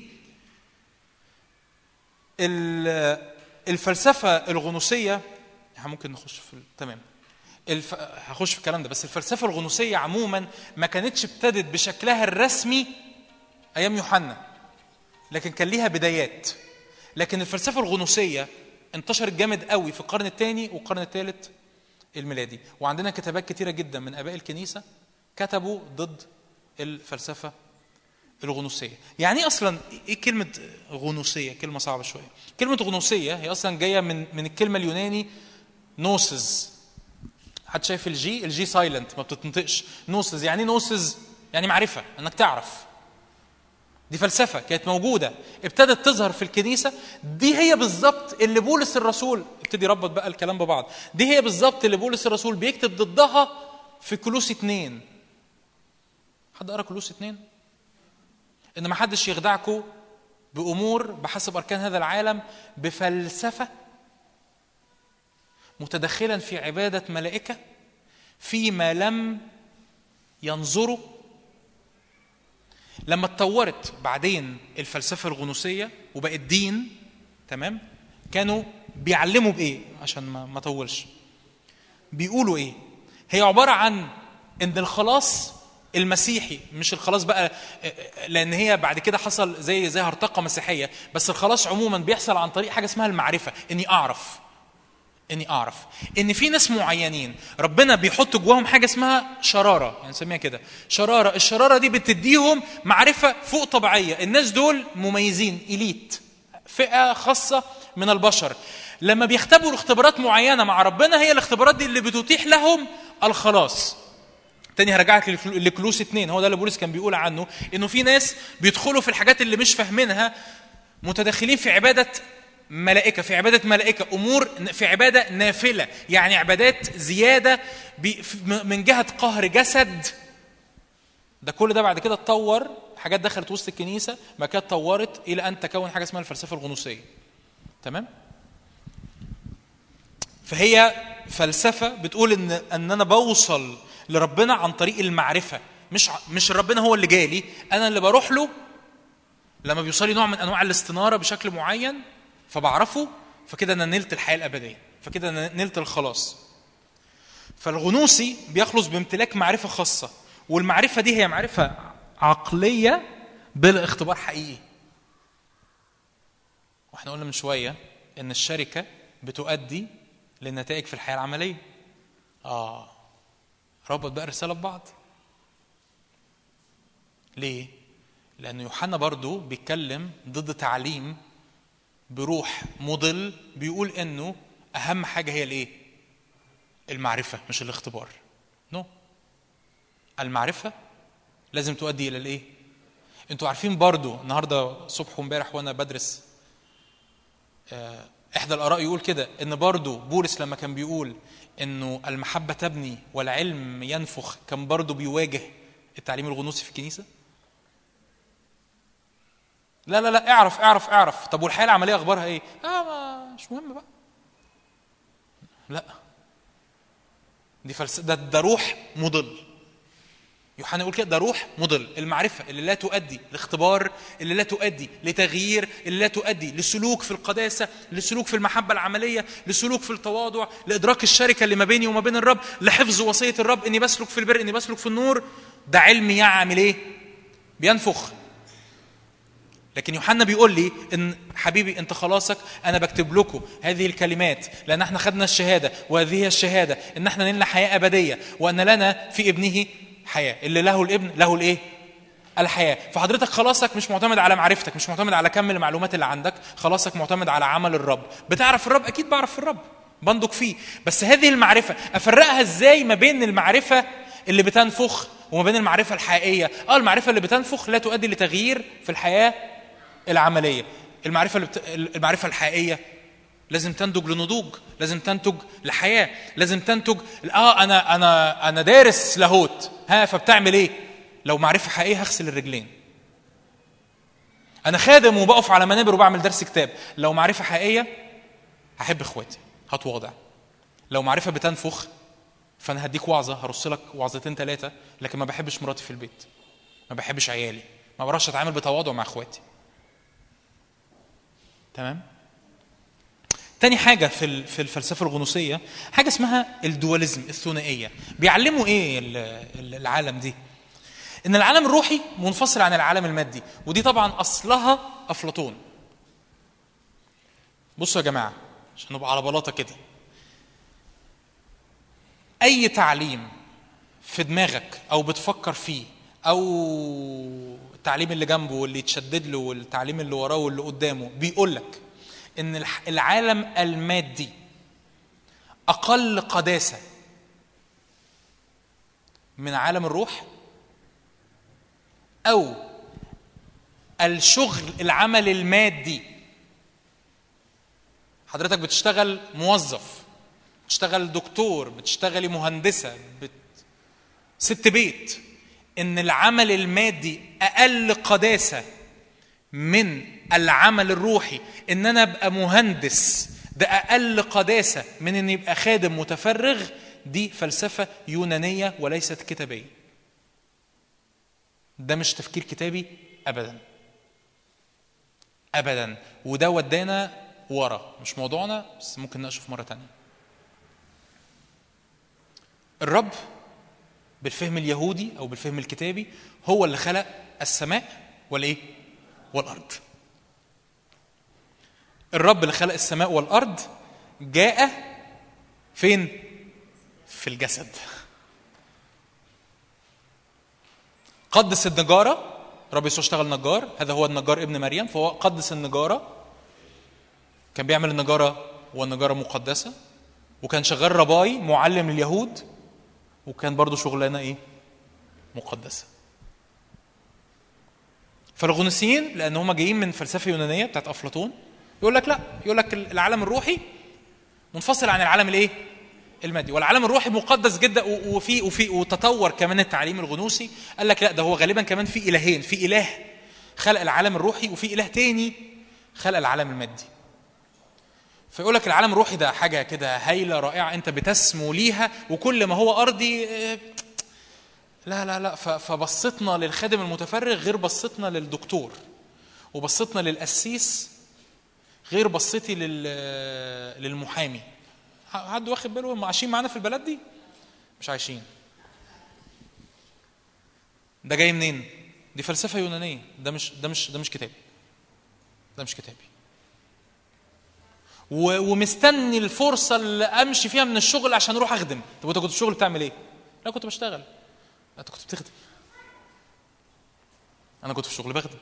الفلسفه الغنوصيه ممكن نخش في تمام الف... هخش في الكلام ده، بس الفلسفه الغنوصيه عموما ما كانتش ابتدت بشكلها الرسمي ايام يوحنا، لكن كان ليها بدايات. لكن الفلسفه الغنوصيه انتشرت جامد قوي في القرن الثاني والقرن الثالث الميلادي، وعندنا كتابات كتيره جدا من اباء الكنيسه كتبوا ضد الفلسفه الغنوصيه. يعني ايه اصلا ايه كلمه غنوصيه؟ كلمه صعبه شويه. كلمه غنوصيه هي اصلا جايه من من الكلمه اليوناني نوسز. حد شايف الجي؟ الجي سايلنت ما بتتنطقش. نوسز يعني نوسز يعني معرفه، انك تعرف. دي فلسفه كانت موجوده ابتدت تظهر في الكنيسه. دي هي بالظبط اللي بولس الرسول ابتدي يربط بقى الكلام ببعض. دي هي بالظبط اللي بولس الرسول بيكتب ضدها في كولوس اتنين. حد قرأ كولوس اتنين؟ ان ما حدش يخدعكم بامور بحسب اركان هذا العالم بفلسفه متدخلا في عباده ملائكه فيما لم ينظروا. لما اتطورت بعدين الفلسفه الغنوصيه وبقت دين، تمام، كانوا بيعلموا بايه؟ عشان ما ما اطولش، بيقولوا ايه؟ هي عباره عن ان الخلاص المسيحي، مش الخلاص بقى لان هي بعد كده حصل زي زي هرطقه مسيحيه، بس الخلاص عموما بيحصل عن طريق حاجه اسمها المعرفه. اني اعرف اني اعرف ان في ناس معينين ربنا بيحط جواهم حاجه اسمها شراره، يعني نسميها كده شراره. الشراره دي بتديهم معرفه فوق طبيعيه. الناس دول مميزين، إليت، فئه خاصه من البشر. لما بيختبروا اختبارات معينه مع ربنا، هي الاختبارات دي اللي بتتيح لهم الخلاص. تاني هرجعك لكولوس اتنين، هو ده اللي بولس كان بيقول عنه، انه في ناس بيدخلوا في الحاجات اللي مش فاهمينها، متدخلين في عباده ملائكه، في عباده ملائكه، امور في عباده نافله، يعني عبادات زياده من جهه قهر جسد. ده كل ده بعد كده اتطور، حاجات دخلت وسط الكنيسه، ما كانت اتطورت الى ان تكون حاجه اسمها الفلسفه الغنوصيه. تمام؟ فهي فلسفه بتقول ان ان انا بوصل لربنا عن طريق المعرفه، مش مش ربنا هو اللي جالي، انا اللي بروح له. لما بيوصل لي نوع من انواع الاستناره بشكل معين فبعرفه، فكده انا نلت الحياه الابديه، فكده انا نلت الخلاص. فالغنوصي بيخلص بامتلاك معرفه خاصه، والمعرفه دي هي معرفه عقليه بلا اختبار حقيقي. واحنا قلنا من شويه ان الشركه بتؤدي للنتائج في الحياه العمليه. اه ربط بقى الرساله ببعض. ليه؟ لأن يوحنا برضو بيتكلم ضد تعليم بروح مضل، بيقول إنه أهم حاجة هي الإيه؟ المعرفة مش الاختبار. نو no. المعرفة لازم تؤدي إلى الإيه؟ أنتوا عارفين برضو النهاردة صبح ومبارح وأنا بدرس آه إحدى الآراء يقول كده، إن برضو بولس لما كان بيقول إنه المحبة تبني والعلم ينفخ، كان برضو بيواجه التعليم الغنوصي في الكنيسة. لا لا لا اعرف اعرف اعرف. طب والحياه العمليه اخبارها ايه؟ اه ما مش مهم بقى. لا، دي فلسفه، ده, ده روح مضل. يوحنا يقول كده ده روح مضل. المعرفة اللي لا تؤدي لاختبار، اللي لا تؤدي لتغيير، اللي لا تؤدي لسلوك في القداسة، لسلوك في المحبة العملية، لسلوك في التواضع، لإدراك الشركة اللي ما بيني وما بين الرب، لحفظ وصية الرب، إني بسلك في البر، إني بسلك في النور. ده علم يعمل إيه؟ بينفخ. لكن يوحنا بيقول لي إن حبيبي أنت خلاصك أنا بكتب لكم هذه الكلمات لأن احنا خدنا الشهادة، وهذه هي الشهادة إن احنا نلنا حياة أبدية، وأن لنا في ابنه حياة. اللي له الابن له الايه؟ الحياة. فحضرتك خلاصك مش معتمد على معرفتك، مش معتمد على كم المعلومات اللي عندك، خلاصك معتمد على عمل الرب. بتعرف الرب؟ اكيد بعرف الرب، بندق فيه، بس هذه المعرفة افرقها ازاي ما بين المعرفة اللي بتنفخ وما بين المعرفة الحقيقية؟ اه المعرفة اللي بتنفخ لا تؤدي لتغيير في الحياة العملية. المعرفة اللي بت... المعرفة الحقيقية لازم تنتج لنضوج، لازم تنتج لحياة، لازم تنتج اه انا انا انا دارس لاهوت، ها فبتعمل ايه؟ لو معرفة حقيقية هغسل الرجلين. انا خادم وبقف على منابر وبعمل درس كتاب، لو معرفة حقيقية هحب اخواتي، هتواضع. لو معرفة بتنفخ فانا هديك وعظة، هرص لك وعظتين ثلاثة، لكن ما بحبش مراتي في البيت، ما بحبش عيالي، ما بعرفش اتعامل بتواضع مع اخواتي. تمام؟ تاني حاجة في في الفلسفة الغنوصية حاجة اسمها الدواليزم، الثنائية. بيعلموا ايه العالم دي؟ ان العالم الروحي منفصل عن العالم المادي، ودي طبعا اصلها افلاطون. بصوا يا جماعة عشان نبقى على بلاطة كده، اي تعليم في دماغك او بتفكر فيه، او التعليم اللي جنبه واللي يتشدد له والتعليم اللي وراه واللي قدامه، بيقول لك ان العالم المادي اقل قداسة من عالم الروح، او الشغل العمل المادي. حضرتك بتشتغل موظف، بتشتغل دكتور، بتشتغلي مهندسة، بت... ست بيت، ان العمل المادي اقل قداسة من العمل الروحي. ان انا ابقى مهندس ده اقل قداسة من ان يبقى خادم متفرغ. دي فلسفة يونانية وليست كتابية. ده مش تفكير كتابي ابدا ابدا، وده ودانا ورا، مش موضوعنا بس ممكن نقشه في مرة تانية. الرب بالفهم اليهودي او بالفهم الكتابي هو اللي خلق السماء والايه والارض. الرب اللي خلق السماء والارض جاء فين؟ في الجسد. قدس النجارة، رب يسوع اشتغل نجار، هذا هو النجار ابن مريم، فهو قدس النجارة، كان بيعمل النجارة والنجارة مقدسة، وكان شغال رباي معلم لليهود، وكان برضو شغلانة ايه؟ مقدسة. فالغنوصيين لان هم جايين من فلسفة يونانية بتاعت افلاطون، يقول لك لا، يقول لك العالم الروحي منفصل عن العالم الايه؟ المادي، والعالم الروحي مقدس جدا. وفي وفي وتطور كمان التعليم الغنوصي، قال لك لا، ده هو غالبا كمان في الهين، في اله خلق العالم الروحي وفي اله تاني خلق العالم المادي. فيقول لك العالم الروحي ده حاجه كده هايله رائعه انت بتسمو ليها، وكل ما هو ارضي لا لا لا. فبصتنا للخادم المتفرغ غير بصتنا للدكتور، وبصتنا للقسيس غير بصتي للمحامي. حد واخد باله هم عايشين معانا في البلد دي؟ مش عايشين. ده جاي منين؟ دي فلسفه يونانيه، ده مش ده مش ده مش كتابي، ده مش كتابي. ومستني الفرصه اللي امشي فيها من الشغل عشان اروح اخدم. طب انت كنت في الشغل بتعمل ايه؟ لا كنت بشتغل. انت كنت بتخدم. انا كنت في الشغل بخدم.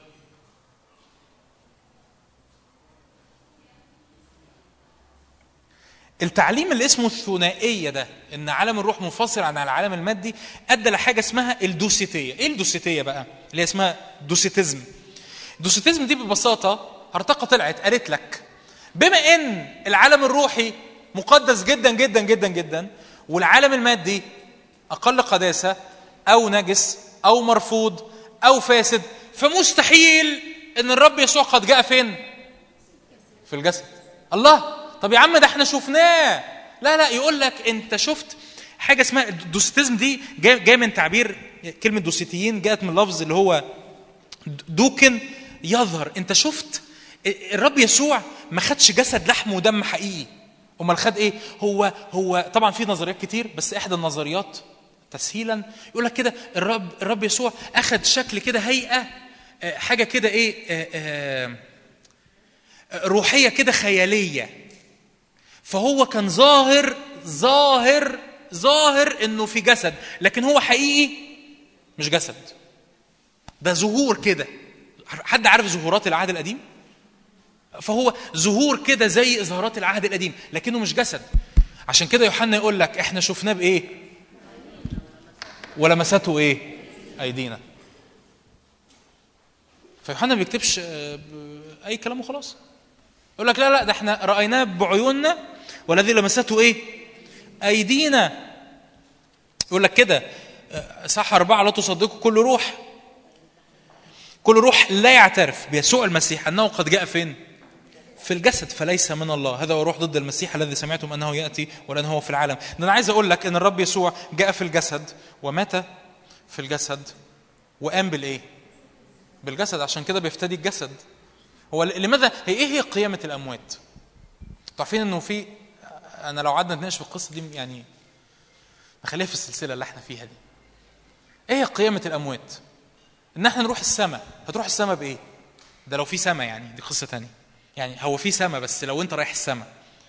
التعليم اللي اسمه الثنائيه ده، ان عالم الروح منفصل عن العالم المادي، ادى لحاجه اسمها الدوسيتيه. ايه الدوسيتيه بقى؟ اللي هي اسمها دوسيتيزم. الدوسيتيزم دي ببساطه هرطقه طلعت قالت لك بما ان العالم الروحي مقدس جدا جدا جدا جدا، والعالم المادي اقل قداسه او نجس او مرفوض او فاسد، فمستحيل ان الرب يسوع قد جاء فين؟ في الجسد. الله، طب يا عم ده احنا شفناه. لا لا، يقول لك انت شفت حاجه اسمها الدوستيزم. دي جاي جاي من تعبير كلمه دوسيتيين جاءت من لفظ اللي هو دوكن يظهر. انت شفت الرب يسوع ما خدش جسد لحم ودم حقيقي، امال خد ايه؟ هو هو طبعا في نظريات كتير، بس احدى النظريات تسهيلا يقول لك كده الرب الرب يسوع اخذ شكل كده، هيئه حاجه كده ايه روحيه كده خياليه. فهو كان ظاهر ظاهر ظاهر انه في جسد، لكن هو حقيقي مش جسد. ده ظهور كده. حد عارف ظهورات العهد القديم؟ فهو ظهور كده زي إظهارات العهد القديم، لكنه مش جسد. عشان كده يوحنا يقول لك احنا شفناه بايه؟ ولمسته ايه؟ ايدينا. فيوحنا ما بيكتبش اي كلام وخلاص. يقول لك لا لا ده احنا رايناه بعيوننا والذي لمسته ايه؟ ايدينا. يقول لك كده صح أربعة، لا تصدقوا كل روح كل روح لا يعترف بيسوع المسيح أنه قد جاء فين؟ في الجسد فليس من الله. هذا هو روح ضد المسيح الذي سمعتم أنه يأتي ولأنه هو في العالم. أنا عايز أقول لك أن الرب يسوع جاء في الجسد ومات في الجسد وقام بالإيه؟ بالجسد. عشان كده بيفتدي الجسد. هو لماذا؟ هي إيه هي قيامة الأموات؟ تعرفين أنه في، أنا لو قعدنا نتناقش في القصة دي يعني نخليها في السلسلة اللي احنا فيها دي. إيه هي قيامة الأموات؟ إن احنا نروح السماء. هتروح السماء بإيه؟ ده لو في سماء، يعني دي قصة تانية. يعني هو في سماء، بس لو انت رايح السماء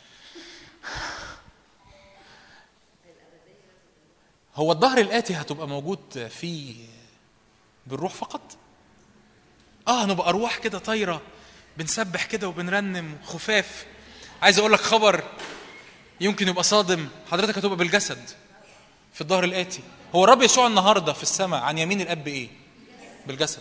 هو الظهر الآتي هتبقى موجود فيه بالروح فقط. اه هنبقى أرواح كده طايرة بنسبح كده وبنرنم خفاف. عايز أقول لك خبر يمكن يبقى صادم، حضرتك هتبقى بالجسد في الظهر الآتي. هو الرب يسوع النهاردة في السماء عن يمين الأب إيه؟ بالجسد.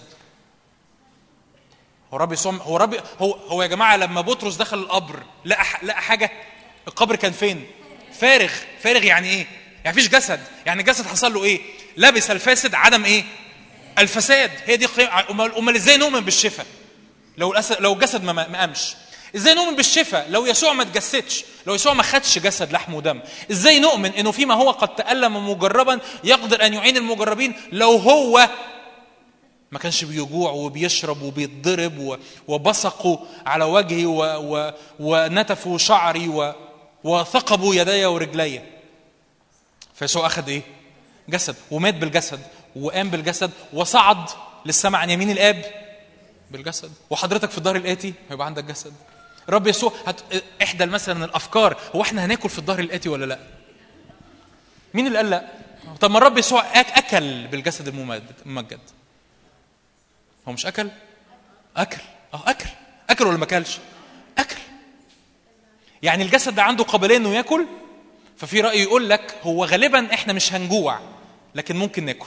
هو رب يسوع هو رب هو هو يا جماعه لما بطرس دخل القبر لقى لقى حاجه. القبر كان فين؟ فارغ. فارغ يعني ايه؟ يعني مفيش جسد. يعني الجسد حصل له ايه؟ لبس الفاسد عدم ايه؟ الفساد. هي دي امال ازاي نؤمن بالشفاء لو لو الجسد ما ما قامش؟ ازاي نؤمن بالشفاء لو يسوع ما اتجسدش؟ لو يسوع ما خدش جسد لحم ودم؟ ازاي نؤمن انه فيما هو قد تألم مجربا يقدر ان يعين المجربين لو هو ما كانش بيجوع وبيشرب وبيتضرب وبصقوا على وجهي ونتفوا شعري وثقبوا يدي ورجلي؟ فيسوع أخذ إيه؟ جسد ومات بالجسد وقام بالجسد وصعد للسماء عن يمين الآب بالجسد. وحضرتك في الظهر الآتي هيبقى عندك جسد. رب يسوع هت... إحدى مثلا الأفكار هو إحنا هناكل في الظهر الآتي ولا لا؟ مين اللي قال لا؟ طب ما الرب يسوع أكل بالجسد الممجد. هو مش أكل؟ أكل أه أكل أكل ولا ما أكلش؟ أكل. يعني الجسد ده عنده قابلية إنه يأكل. ففي رأي يقول لك هو غالبا إحنا مش هنجوع لكن ممكن نأكل.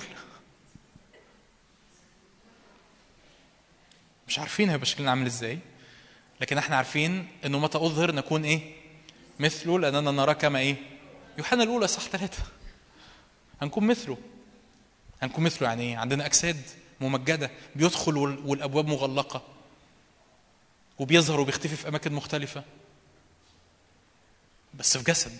مش عارفين هيبقى شكلنا عامل إزاي، لكن إحنا عارفين إنه متى أظهر نكون إيه؟ مثله لأننا نرى كما إيه؟ يوحنا الأولى صح ثلاثة. هنكون مثله. هنكون مثله يعني إيه؟ عندنا أجساد ممجدة بيدخل والأبواب مغلقة وبيظهر وبيختفي في أماكن مختلفة بس في جسد.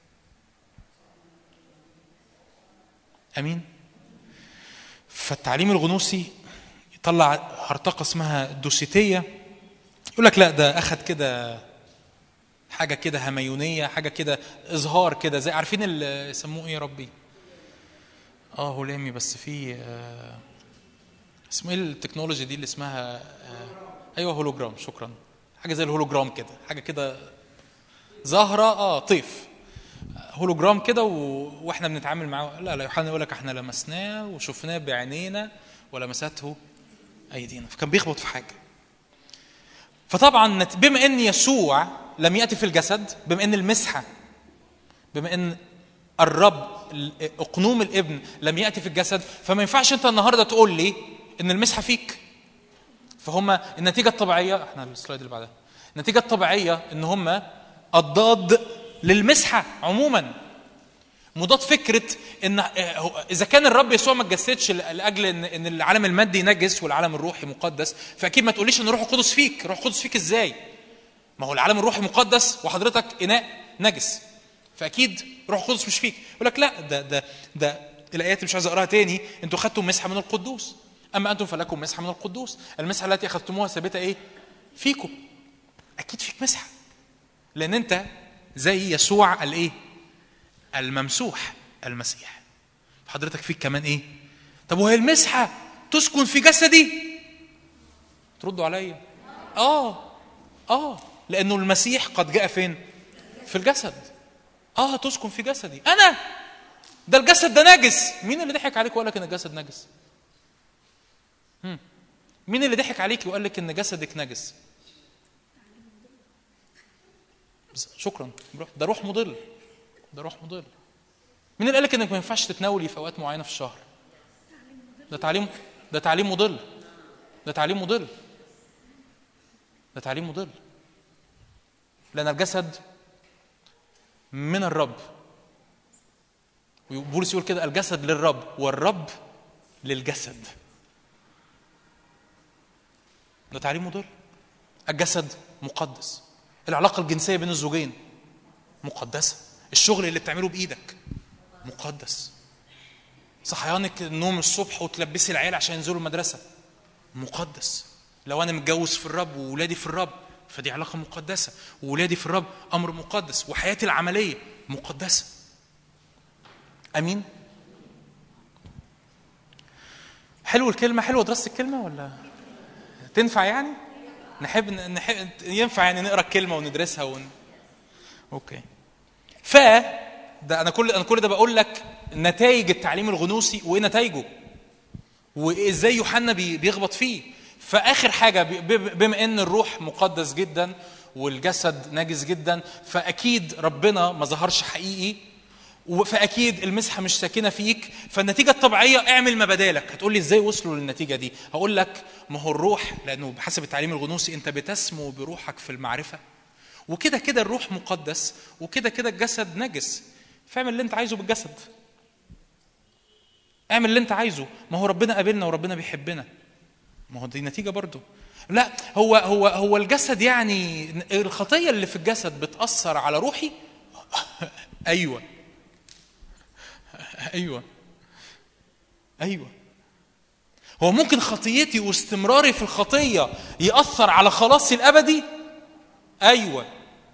أمين. فالتعليم الغنوصي يطلع هرطقة اسمها الدوسيتية. يقول لك لا ده أخذ كده حاجة كده هميونية، حاجة كده إظهار كده زي عارفين اللي يسموه إيه يا ربي؟ آه هولامي بس في آه اسمه ايه التكنولوجي دي اللي اسمها آه ايوه هولوجرام. شكرا. حاجه زي الهولوجرام كده، حاجه كده ظاهره اه طيف هولوجرام كده و... واحنا بنتعامل معاه. لا لا يوحنا يقول لك احنا لمسناه وشفناه بعينينا ولمسته ايدينا. فكان بيخبط في حاجه. فطبعا بما ان يسوع لم ياتي في الجسد، بما ان المسحه، بما ان الرب اقنوم الابن لم ياتي في الجسد، فما ينفعش انت النهارده تقول لي ان المسحه فيك. فهم النتيجه الطبيعيه، احنا السلايد اللي بعدها، النتيجه الطبيعيه ان هم اضداد للمسحه عموما. مضاد فكره ان اذا كان الرب يسوع ما اتجسدش لاجل ان ان العالم المادي نجس والعالم الروحي مقدس، فاكيد ما تقوليش ان الروح القدس فيك. الروح القدس فيك ازاي؟ ما هو العالم الروحي مقدس وحضرتك اناء نجس، فاكيد روح القدس مش فيك. يقول لك لا ده ده ده الايات مش عايز اقراها تاني. انتوا خدتوا مسحه من القدوس، اما انتم فلكم مسحه من القدوس. المسحه التي اخذتموها ثابته ايه فيكم. اكيد فيك مسحه، لان انت زي يسوع الايه الممسوح المسيح. حضرتك فيك كمان ايه؟ طب وهي المسحه تسكن في جسدي؟ تردوا عليا اه اه لانه المسيح قد جاء فين؟ في الجسد. اه تسكن في جسدي انا. ده الجسد ده نجس. مين اللي ضحك عليك وقال لك ان الجسد نجس؟ هم. مين اللي ضحك عليك وقال لك ان جسدك نجس؟ شكرا. ده روح مضل، ده روح مضل. مين اللي قال لك انك ما ينفعش تتناولي في اوقات معينه في الشهر؟ ده تعليم، ده تعليم مضل، ده تعليم مضل، ده تعليم مضل. لان الجسد من الرب، وبولس يقول كده الجسد للرب والرب للجسد. ده تعليم مضل. الجسد مقدس، العلاقه الجنسيه بين الزوجين مقدسه، الشغل اللي بتعمله بايدك مقدس، صحيانك النوم الصبح وتلبسي العيال عشان ينزلوا المدرسه مقدس. لو انا متجوز في الرب وولادي في الرب فدي علاقه مقدسه، وولادي في الرب امر مقدس، وحياتي العمليه مقدسه. امين. حلو الكلمه، حلوه دراسه الكلمه ولا تنفع يعني؟ نحب نحب ينفع يعني نقرا الكلمه وندرسها ون... اوكي. ف ده انا كل انا كل ده بقول لك نتائج التعليم الغنوصي وايه نتائجه وازاي يوحنا بيخبط فيه. فاخر حاجه بما ان الروح مقدس جدا والجسد نجس جدا، فاكيد ربنا ما ظهرش حقيقي، فاكيد المسحه مش ساكنه فيك. فالنتيجه الطبيعيه اعمل ما بدالك. هتقول لي ازاي وصلوا للنتيجه دي؟ هقول لك ما هو الروح، لانه بحسب التعليم الغنوصي انت بتسمو بروحك في المعرفه، وكده كده الروح مقدس، وكده كده الجسد نجس. فاعمل اللي انت عايزه بالجسد، اعمل اللي انت عايزه. ما هو ربنا قابلنا وربنا بيحبنا، ما هو دي نتيجه برضو. لا هو هو هو الجسد يعني الخطيه اللي في الجسد بتاثر على روحي. ايوه ايوه ايوه هو ممكن خطيتي واستمراري في الخطيه ياثر على خلاصي الابدي. ايوه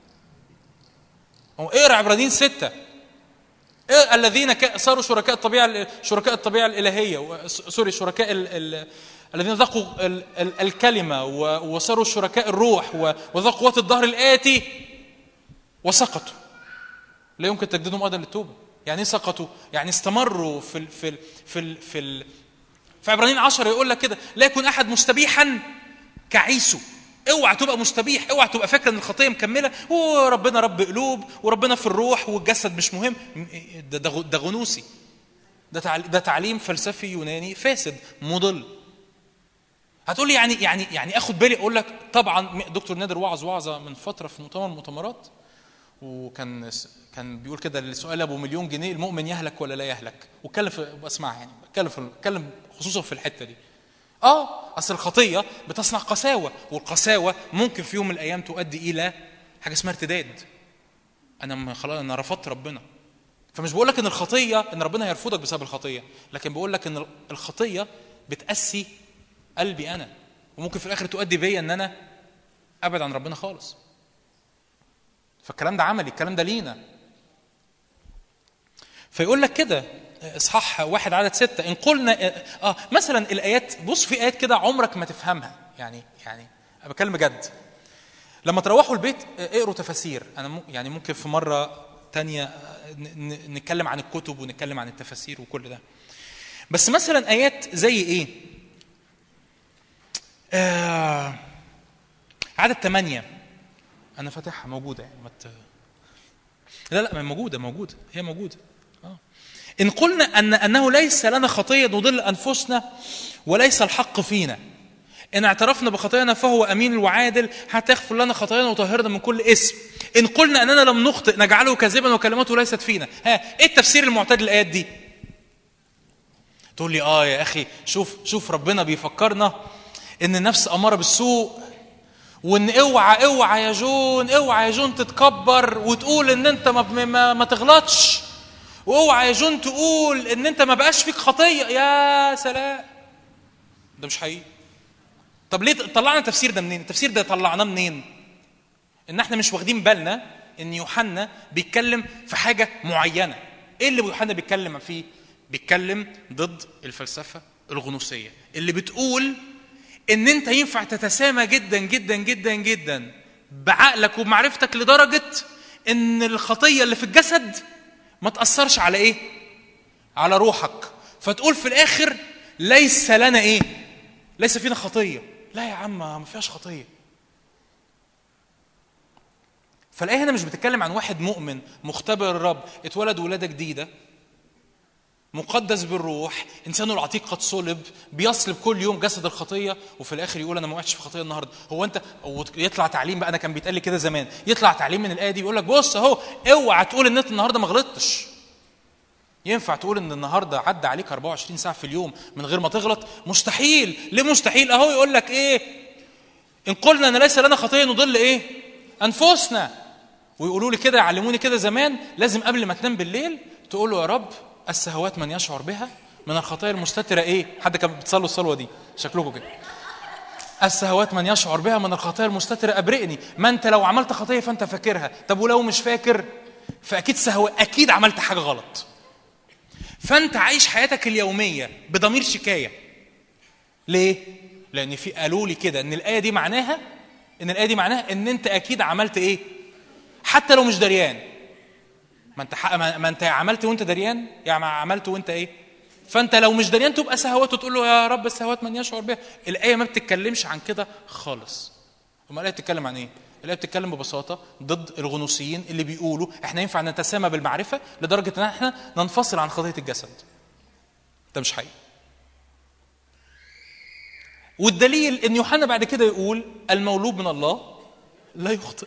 هو اقرا عبرانيين ستة. إيه الذين صاروا شركاء الطبيعه شركاء الطبيعه الالهيه سوري شركاء ال ال الذين ذاقوا ال ال الكلمه وصاروا شركاء الروح وذاقوا قوه الظهر الاتي وسقطوا. لا يمكن تجديدهم ايضا للتوبه. يعني سقطوا يعني استمروا في ال في ال في ال في, ال في عبرانيين عشرة يقول لك كده لا يكون احد مستبيحا كعيسو. اوعى تبقى مستبيح، اوعى تبقى فاكر ان الخطيه مكمله وربنا رب قلوب وربنا في الروح والجسد مش مهم. ده ده غنوصي، ده ده تعليم فلسفي يوناني فاسد مضل. هتقول لي يعني يعني يعني اخد بالي؟ اقول لك طبعا دكتور نادر وعظ وعظه من فتره في مؤتمر المؤتمرات، وكان كان بيقول كده السؤال ابو مليون جنيه: المؤمن يهلك ولا لا يهلك؟ واتكلم بسمع يعني بتكلم اتكلم خصوصا في الحته دي. اه اصل الخطيه بتصنع قساوه، والقساوه ممكن في يوم من الايام تؤدي الى حاجه اسمها ارتداد. انا خلاص انا رفضت ربنا. فمش بقول لك ان الخطيه ان ربنا هيرفضك بسبب الخطيه، لكن بقول لك ان الخطيه بتقسي قلبي انا، وممكن في الاخر تؤدي بيا ان انا ابعد عن ربنا خالص. فالكلام ده عملي، الكلام ده لينا. فيقول لك كده اصحاح واحد عدد ستة: ان قلنا اه مثلا الايات، بص في ايات كده عمرك ما تفهمها. يعني يعني انا بكلم جد. لما تروحوا البيت اقروا تفاسير. انا يعني ممكن في مره تانية نتكلم عن الكتب ونتكلم عن التفاسير وكل ده. بس مثلا ايات زي ايه؟ آه عدد ثمانية، انا فاتحها موجوده يعني مت... لا لا موجوده موجوده هي موجوده. اه ان قلنا ان انه ليس لنا خطيه نضل انفسنا وليس الحق فينا، ان اعترفنا بخطايانا فهو امين وعادل حتى يغفر لنا خطايانا ويطهرنا من كل اسم. ان قلنا اننا لم نخطئ نجعله كاذبا وكلمته ليست فينا. ها ايه التفسير المعتاد للايات دي؟ تقول لي اه يا اخي شوف شوف ربنا بيفكرنا ان النفس اماره بالسوء، وان اوعى اوعى يا جون اوعى يا جون تتكبر وتقول ان انت ما, ما, ما تغلطش، واوعى يا جون تقول ان انت ما بقاش فيك خطيه. يا سلام، ده مش حقيقي. طب ليه طلعنا التفسير ده منين؟ التفسير ده طلعناه منين؟ ان احنا مش واخدين بالنا ان يوحنا بيتكلم في حاجه معينه. ايه اللي يوحنا بيتكلم فيه؟ بيتكلم ضد الفلسفه الغنوصيه اللي بتقول ان انت ينفع تتسامى جدا جدا جدا جدا بعقلك وبمعرفتك لدرجه ان الخطيه اللي في الجسد ما تاثرش على ايه؟ على روحك. فتقول في الاخر ليس لنا ايه؟ ليس فينا خطيه. لا يا عم، ما فيهاش خطيه. فالآية هنا مش بتتكلم عن واحد مؤمن مختبر الرب، اتولد ولادة جديدة، مقدس بالروح، إنسانه العتيق قد صلب، بيصلب كل يوم جسد الخطية، وفي الآخر يقول أنا ما وقعتش في خطية النهاردة. هو أنت يطلع تعليم بقى، أنا كان بيتقال لي كده زمان، يطلع تعليم من الآية دي بيقول لك بص أهو، اوعى تقول إن أنت النهاردة ما غلطتش. ينفع تقول إن النهاردة عدى عليك أربعة وعشرين ساعة في اليوم من غير ما تغلط؟ مستحيل. ليه مستحيل؟ أهو يقول لك إيه؟ إن قلنا أن ليس لنا خطية نضل إيه؟ أنفسنا. ويقولوا لي كده، يعلموني كده زمان، لازم قبل ما تنام بالليل تقول له يا رب السهوات من يشعر بها من الخطايا المستترة ايه؟ حد كان بتصلوا الصلوة دي شكلكم كده. السهوات من يشعر بها من الخطايا المستترة أبرئني. ما انت لو عملت خطية فانت فاكرها، طب ولو مش فاكر فأكيد سهوة، أكيد عملت حاجة غلط. فانت عايش حياتك اليومية بضمير شكاية. ليه؟ لأن في قالوا لي كده ان الآية دي معناها ان الآية دي معناها ان انت أكيد عملت ايه؟ حتى لو مش دريان. ما انت ما انت عملت وانت دريان، يعني عملت وانت ايه؟ فانت لو مش دريان تبقى سهوات وتقول له يا رب السهوات من يشعر بها. الايه ما بتتكلمش عن كده خالص. امال الايه بتتكلم عن ايه؟ الايه بتتكلم ببساطه ضد الغنوصيين اللي بيقولوا احنا ينفع نتسامى بالمعرفه لدرجه ان احنا ننفصل عن خطيه الجسد. ده مش حقيقي. والدليل ان يوحنا بعد كده يقول المولود من الله لا يخطئ.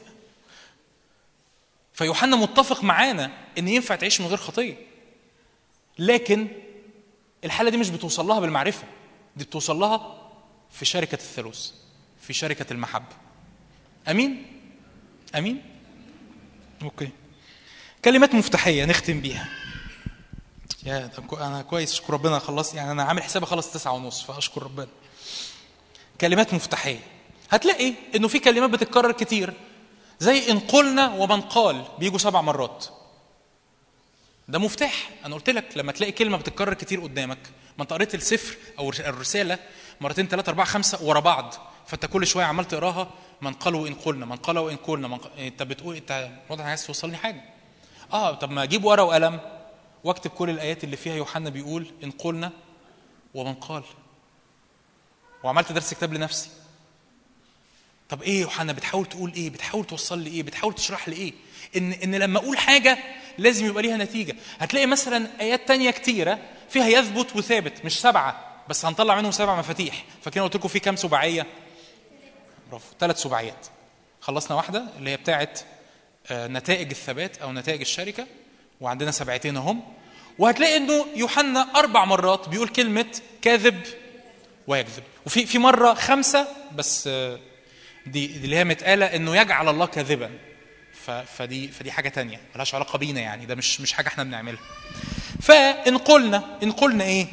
فيوحنا متفق معانا ان ينفع تعيش من غير خطيه، لكن الحاله دي مش بتوصل لها بالمعرفه، دي بتوصل لها في شركه الثالوث، في شركه المحبه. امين امين. اوكي، كلمات مفتاحيه نختم بيها. يا انا كويس، اشكر ربنا خلص، يعني انا عامل حسابي خلص تسعة ونص، فاشكر ربنا. كلمات مفتاحيه، هتلاقي انه في كلمات بتتكرر كتير زي إن قلنا ومن قال، بيجوا سبع مرات. ده مفتاح. أنا قلت لك لما تلاقي كلمة بتتكرر كتير قدامك، ما أنت قريت السفر أو الرسالة مرتين ثلاثة أربعة خمسة ورا بعض، فأنت كل شوية عمال تقراها من قال وإن قلنا، من قال وإن قلنا، من قال... أنت بتقول أنت واضح عايز توصلني حاجة. آه طب ما أجيب ورقة وقلم واكتب كل الآيات اللي فيها يوحنا بيقول إن قلنا ومن قال، وعملت درس كتاب لنفسي. طب ايه يوحنا بتحاول تقول ايه؟ بتحاول توصل لي ايه؟ بتحاول تشرح لي ايه؟ ان ان لما اقول حاجه لازم يبقى ليها نتيجه. هتلاقي مثلا ايات تانية كتيره فيها يثبت وثابت، مش سبعه بس هنطلع منهم سبع مفاتيح. فكنا قلت لكم في كام سباعيه؟ برافو، ثلاث سباعيات. خلصنا واحده اللي هي بتاعه نتائج الثبات او نتائج الشركه، وعندنا سبعتين اهم. وهتلاقي انه يوحنا اربع مرات بيقول كلمه كاذب ويكذب، وفي في مره خمسه بس دي, دي اللي هي متقاله انه يجعل الله كاذبا. فدي فدي حاجه تانية ملهاش علاقه بينا، يعني ده مش مش حاجه احنا بنعملها. فان قلنا ان قلنا ايه؟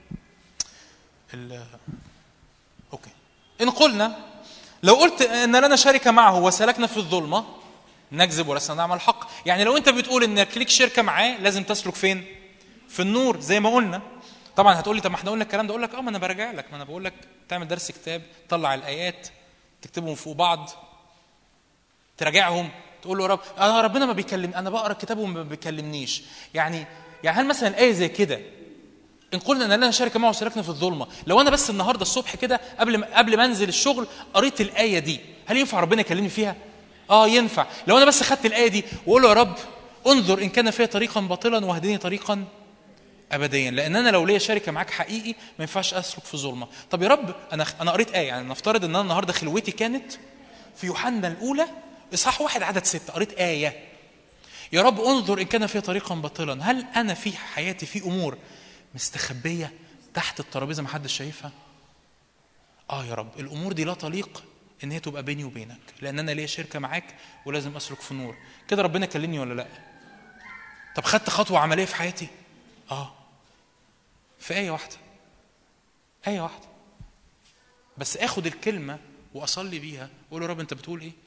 اوكي، ان قلنا لو قلت ان لنا شركه معه وسلكنا في الظلمه نكذب ولسنا نعمل الحق. يعني لو انت بتقول انك ليك شركه معاه لازم تسلك فين؟ في النور زي ما قلنا. طبعا هتقول لي طب ما احنا قلنا الكلام ده، اقول لك اه ما انا براجع لك، ما انا بقول لك تعمل درس كتاب، تطلع الايات تكتبهم فوق بعض، تراجعهم، تقول له يا رب انا ربنا ما بيكلم، انا بقرا الكتاب وما بيكلمنيش. يعني يعني هل مثلا الايه زي كده ان قلنا ان لنا شركه معه وسلكنا في الظلمه، لو انا بس النهارده الصبح كده قبل ما قبل ما انزل الشغل قريت الايه دي، هل ينفع ربنا يكلمني فيها؟ اه ينفع. لو انا بس خدت الايه دي واقول له يا رب انظر ان كان فيها طريقا باطلا واهدني طريقا ابديا، لان انا لو ليا شركه معاك حقيقي ما ينفعش اسلك في ظلمه. طب يا رب انا انا قريت ايه، يعني نفترض ان انا النهارده خلوتي كانت في يوحنا الاولى اصحاح واحد عدد ستة، قريت ايه يا رب انظر ان كان فيها طريقا باطلا، هل انا في حياتي في امور مستخبيه تحت الترابيزه ما حدش شايفها؟ اه يا رب الامور دي لا تليق ان هي تبقى بيني وبينك، لان انا ليا شركه معاك ولازم اسلك في النور. كده ربنا كلمني ولا لا؟ طب خدت خطوه عمليه في حياتي؟ اه في ايه واحده، ايه واحده بس اخد الكلمه واصلي بيها واقول يا رب انت بتقول ايه.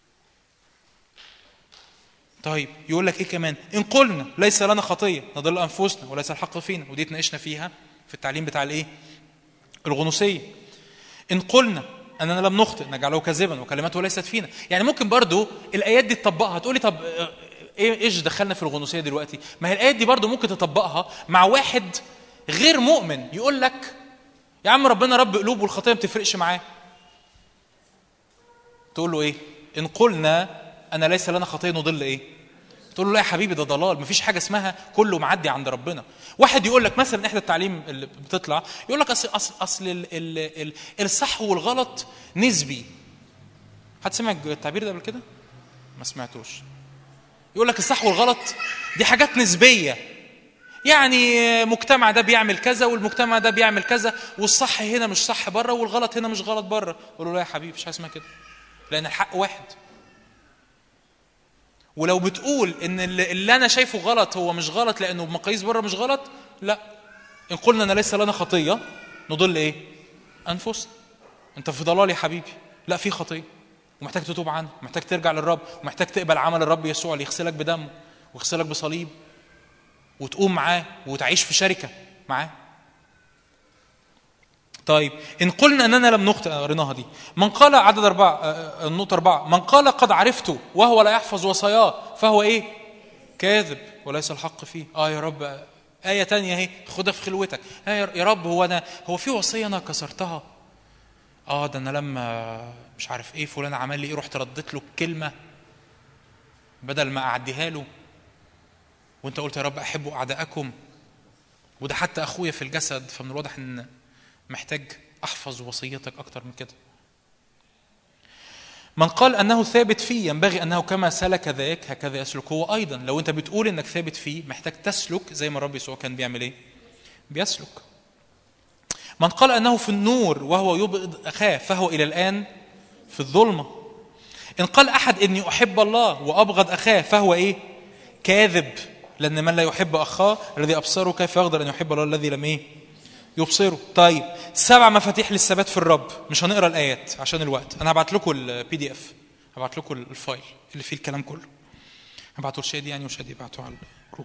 طيب يقول لك ايه كمان؟ ان قلنا ليس لنا خطيه نضل انفسنا وليس الحق فينا، ودي اتناقشنا فيها في التعليم بتاع الايه؟ الغنوصيه. ان قلنا اننا لم نخطئ نجعله كاذبا وكلماته ليست فينا. يعني ممكن برضو الايات دي تطبقها، تقولي طب ايه ايش دخلنا في الغنوصيه دلوقتي؟ ما هي الايات دي برضو ممكن تطبقها مع واحد غير مؤمن يقول لك يا عم ربنا رب قلوب والخطيه ما بتفرقش معاه. تقول له ايه؟ ان قلنا انا ليس لنا خطيه نضل ايه؟ تقول له لا يا حبيبي ده ضلال، مفيش حاجه اسمها كله معدي عند ربنا. واحد يقول لك مثلا احدى التعليم اللي بتطلع يقول لك اصل اصل, أصل ال ال ال الصح والغلط نسبي. حد سمع التعبير ده قبل كده؟ ما سمعتوش. يقول لك الصح والغلط دي حاجات نسبيه، يعني مجتمع ده بيعمل كذا والمجتمع ده بيعمل كذا، والصح هنا مش صح بره والغلط هنا مش غلط بره. قول له لا يا حبيبي مش حاجه اسمها كده، لان الحق واحد. ولو بتقول ان اللي انا شايفه غلط هو مش غلط لانه بمقاييس بره مش غلط، لا. ان قلنا ان ليس لنا خطيه نضل ايه؟ انفسنا. انت في ضلال يا حبيبي، لا في خطيه ومحتاج تتوب عنها، محتاج ترجع للرب، ومحتاج تقبل عمل الرب يسوع اللي يغسلك بدمه ويغسلك بصليب وتقوم معاه وتعيش في شركه معاه. طيب ان قلنا اننا لم نخطئ، قريناها دي. من قال عدد أربعة، النقطة أربعة، من قال قد عرفته وهو لا يحفظ وصاياه فهو ايه؟ كاذب وليس الحق فيه. اه يا رب آية تانية اهي خدها في خلوتك. آه يا رب هو انا هو في وصية انا كسرتها؟ اه ده انا لما مش عارف ايه فلان عمل لي ايه رحت رديت له الكلمة بدل ما اعديها له، وانت قلت يا رب احبوا اعداءكم، وده حتى اخويا في الجسد. فمن الواضح ان محتاج احفظ وصيتك اكتر من كده. من قال انه ثابت فيه ينبغي انه كما سلك ذاك هكذا يسلك هو ايضا. لو انت بتقول انك ثابت فيه محتاج تسلك زي ما الرب يسوع كان بيعمل ايه؟ بيسلك. من قال انه في النور وهو يبغض اخاه فهو الى الان في الظلمه. ان قال احد اني احب الله وابغض اخاه فهو ايه؟ كاذب، لان من لا يحب اخاه الذي ابصره كيف يقدر ان يحب الله الذي لم ايه؟ يبصره. طيب سبع مفاتيح للثبات في الرب. مش هنقرا الايات عشان الوقت، انا هبعت لكم البي دي اف، هبعت لكم الفايل اللي فيه الكلام كله، هبعته لشادي يعني وشادي يبعته على الجروب.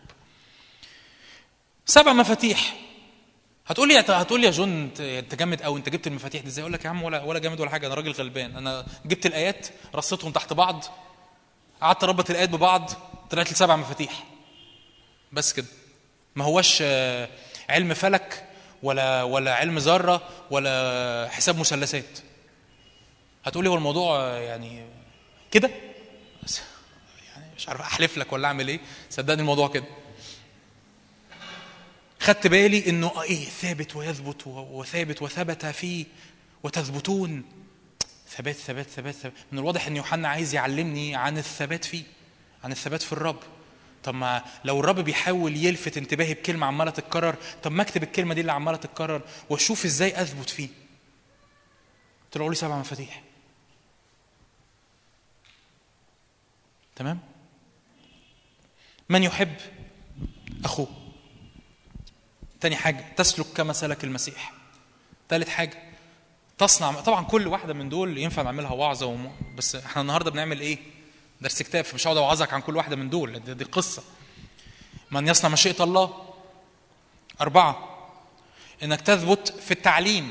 سبع مفاتيح. هتقول لي هتقول لي يا جون انت جامد قوي، انت جبت المفاتيح دي ازاي؟ اقول لك يا عم ولا ولا جامد ولا حاجه، انا راجل غلبان. انا جبت الايات رصيتهم تحت بعض، قعدت اربط الايات ببعض، طلعت لي سبع مفاتيح بس كده. ما هوش علم فلك ولا ولا علم ذره ولا حساب مثلثات. هتقولي هو الموضوع يعني كده؟ يعني مش عارف احلف لك ولا اعمل ايه، صدقني الموضوع كده. خدت بالي انه ايه؟ ثابت ويثبت وثابت وثبت فيه وتثبتون. ثبات ثبات ثبات ثبات. من الواضح ان يوحنا عايز يعلمني عن الثبات فيه، عن الثبات في الرب. طب ما لو الرب بيحاول يلفت انتباهي بكلمه عماله تتكرر، طب ما اكتب الكلمه دي اللي عماله تتكرر واشوف ازاي اثبت فيه. طلعوا لي سبع مفاتيح. تمام؟ من يحب اخوه. تاني حاجه تسلك كما سلك المسيح. ثالث حاجه تصنع. طبعا كل واحده من دول ينفع نعملها وعظه وم... بس احنا النهارده بنعمل ايه؟ درس كتاب، فمش هقعد اوعظك عن كل واحده من دول، دي, دي قصه. من يصنع مشيئه الله. أربعة انك تثبت في التعليم.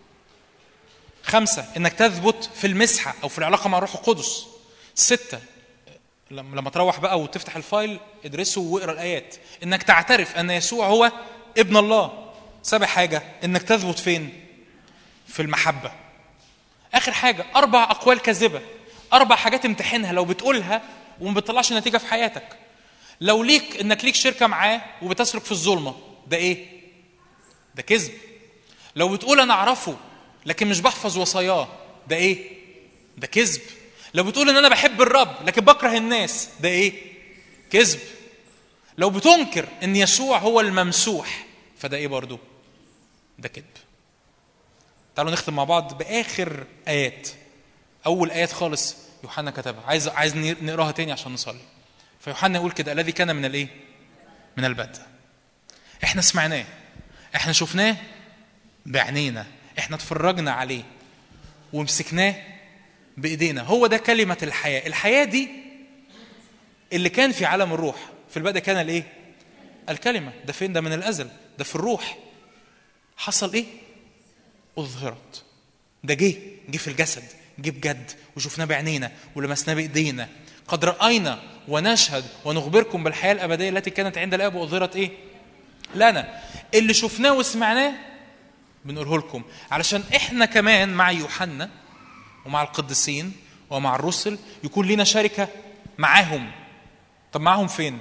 خمسة انك تثبت في المسحه او في العلاقه مع الروح القدس. ستة لما تروح بقى وتفتح الفايل ادرسه واقرا الايات، انك تعترف ان يسوع هو ابن الله. سابع حاجه انك تثبت فين؟ في المحبه. اخر حاجه اربع اقوال كاذبه. اربع حاجات امتحنها لو بتقولها وما بتطلعش نتيجه في حياتك. لو ليك انك ليك شركه معاه وبتسلك في الظلمه، ده ايه؟ ده كذب. لو بتقول انا اعرفه لكن مش بحفظ وصاياه، ده ايه؟ ده كذب. لو بتقول ان انا بحب الرب لكن بكره الناس، ده ايه؟ كذب. لو بتنكر ان يسوع هو الممسوح، فده ايه برضو؟ ده كذب. تعالوا نختم مع بعض باخر ايات. اول ايات خالص يوحنا كتبها، عايز عايز نقراها تاني عشان نصلي. فيوحنا يقول كده: الذي كان من الايه؟ من البدء. احنا سمعناه، احنا شفناه بعينينا، احنا اتفرجنا عليه ومسكناه بايدينا. هو ده كلمة الحياة. الحياة دي اللي كان في عالم الروح. في البدء كان الايه؟ الكلمة. ده فين؟ ده من الازل، ده في الروح. حصل ايه؟ اظهرت. ده جه جه في الجسد، جه بجد وشفناه بعينينا ولمسناه بايدينا. قد رأينا ونشهد ونخبركم بالحياة الأبدية التي كانت عند الآب وأظهرت إيه؟ لنا. اللي شفناه وسمعناه بنقوله لكم، علشان إحنا كمان مع يوحنا ومع القديسين ومع الرسل يكون لنا شركة معاهم. طب معاهم فين؟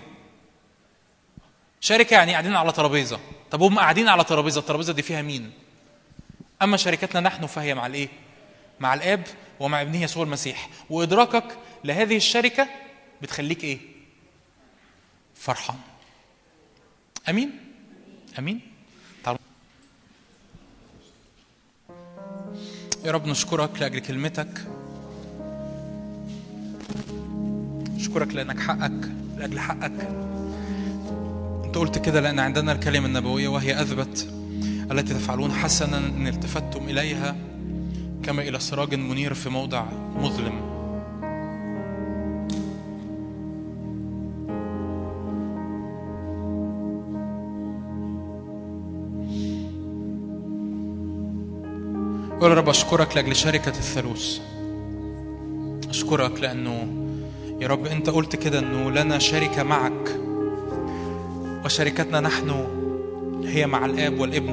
شركة يعني قاعدين على ترابيزة. طب هم قاعدين على ترابيزة، الترابيزة دي فيها مين؟ أما شركتنا نحن فهي مع الإيه؟ مع الآب ومع ابنه يسوع المسيح. وإدراكك لهذه الشركة بتخليك إيه؟ فرحان. أمين؟ أمين؟ تعالوا. يا رب نشكرك لأجل كلمتك، نشكرك لأنك حقك، لأجل حقك. أنت قلت كده: لأن عندنا الكلمة النبوية وهي أثبت التي تفعلون حسنا إن التفتتم إليها كما إلى سراج منير في موضع مظلم. يا رب أشكرك لأجل شركة الثالوث. أشكرك لأنه يا رب أنت قلت كده أنه لنا شركة معك، وشركتنا نحن هي مع الآب والابن،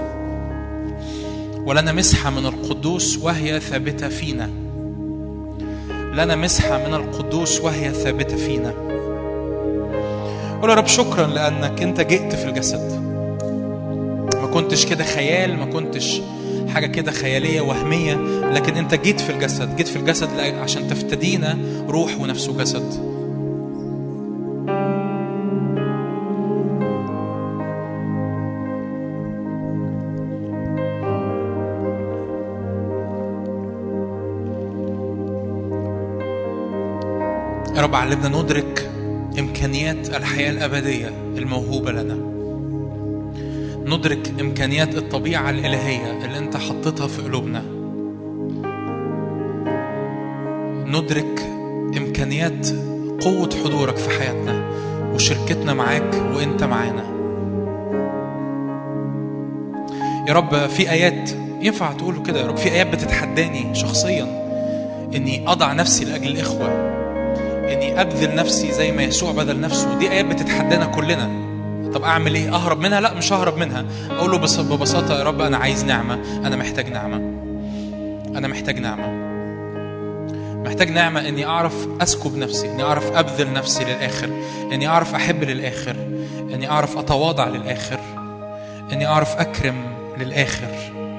ولنا مسحة من القدوس وهي ثابتة فينا. لنا مسحة من القدوس وهي ثابتة فينا. قول يا رب شكرا لأنك أنت جئت في الجسد. ما كنتش كده خيال، ما كنتش حاجة كده خيالية وهمية، لكن أنت جيت في الجسد. جيت في الجسد عشان تفتدينا روح ونفس وجسد. يا رب علمنا ندرك إمكانيات الحياة الأبدية الموهوبة لنا. ندرك إمكانيات الطبيعة الإلهية اللي أنت حطيتها في قلوبنا. ندرك إمكانيات قوة حضورك في حياتنا وشركتنا معاك وأنت معانا. يا رب في آيات ينفع تقوله كده، يا رب في آيات بتتحداني شخصيا إني أضع نفسي لأجل الإخوة، إني أبذل نفسي زي ما يسوع بذل نفسه. دي آيات بتتحدانا كلنا. طب أعمل إيه؟ أهرب منها؟ لا، مش ههرب منها. أقول له ببساطة: يا رب أنا عايز نعمة، أنا محتاج نعمة، أنا محتاج نعمة، محتاج نعمة إني أعرف أسكب نفسي، إني أعرف أبذل نفسي للآخر، إني أعرف أحب للآخر، إني أعرف أتواضع للآخر، إني أعرف أكرم للآخر.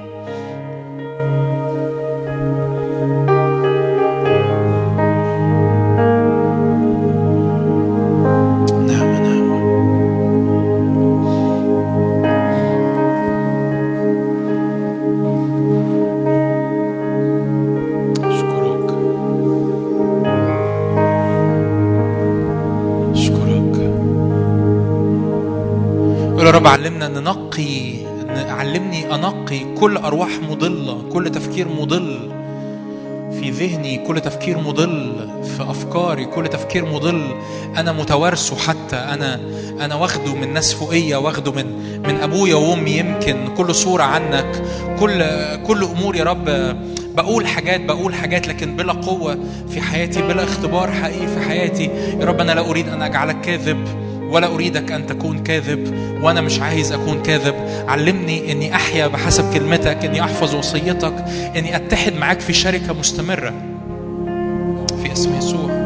يا رب علمنا أن ننقي، علمني أنقي كل أرواح مضلة، كل تفكير مضل في ذهني، كل تفكير مضل في أفكاري، كل تفكير مضل أنا متوارثه، حتى أنا أنا واخده من ناس فوقية، واخده من من أبويا وأمي، يمكن كل صورة عنك، كل كل أمور يا رب. بقول حاجات بقول حاجات لكن بلا قوة في حياتي، بلا اختبار حقيقي في حياتي. يا رب أنا لا أريد أن أجعلك كاذب، ولا أريدك أن تكون كاذب، وأنا مش عايز أكون كاذب. علمني أني أحيا بحسب كلمتك، أني أحفظ وصيتك، أني أتحد معك في شركة مستمرة في اسم يسوع.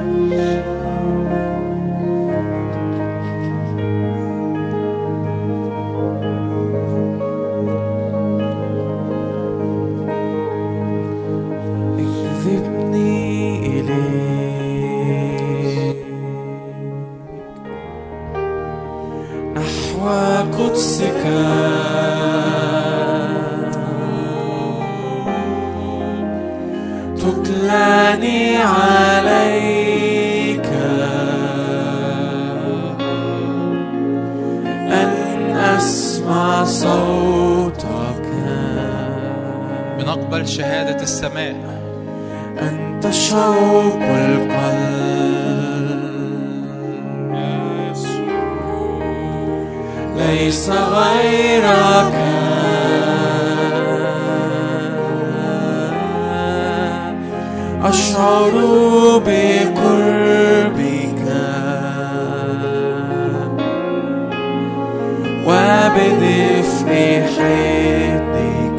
تطلعني عليك، اقبل شهادة السماء. أنت شوق القلب ليس غيرك، أشعر بقربك وبدفء حضنك،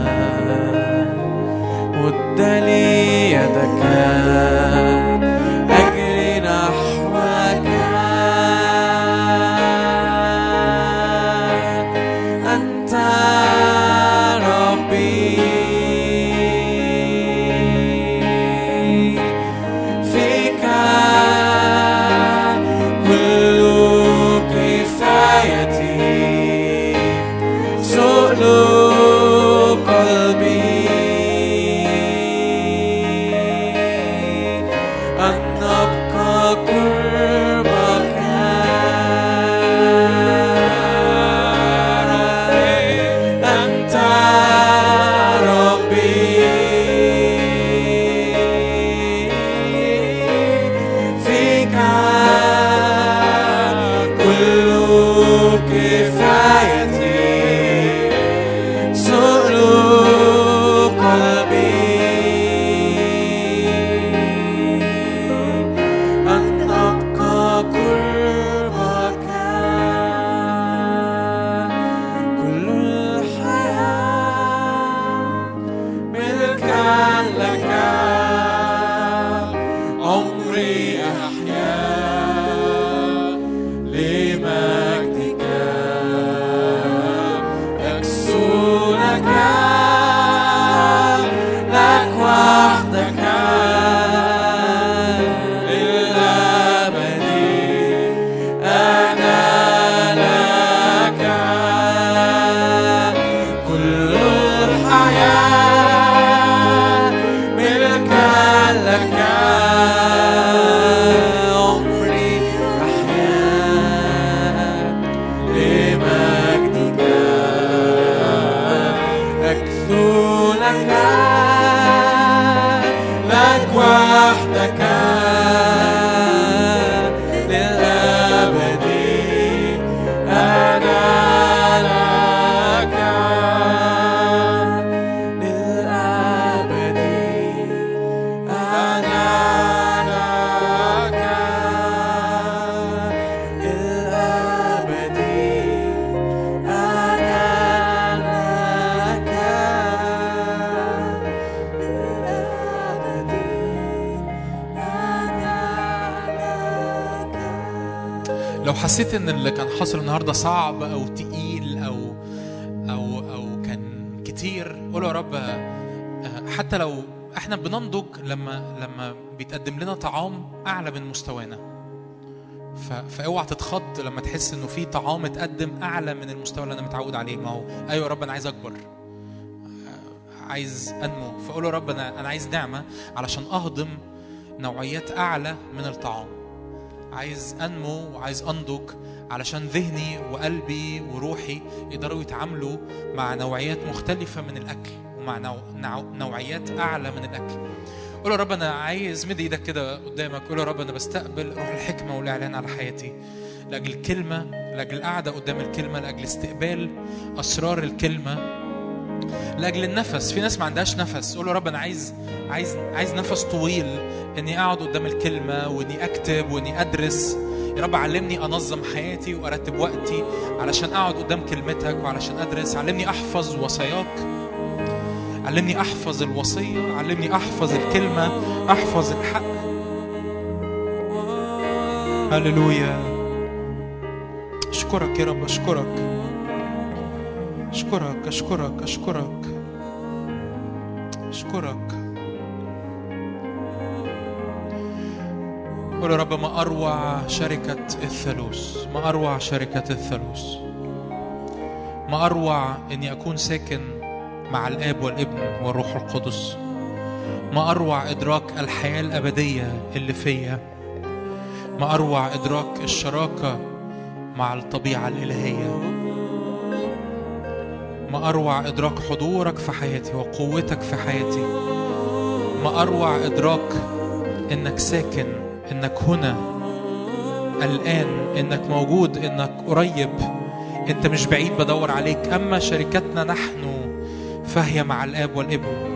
مد لي يدك أجري نحوك، أنت ربي فيك كل كفايتي، سؤل قلبي أن نبقى قربك، أنت ربي فيك كل كفايتي، سؤل قلبي أن أبقى قربك، كل الحياة ملكا لك، عمري أحيا لمجدك، أكسو لك، لك وحدك للأبد، أنا لك، كل الحياة ملكا لك، عمري أحيا لمجدك، أكثو لك، لك وحدك للأبد، أنا لك للأبد، أنا لك للأبد، أنا لك للأبد، أنا لك. لو حسيت ان اللي كان حاصل النهارده صعب او تقيل او او او كان كتير، قول يا رب آه، حتى لو احنا بننضج لما لما بيتقدم لنا طعام اعلى من مستوانا، ف- فاوعى تتخض لما تحس انه في طعام اتقدم اعلى من المستوى اللي انا متعود عليه. ما هو ايوه يا رب انا عايز اكبر، آه، عايز انمو، فقول يا رب انا انا عايز نعمه علشان اهضم نوعيات اعلى من الطعام. عايز انمو وعايز انضج علشان ذهني وقلبي وروحي يقدروا يتعاملوا مع نوعيات مختلفة من الأكل ومع نوع... نوع... نوعيات أعلى من الأكل. قول يا رب أنا عايز، مد إيدك كده قدامك، قول يا رب أنا بستقبل روح الحكمة والإعلان على حياتي لأجل الكلمة، لأجل القعدة قدام الكلمة، لأجل استقبال أسرار الكلمة، لأجل النفس. في ناس ما عندهاش نفس، قول يا رب أنا عايز عايز عايز نفس طويل إني أقعد قدام الكلمة وإني أكتب وإني أدرس. يا رب علمني أنظم حياتي وأرتب وقتي علشان أقعد قدام كلمتك وعلشان أدرس. علمني أحفظ وصاياك، علمني أحفظ الوصية، علمني أحفظ الكلمة، أحفظ الحق. هللويا. أشكرك يا رب، أشكرك أشكرك أشكرك أشكرك أشكرك. قول يا رب ما أروع شركة الثالوث، ما أروع شركة الثالوث، ما أروع إني أكون ساكن مع الآب والابن والروح القدس، ما أروع إدراك الحياة الأبدية اللي فيا، ما أروع إدراك الشراكة مع الطبيعة الإلهية، ما أروع إدراك حضورك في حياتي وقوتك في حياتي. ما أروع إدراك إنك ساكن، إنك هنا الآن، إنك موجود، إنك قريب، أنت مش بعيد بدور عليك. أما شركتنا نحن فهي مع الآب والابن.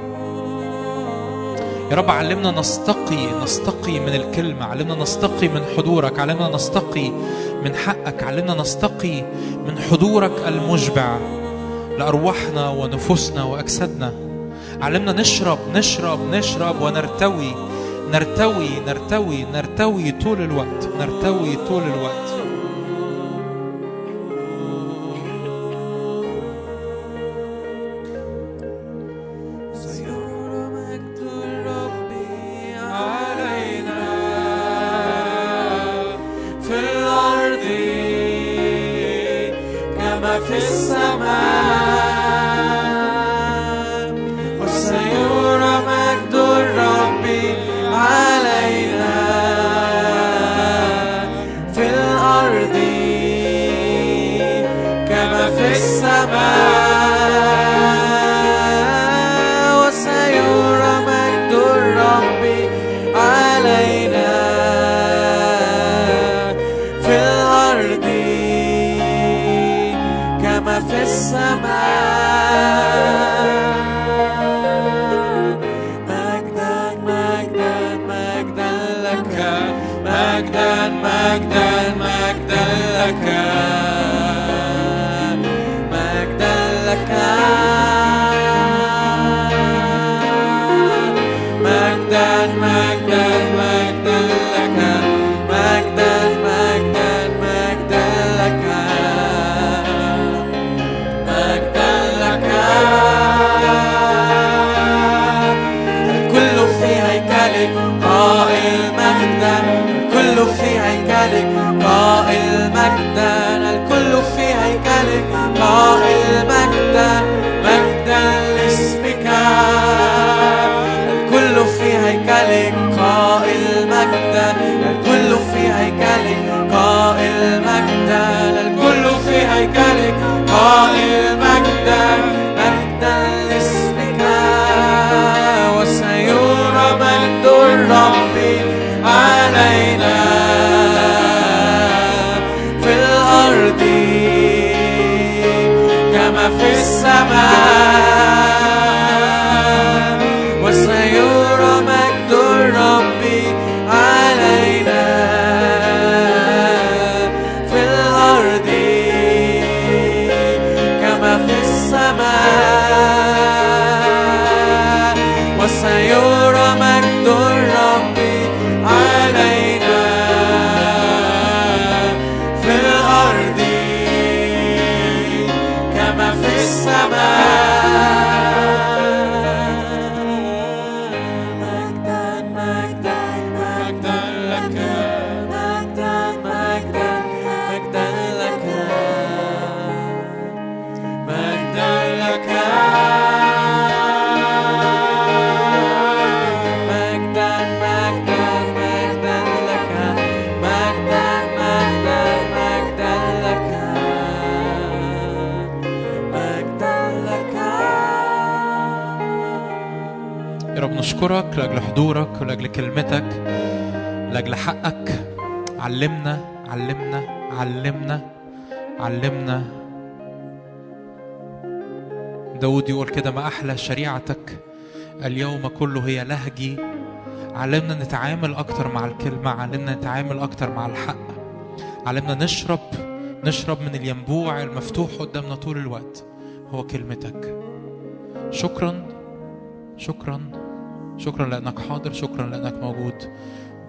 يا رب علمنا نستقي نستقي من الكلمة، علمنا نستقي من حضورك، علمنا نستقي من حقك، علمنا نستقي من حضورك المشبع لأرواحنا ونفوسنا وأجسادنا. علمنا نشرب نشرب نشرب ونرتوي نرتوي نرتوي نرتوي طول الوقت، نرتوي طول الوقت. في السماء وسيرى مجد الرب علينا في الأرض كما في السماء وسيرى مجد الرب علينا في الأرض في السماء. مجدا مجدا مجدا لك، مجدا مجدا مجدا لك، مجدا لك، مجدا مجدا مجدا لك، مجدا مجدا مجدا لك، الكل في هيكلك قائل مجدا، الكل في هيكلك قائل مجدا، الكل في هيكلك قائل مجدا، مجدا لاسمك. الكل في هيكلك قائل مجدا، الكل في هيكلك قائل مجدا، الكل في هيكلك قائل مجدا، مجدا لاسمك. وسيرى مجد الرب علينا في الأرض كما في السماء، وسيرى مجد الرب علينا في الأرض كما في السماء، وسيرى مجد الرب علينا في الأرض كما في السماء. مجدا مجدا مجدا لك، مجدا مجدا مجدا لك، مجدا لك، مجدا مجدا مجدا لك، مجدا مجدا مجدا لك، مجدا لك. يا رب نشكرك لأجل حضورك ولأجل كلمتك، لأجل حقك. علمنا علمنا علمنا علمنا. داود يقول كده: ما أحلى شريعتك اليوم كله هي لهجي. علمنا نتعامل أكتر مع الكلمة، علمنا نتعامل أكتر مع الحق، علمنا نشرب نشرب من الينبوع المفتوح قدامنا طول الوقت هو كلمتك. شكرا شكرا شكرا لأنك حاضر، شكرا لأنك موجود.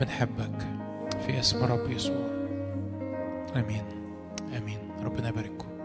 بنحبك في اسم رب يسوع. آمين آمين. ربنا يبارككم.